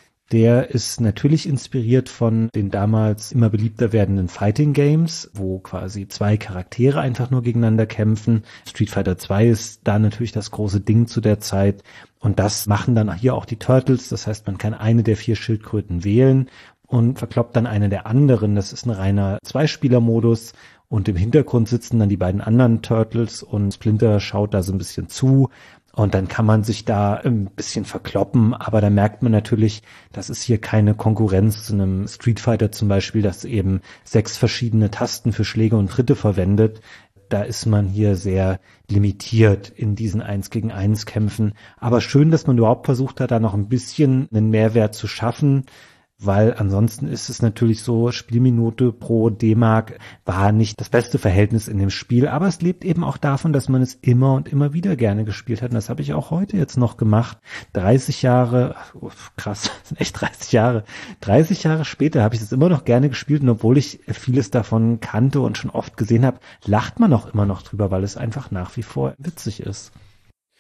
Der ist natürlich inspiriert von den damals immer beliebter werdenden Fighting Games, wo quasi 2 Charaktere einfach nur gegeneinander kämpfen. Street Fighter 2 ist da natürlich das große Ding zu der Zeit. Und das machen dann hier auch die Turtles. Das heißt, man kann eine der 4 Schildkröten wählen und verkloppt dann eine der anderen. Das ist ein reiner 2-Spieler-Modus. Und im Hintergrund sitzen dann die beiden anderen Turtles und Splinter schaut da so ein bisschen zu. Und dann kann man sich da ein bisschen verkloppen, aber da merkt man natürlich, das ist hier keine Konkurrenz zu einem Street Fighter zum Beispiel, das eben 6 verschiedene Tasten für Schläge und Tritte verwendet. Da ist man hier sehr limitiert in diesen 1-gegen-1 Kämpfen. Aber schön, dass man überhaupt versucht hat, da noch ein bisschen einen Mehrwert zu schaffen, weil ansonsten ist es natürlich so, Spielminute pro D-Mark war nicht das beste Verhältnis in dem Spiel, aber es lebt eben auch davon, dass man es immer und immer wieder gerne gespielt hat und das habe ich auch heute jetzt noch gemacht. 30 Jahre, krass, das sind echt 30 Jahre. 30 Jahre später habe ich es immer noch gerne gespielt und obwohl ich vieles davon kannte und schon oft gesehen habe, lacht man auch immer noch drüber, weil es einfach nach wie vor witzig ist.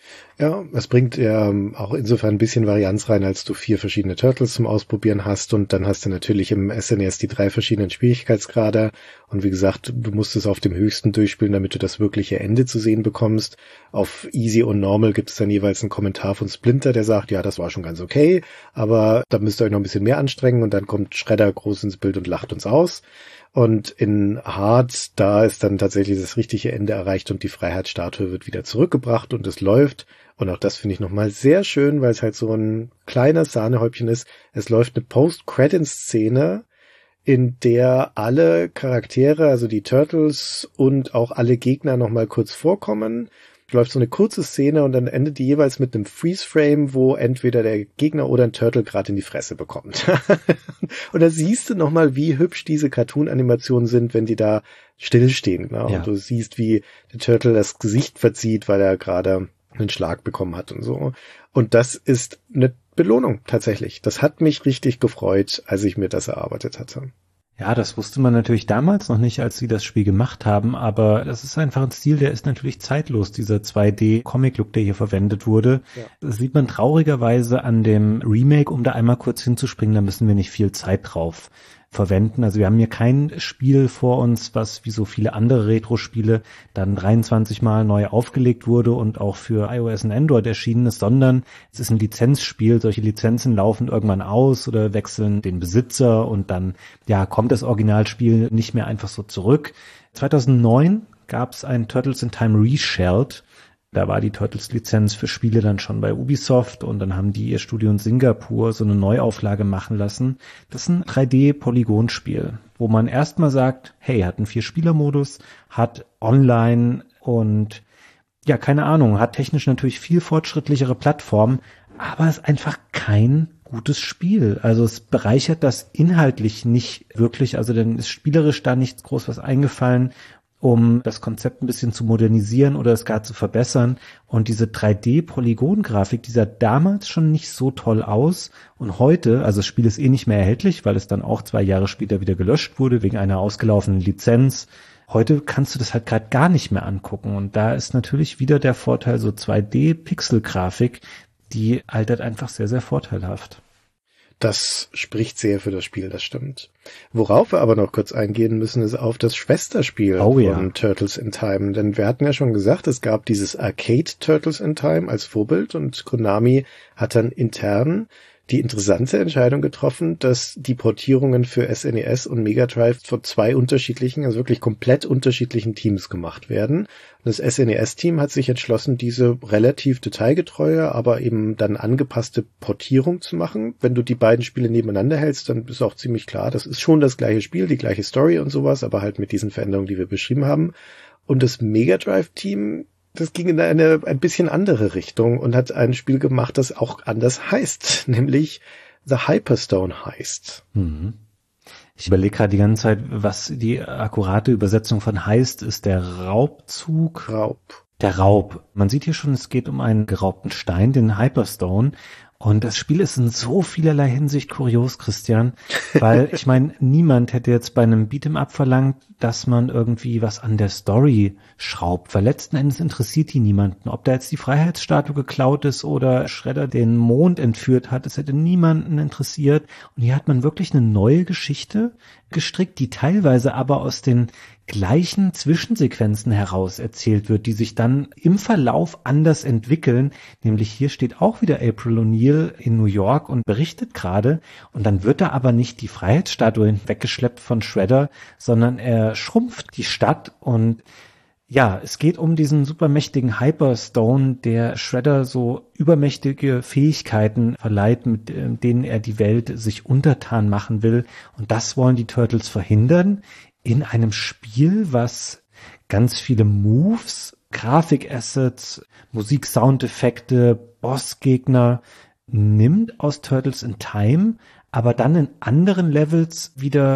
Ja, es bringt ja auch insofern ein bisschen Varianz rein, als du 4 verschiedene Turtles zum Ausprobieren hast und dann hast du natürlich im SNES die 3 verschiedenen Schwierigkeitsgrade und wie gesagt, du musst es auf dem höchsten durchspielen, damit du das wirkliche Ende zu sehen bekommst. Auf Easy und Normal gibt es dann jeweils einen Kommentar von Splinter, der sagt, ja, das war schon ganz okay, aber da müsst ihr euch noch ein bisschen mehr anstrengen und dann kommt Shredder groß ins Bild und lacht uns aus. Und in Hard, da ist dann tatsächlich das richtige Ende erreicht und die Freiheitsstatue wird wieder zurückgebracht und es läuft. Und auch das finde ich nochmal sehr schön, weil es halt so ein kleines Sahnehäubchen ist. Es läuft eine Post-Credit-Szene, in der alle Charaktere, also die Turtles und auch alle Gegner nochmal kurz vorkommen. Läuft so eine kurze Szene und dann endet die jeweils mit einem Freeze-Frame, wo entweder der Gegner oder ein Turtle gerade in die Fresse bekommt. Und da siehst du nochmal, wie hübsch diese Cartoon-Animationen sind, wenn die da stillstehen. Ne? Ja. Und du siehst, wie der Turtle das Gesicht verzieht, weil er gerade einen Schlag bekommen hat und so. Und das ist eine Belohnung tatsächlich. Das hat mich richtig gefreut, als ich mir das erarbeitet hatte. Ja, das wusste man natürlich damals noch nicht, als sie das Spiel gemacht haben, aber das ist einfach ein Stil, der ist natürlich zeitlos, dieser 2D-Comic-Look, der hier verwendet wurde. Ja. Das sieht man traurigerweise an dem Remake, um da einmal kurz hinzuspringen, da müssen wir nicht viel Zeit drauf verwenden. Also wir haben hier kein Spiel vor uns, was wie so viele andere Retro-Spiele dann 23 Mal neu aufgelegt wurde und auch für iOS und Android erschienen ist, sondern es ist ein Lizenzspiel. Solche Lizenzen laufen irgendwann aus oder wechseln den Besitzer und dann ja kommt das Originalspiel nicht mehr einfach so zurück. 2009 gab es ein Turtles in Time Reshelled. Da war die Turtles-Lizenz für Spiele dann schon bei Ubisoft und dann haben die ihr Studio in Singapur so eine Neuauflage machen lassen. Das ist ein 3D-Polygonspiel, wo man erstmal sagt, hey, hat einen 4-Spieler-Modus, hat Online und ja, keine Ahnung, hat technisch natürlich viel fortschrittlichere Plattformen, aber ist einfach kein gutes Spiel. Also es bereichert das inhaltlich nicht wirklich, also dann ist spielerisch da nichts groß was eingefallen, um das Konzept ein bisschen zu modernisieren oder es gar zu verbessern. Und diese 3D-Polygon-Grafik, die sah damals schon nicht so toll aus. Und heute, also das Spiel ist nicht mehr erhältlich, weil es dann auch 2 Jahre später wieder gelöscht wurde, wegen einer ausgelaufenen Lizenz. Heute kannst du das halt gerade gar nicht mehr angucken. Und da ist natürlich wieder der Vorteil, so 2D-Pixel-Grafik, die altert einfach sehr, sehr vorteilhaft. Das spricht sehr für das Spiel, das stimmt. Worauf wir aber noch kurz eingehen müssen, ist auf das Schwesterspiel von Turtles in Time. Denn wir hatten ja schon gesagt, es gab dieses Arcade Turtles in Time als Vorbild und Konami hat dann intern die interessante Entscheidung getroffen, dass die Portierungen für SNES und Mega Drive von 2 unterschiedlichen, also wirklich komplett unterschiedlichen Teams gemacht werden. Und das SNES-Team hat sich entschlossen, diese relativ detailgetreue, aber eben dann angepasste Portierung zu machen. Wenn du die beiden Spiele nebeneinander hältst, dann ist auch ziemlich klar, das ist schon das gleiche Spiel, die gleiche Story und sowas, aber halt mit diesen Veränderungen, die wir beschrieben haben. Und das Mega Drive-Team, das ging in eine ein bisschen andere Richtung und hat ein Spiel gemacht, das auch anders heißt, nämlich The Hyperstone heißt. Mhm. Ich überlege gerade die ganze Zeit, was die akkurate Übersetzung von heißt, ist der Raubzug. Der Raub. Man sieht hier schon, es geht um einen geraubten Stein, den Hyperstone. Und das Spiel ist in so vielerlei Hinsicht kurios, Christian, weil ich meine, niemand hätte jetzt bei einem Beat'em-up verlangt, dass man irgendwie was an der Story schraubt, weil letzten Endes interessiert die niemanden. Ob da jetzt die Freiheitsstatue geklaut ist oder Shredder den Mond entführt hat, es hätte niemanden interessiert. Und hier hat man wirklich eine neue Geschichte gestrickt, die teilweise aber aus den gleichen Zwischensequenzen heraus erzählt wird, die sich dann im Verlauf anders entwickeln. Nämlich hier steht auch wieder April O'Neil in New York und berichtet gerade. Und dann wird da aber nicht die Freiheitsstatue weggeschleppt von Shredder, sondern er schrumpft die Stadt. Und ja, es geht um diesen supermächtigen Hyperstone, der Shredder so übermächtige Fähigkeiten verleiht, mit denen er die Welt sich untertan machen will. Und das wollen die Turtles verhindern. In einem Spiel, was ganz viele Moves, Grafikassets, Musik, Soundeffekte, Bossgegner nimmt aus Turtles in Time, aber dann in anderen Levels wieder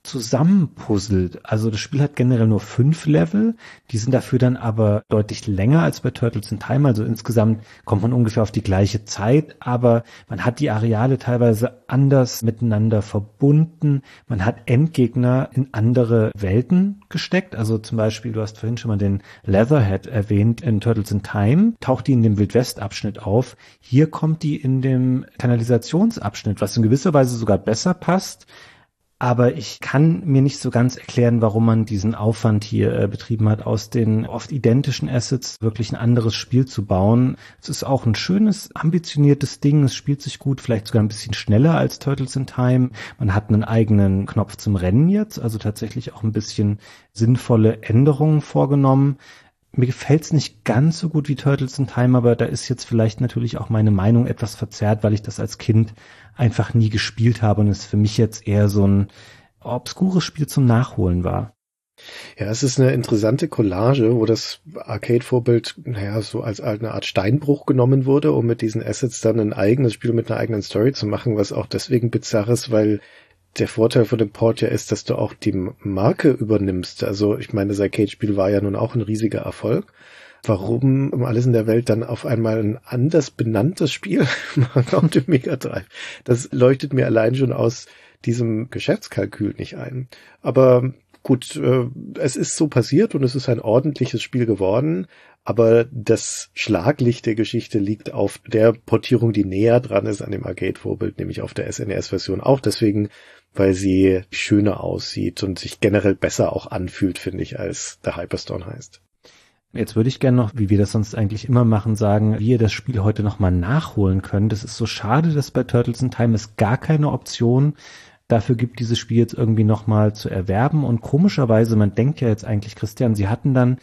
zusammenpuzzelt. Also das Spiel hat generell nur 5 Level, die sind dafür dann aber deutlich länger als bei Turtles in Time, also insgesamt kommt man ungefähr auf die gleiche Zeit, aber man hat die Areale teilweise anders miteinander verbunden, man hat Endgegner in andere Welten gesteckt, also zum Beispiel, du hast vorhin schon mal den Leatherhead erwähnt, in Turtles in Time taucht die in dem Wildwest-Abschnitt auf, hier kommt die in dem Kanalisationsabschnitt, was in gewisser Weise sogar besser passt, aber ich kann mir nicht so ganz erklären, warum man diesen Aufwand hier betrieben hat, aus den oft identischen Assets wirklich ein anderes Spiel zu bauen. Es ist auch ein schönes, ambitioniertes Ding. Es spielt sich gut, vielleicht sogar ein bisschen schneller als Turtles in Time. Man hat einen eigenen Knopf zum Rennen jetzt, also tatsächlich auch ein bisschen sinnvolle Änderungen vorgenommen. Mir gefällt's nicht ganz so gut wie Turtles in Time, aber da ist jetzt vielleicht natürlich auch meine Meinung etwas verzerrt, weil ich das als Kind einfach nie gespielt habe und es für mich jetzt eher so ein obskures Spiel zum Nachholen war. Ja, es ist eine interessante Collage, wo das Arcade-Vorbild, so als eine Art Steinbruch genommen wurde, um mit diesen Assets dann ein eigenes Spiel mit einer eigenen Story zu machen, was auch deswegen bizarr ist, weil der Vorteil von dem Port ja ist, dass du auch die Marke übernimmst. Also ich meine, das Arcade-Spiel war ja nun auch ein riesiger Erfolg. Warum um alles in der Welt dann auf einmal ein anders benanntes Spiel machen auf dem Mega Drive? Das leuchtet mir allein schon aus diesem Geschäftskalkül nicht ein. Aber gut, es ist so passiert und es ist ein ordentliches Spiel geworden. Aber das Schlaglicht der Geschichte liegt auf der Portierung, die näher dran ist an dem Arcade-Vorbild, nämlich auf der SNES-Version. Auch deswegen, weil sie schöner aussieht und sich generell besser auch anfühlt, finde ich, als der Hyperstone heißt. Jetzt würde ich gerne noch, wie wir das sonst eigentlich immer machen, sagen, wie ihr das Spiel heute nochmal nachholen könnt. Es ist so schade, dass bei Turtles in Time es gar keine Option dafür gibt, dieses Spiel jetzt irgendwie nochmal zu erwerben. Und komischerweise, man denkt ja jetzt eigentlich, Christian, sie hatten dann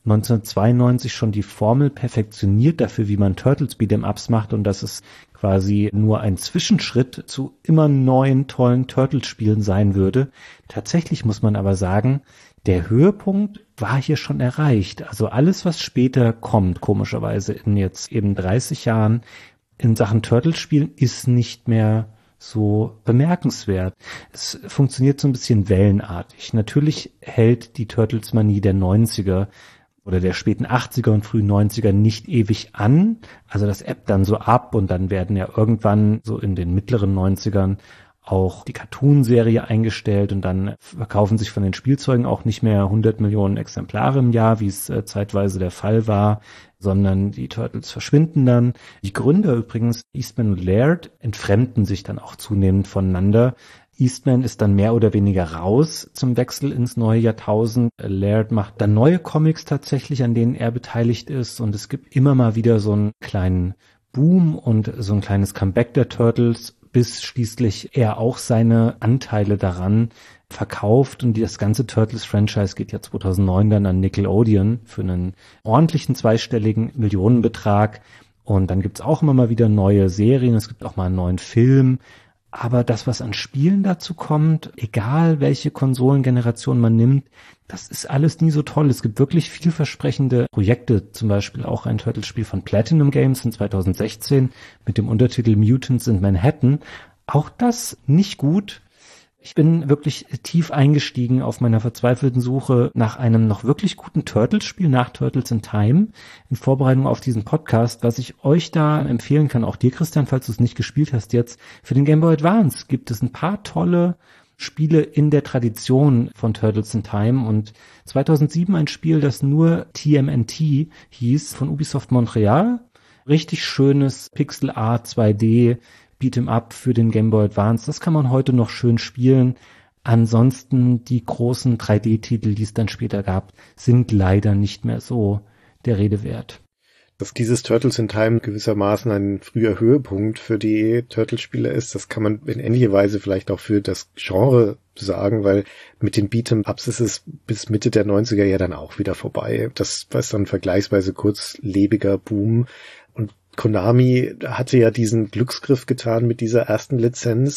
1992 schon die Formel perfektioniert dafür, wie man Turtles Beat'em-Ups macht und dass es quasi nur ein Zwischenschritt zu immer neuen, tollen Turtles-Spielen sein würde. Tatsächlich muss man aber sagen, der Höhepunkt war hier schon erreicht. Also alles, was später kommt, komischerweise in jetzt eben 30 Jahren in Sachen Turtles-Spielen, ist nicht mehr so bemerkenswert. Es funktioniert so ein bisschen wellenartig. Natürlich hält die Turtles-Manie der 90er oder der späten 80er und frühen 90er nicht ewig an. Also das ebbt dann so ab und dann werden ja irgendwann so in den mittleren 90ern auch die Cartoon-Serie eingestellt und dann verkaufen sich von den Spielzeugen auch nicht mehr 100 Millionen Exemplare im Jahr, wie es zeitweise der Fall war, sondern die Turtles verschwinden dann. Die Gründer übrigens, Eastman und Laird, entfremden sich dann auch zunehmend voneinander. Eastman ist dann mehr oder weniger raus zum Wechsel ins neue Jahrtausend. Laird macht dann neue Comics tatsächlich, an denen er beteiligt ist und es gibt immer mal wieder so einen kleinen Boom und so ein kleines Comeback der Turtles, bis schließlich er auch seine Anteile daran verkauft und das ganze Turtles-Franchise geht ja 2009 dann an Nickelodeon für einen ordentlichen zweistelligen Millionenbetrag und dann gibt's auch immer mal wieder neue Serien, es gibt auch mal einen neuen Film, aber das, was an Spielen dazu kommt, egal welche Konsolengeneration man nimmt, das ist alles nie so toll. Es gibt wirklich vielversprechende Projekte, zum Beispiel auch ein Turtles-Spiel von Platinum Games in 2016 mit dem Untertitel Mutants in Manhattan. Auch das nicht gut. Ich bin wirklich tief eingestiegen auf meiner verzweifelten Suche nach einem noch wirklich guten Turtles-Spiel nach Turtles in Time in Vorbereitung auf diesen Podcast, was ich euch da empfehlen kann, auch dir, Christian, falls du es nicht gespielt hast jetzt. Für den Game Boy Advance gibt es ein paar tolle Spiele in der Tradition von Turtles in Time und 2007 ein Spiel, das nur TMNT hieß, von Ubisoft Montreal. Richtig schönes Pixel Art 2D Beat'em Up für den Game Boy Advance. Das kann man heute noch schön spielen. Ansonsten die großen 3D-Titel, die es dann später gab, sind leider nicht mehr so der Rede wert. Dass dieses Turtles in Time gewissermaßen ein früher Höhepunkt für die Turtles-Spiele ist, das kann man in ähnlicher Weise vielleicht auch für das Genre sagen, weil mit den Beat'em-Ups ist es bis Mitte der 90er ja dann auch wieder vorbei. Das war dann vergleichsweise kurzlebiger Boom. Und Konami hatte ja diesen Glücksgriff getan mit dieser ersten Lizenz,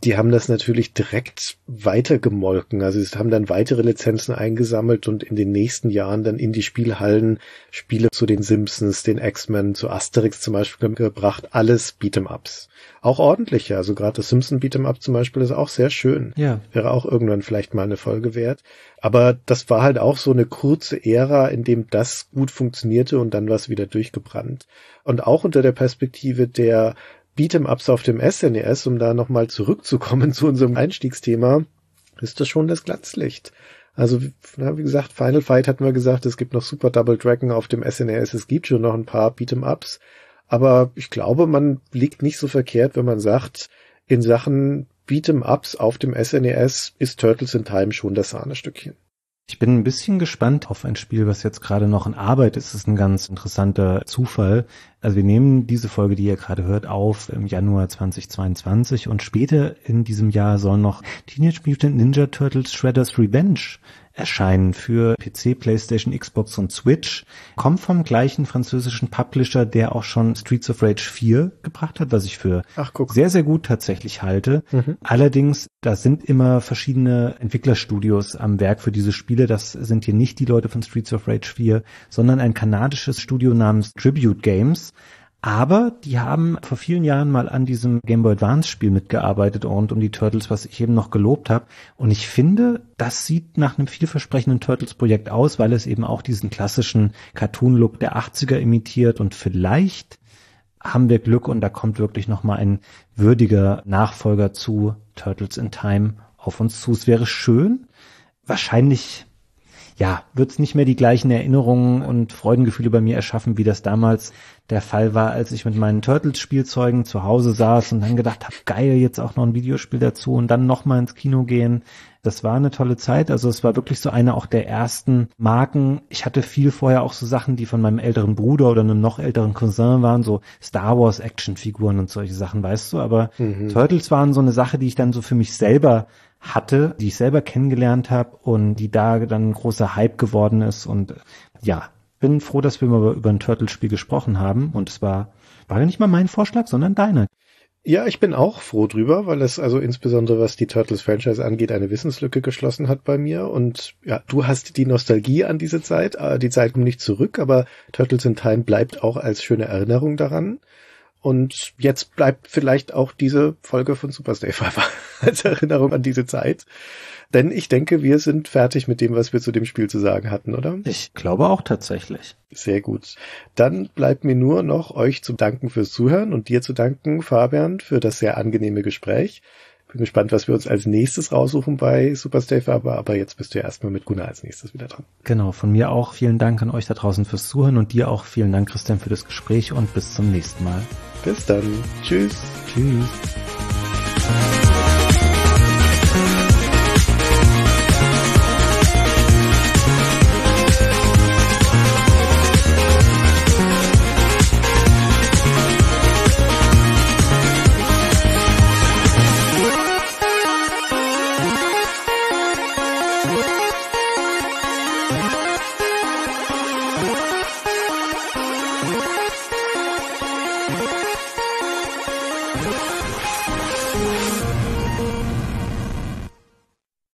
die haben das natürlich direkt weitergemolken. Also sie haben dann weitere Lizenzen eingesammelt und in den nächsten Jahren dann in die Spielhallen Spiele zu den Simpsons, den X-Men, zu Asterix zum Beispiel gebracht. Alles Beat'em-Ups. Auch ordentliche. Also gerade das Simpson Beat'em-Up zum Beispiel ist auch sehr schön. Ja. Wäre auch irgendwann vielleicht mal eine Folge wert. Aber das war halt auch so eine kurze Ära, in dem das gut funktionierte und dann war es wieder durchgebrannt. Und auch unter der Perspektive der Beat'em-Ups auf dem SNES, um da nochmal zurückzukommen zu unserem Einstiegsthema, ist das schon das Glanzlicht. Also, wie gesagt, Final Fight hatten wir gesagt, es gibt noch Super Double Dragon auf dem SNES, es gibt schon noch ein paar Beat'em-Ups, aber ich glaube, man liegt nicht so verkehrt, wenn man sagt, in Sachen Beat'em-Ups auf dem SNES ist Turtles in Time schon das Sahnestückchen. Ich bin ein bisschen gespannt auf ein Spiel, was jetzt gerade noch in Arbeit ist. Das ist ein ganz interessanter Zufall. Also wir nehmen diese Folge, die ihr gerade hört, auf im Januar 2022 und später in diesem Jahr soll noch Teenage Mutant Ninja Turtles Shredder's Revenge erscheinen für PC, PlayStation, Xbox und Switch. Kommt vom gleichen französischen Publisher, der auch schon Streets of Rage 4 gebracht hat, was ich für sehr, sehr gut tatsächlich halte. Allerdings, da sind immer verschiedene Entwicklerstudios am Werk für diese Spiele. Das sind hier nicht die Leute von Streets of Rage 4, sondern ein kanadisches Studio namens Tribute Games. Aber die haben vor vielen Jahren mal an diesem Game Boy Advance Spiel mitgearbeitet rund um die Turtles, was ich eben noch gelobt habe. Und ich finde, das sieht nach einem vielversprechenden Turtles-Projekt aus, weil es eben auch diesen klassischen Cartoon-Look der 80er imitiert. Und vielleicht haben wir Glück und da kommt wirklich nochmal ein würdiger Nachfolger zu Turtles in Time auf uns zu. Es wäre schön. Wahrscheinlich wird es nicht mehr die gleichen Erinnerungen und Freudengefühle bei mir erschaffen, wie das damals der Fall war, als ich mit meinen Turtles-Spielzeugen zu Hause saß und dann gedacht habe, geil, jetzt auch noch ein Videospiel dazu und dann nochmal ins Kino gehen. Das war eine tolle Zeit. Also es war wirklich so eine auch der ersten Marken. Ich hatte viel vorher auch so Sachen, die von meinem älteren Bruder oder einem noch älteren Cousin waren, so Star Wars Actionfiguren und solche Sachen, weißt du. Aber Turtles waren so eine Sache, die ich dann so für mich selber hatte, die ich selber kennengelernt habe und die da dann ein großer Hype geworden ist. Und bin froh, dass wir mal über ein Turtles-Spiel gesprochen haben. Und es war ja nicht mal mein Vorschlag, sondern deiner. Ja, ich bin auch froh drüber, weil es also insbesondere was die Turtles-Franchise angeht, eine Wissenslücke geschlossen hat bei mir. Und ja, du hast die Nostalgie an diese Zeit. Die Zeit kommt nicht zurück, aber Turtles in Time bleibt auch als schöne Erinnerung daran. Und jetzt bleibt vielleicht auch diese Folge von Super Stay Forever als Erinnerung an diese Zeit. Denn ich denke, wir sind fertig mit dem, was wir zu dem Spiel zu sagen hatten, oder? Ich glaube auch tatsächlich. Sehr gut. Dann bleibt mir nur noch euch zu danken fürs Zuhören und dir zu danken, Fabian, für das sehr angenehme Gespräch. Bin gespannt, was wir uns als nächstes raussuchen bei Super Stay Forever, aber jetzt bist du ja erstmal mit Gunnar als nächstes wieder dran. Genau, von mir auch vielen Dank an euch da draußen fürs Zuhören und dir auch vielen Dank, Christian, für das Gespräch und bis zum nächsten Mal. Bis dann. Tschüss. Tschüss.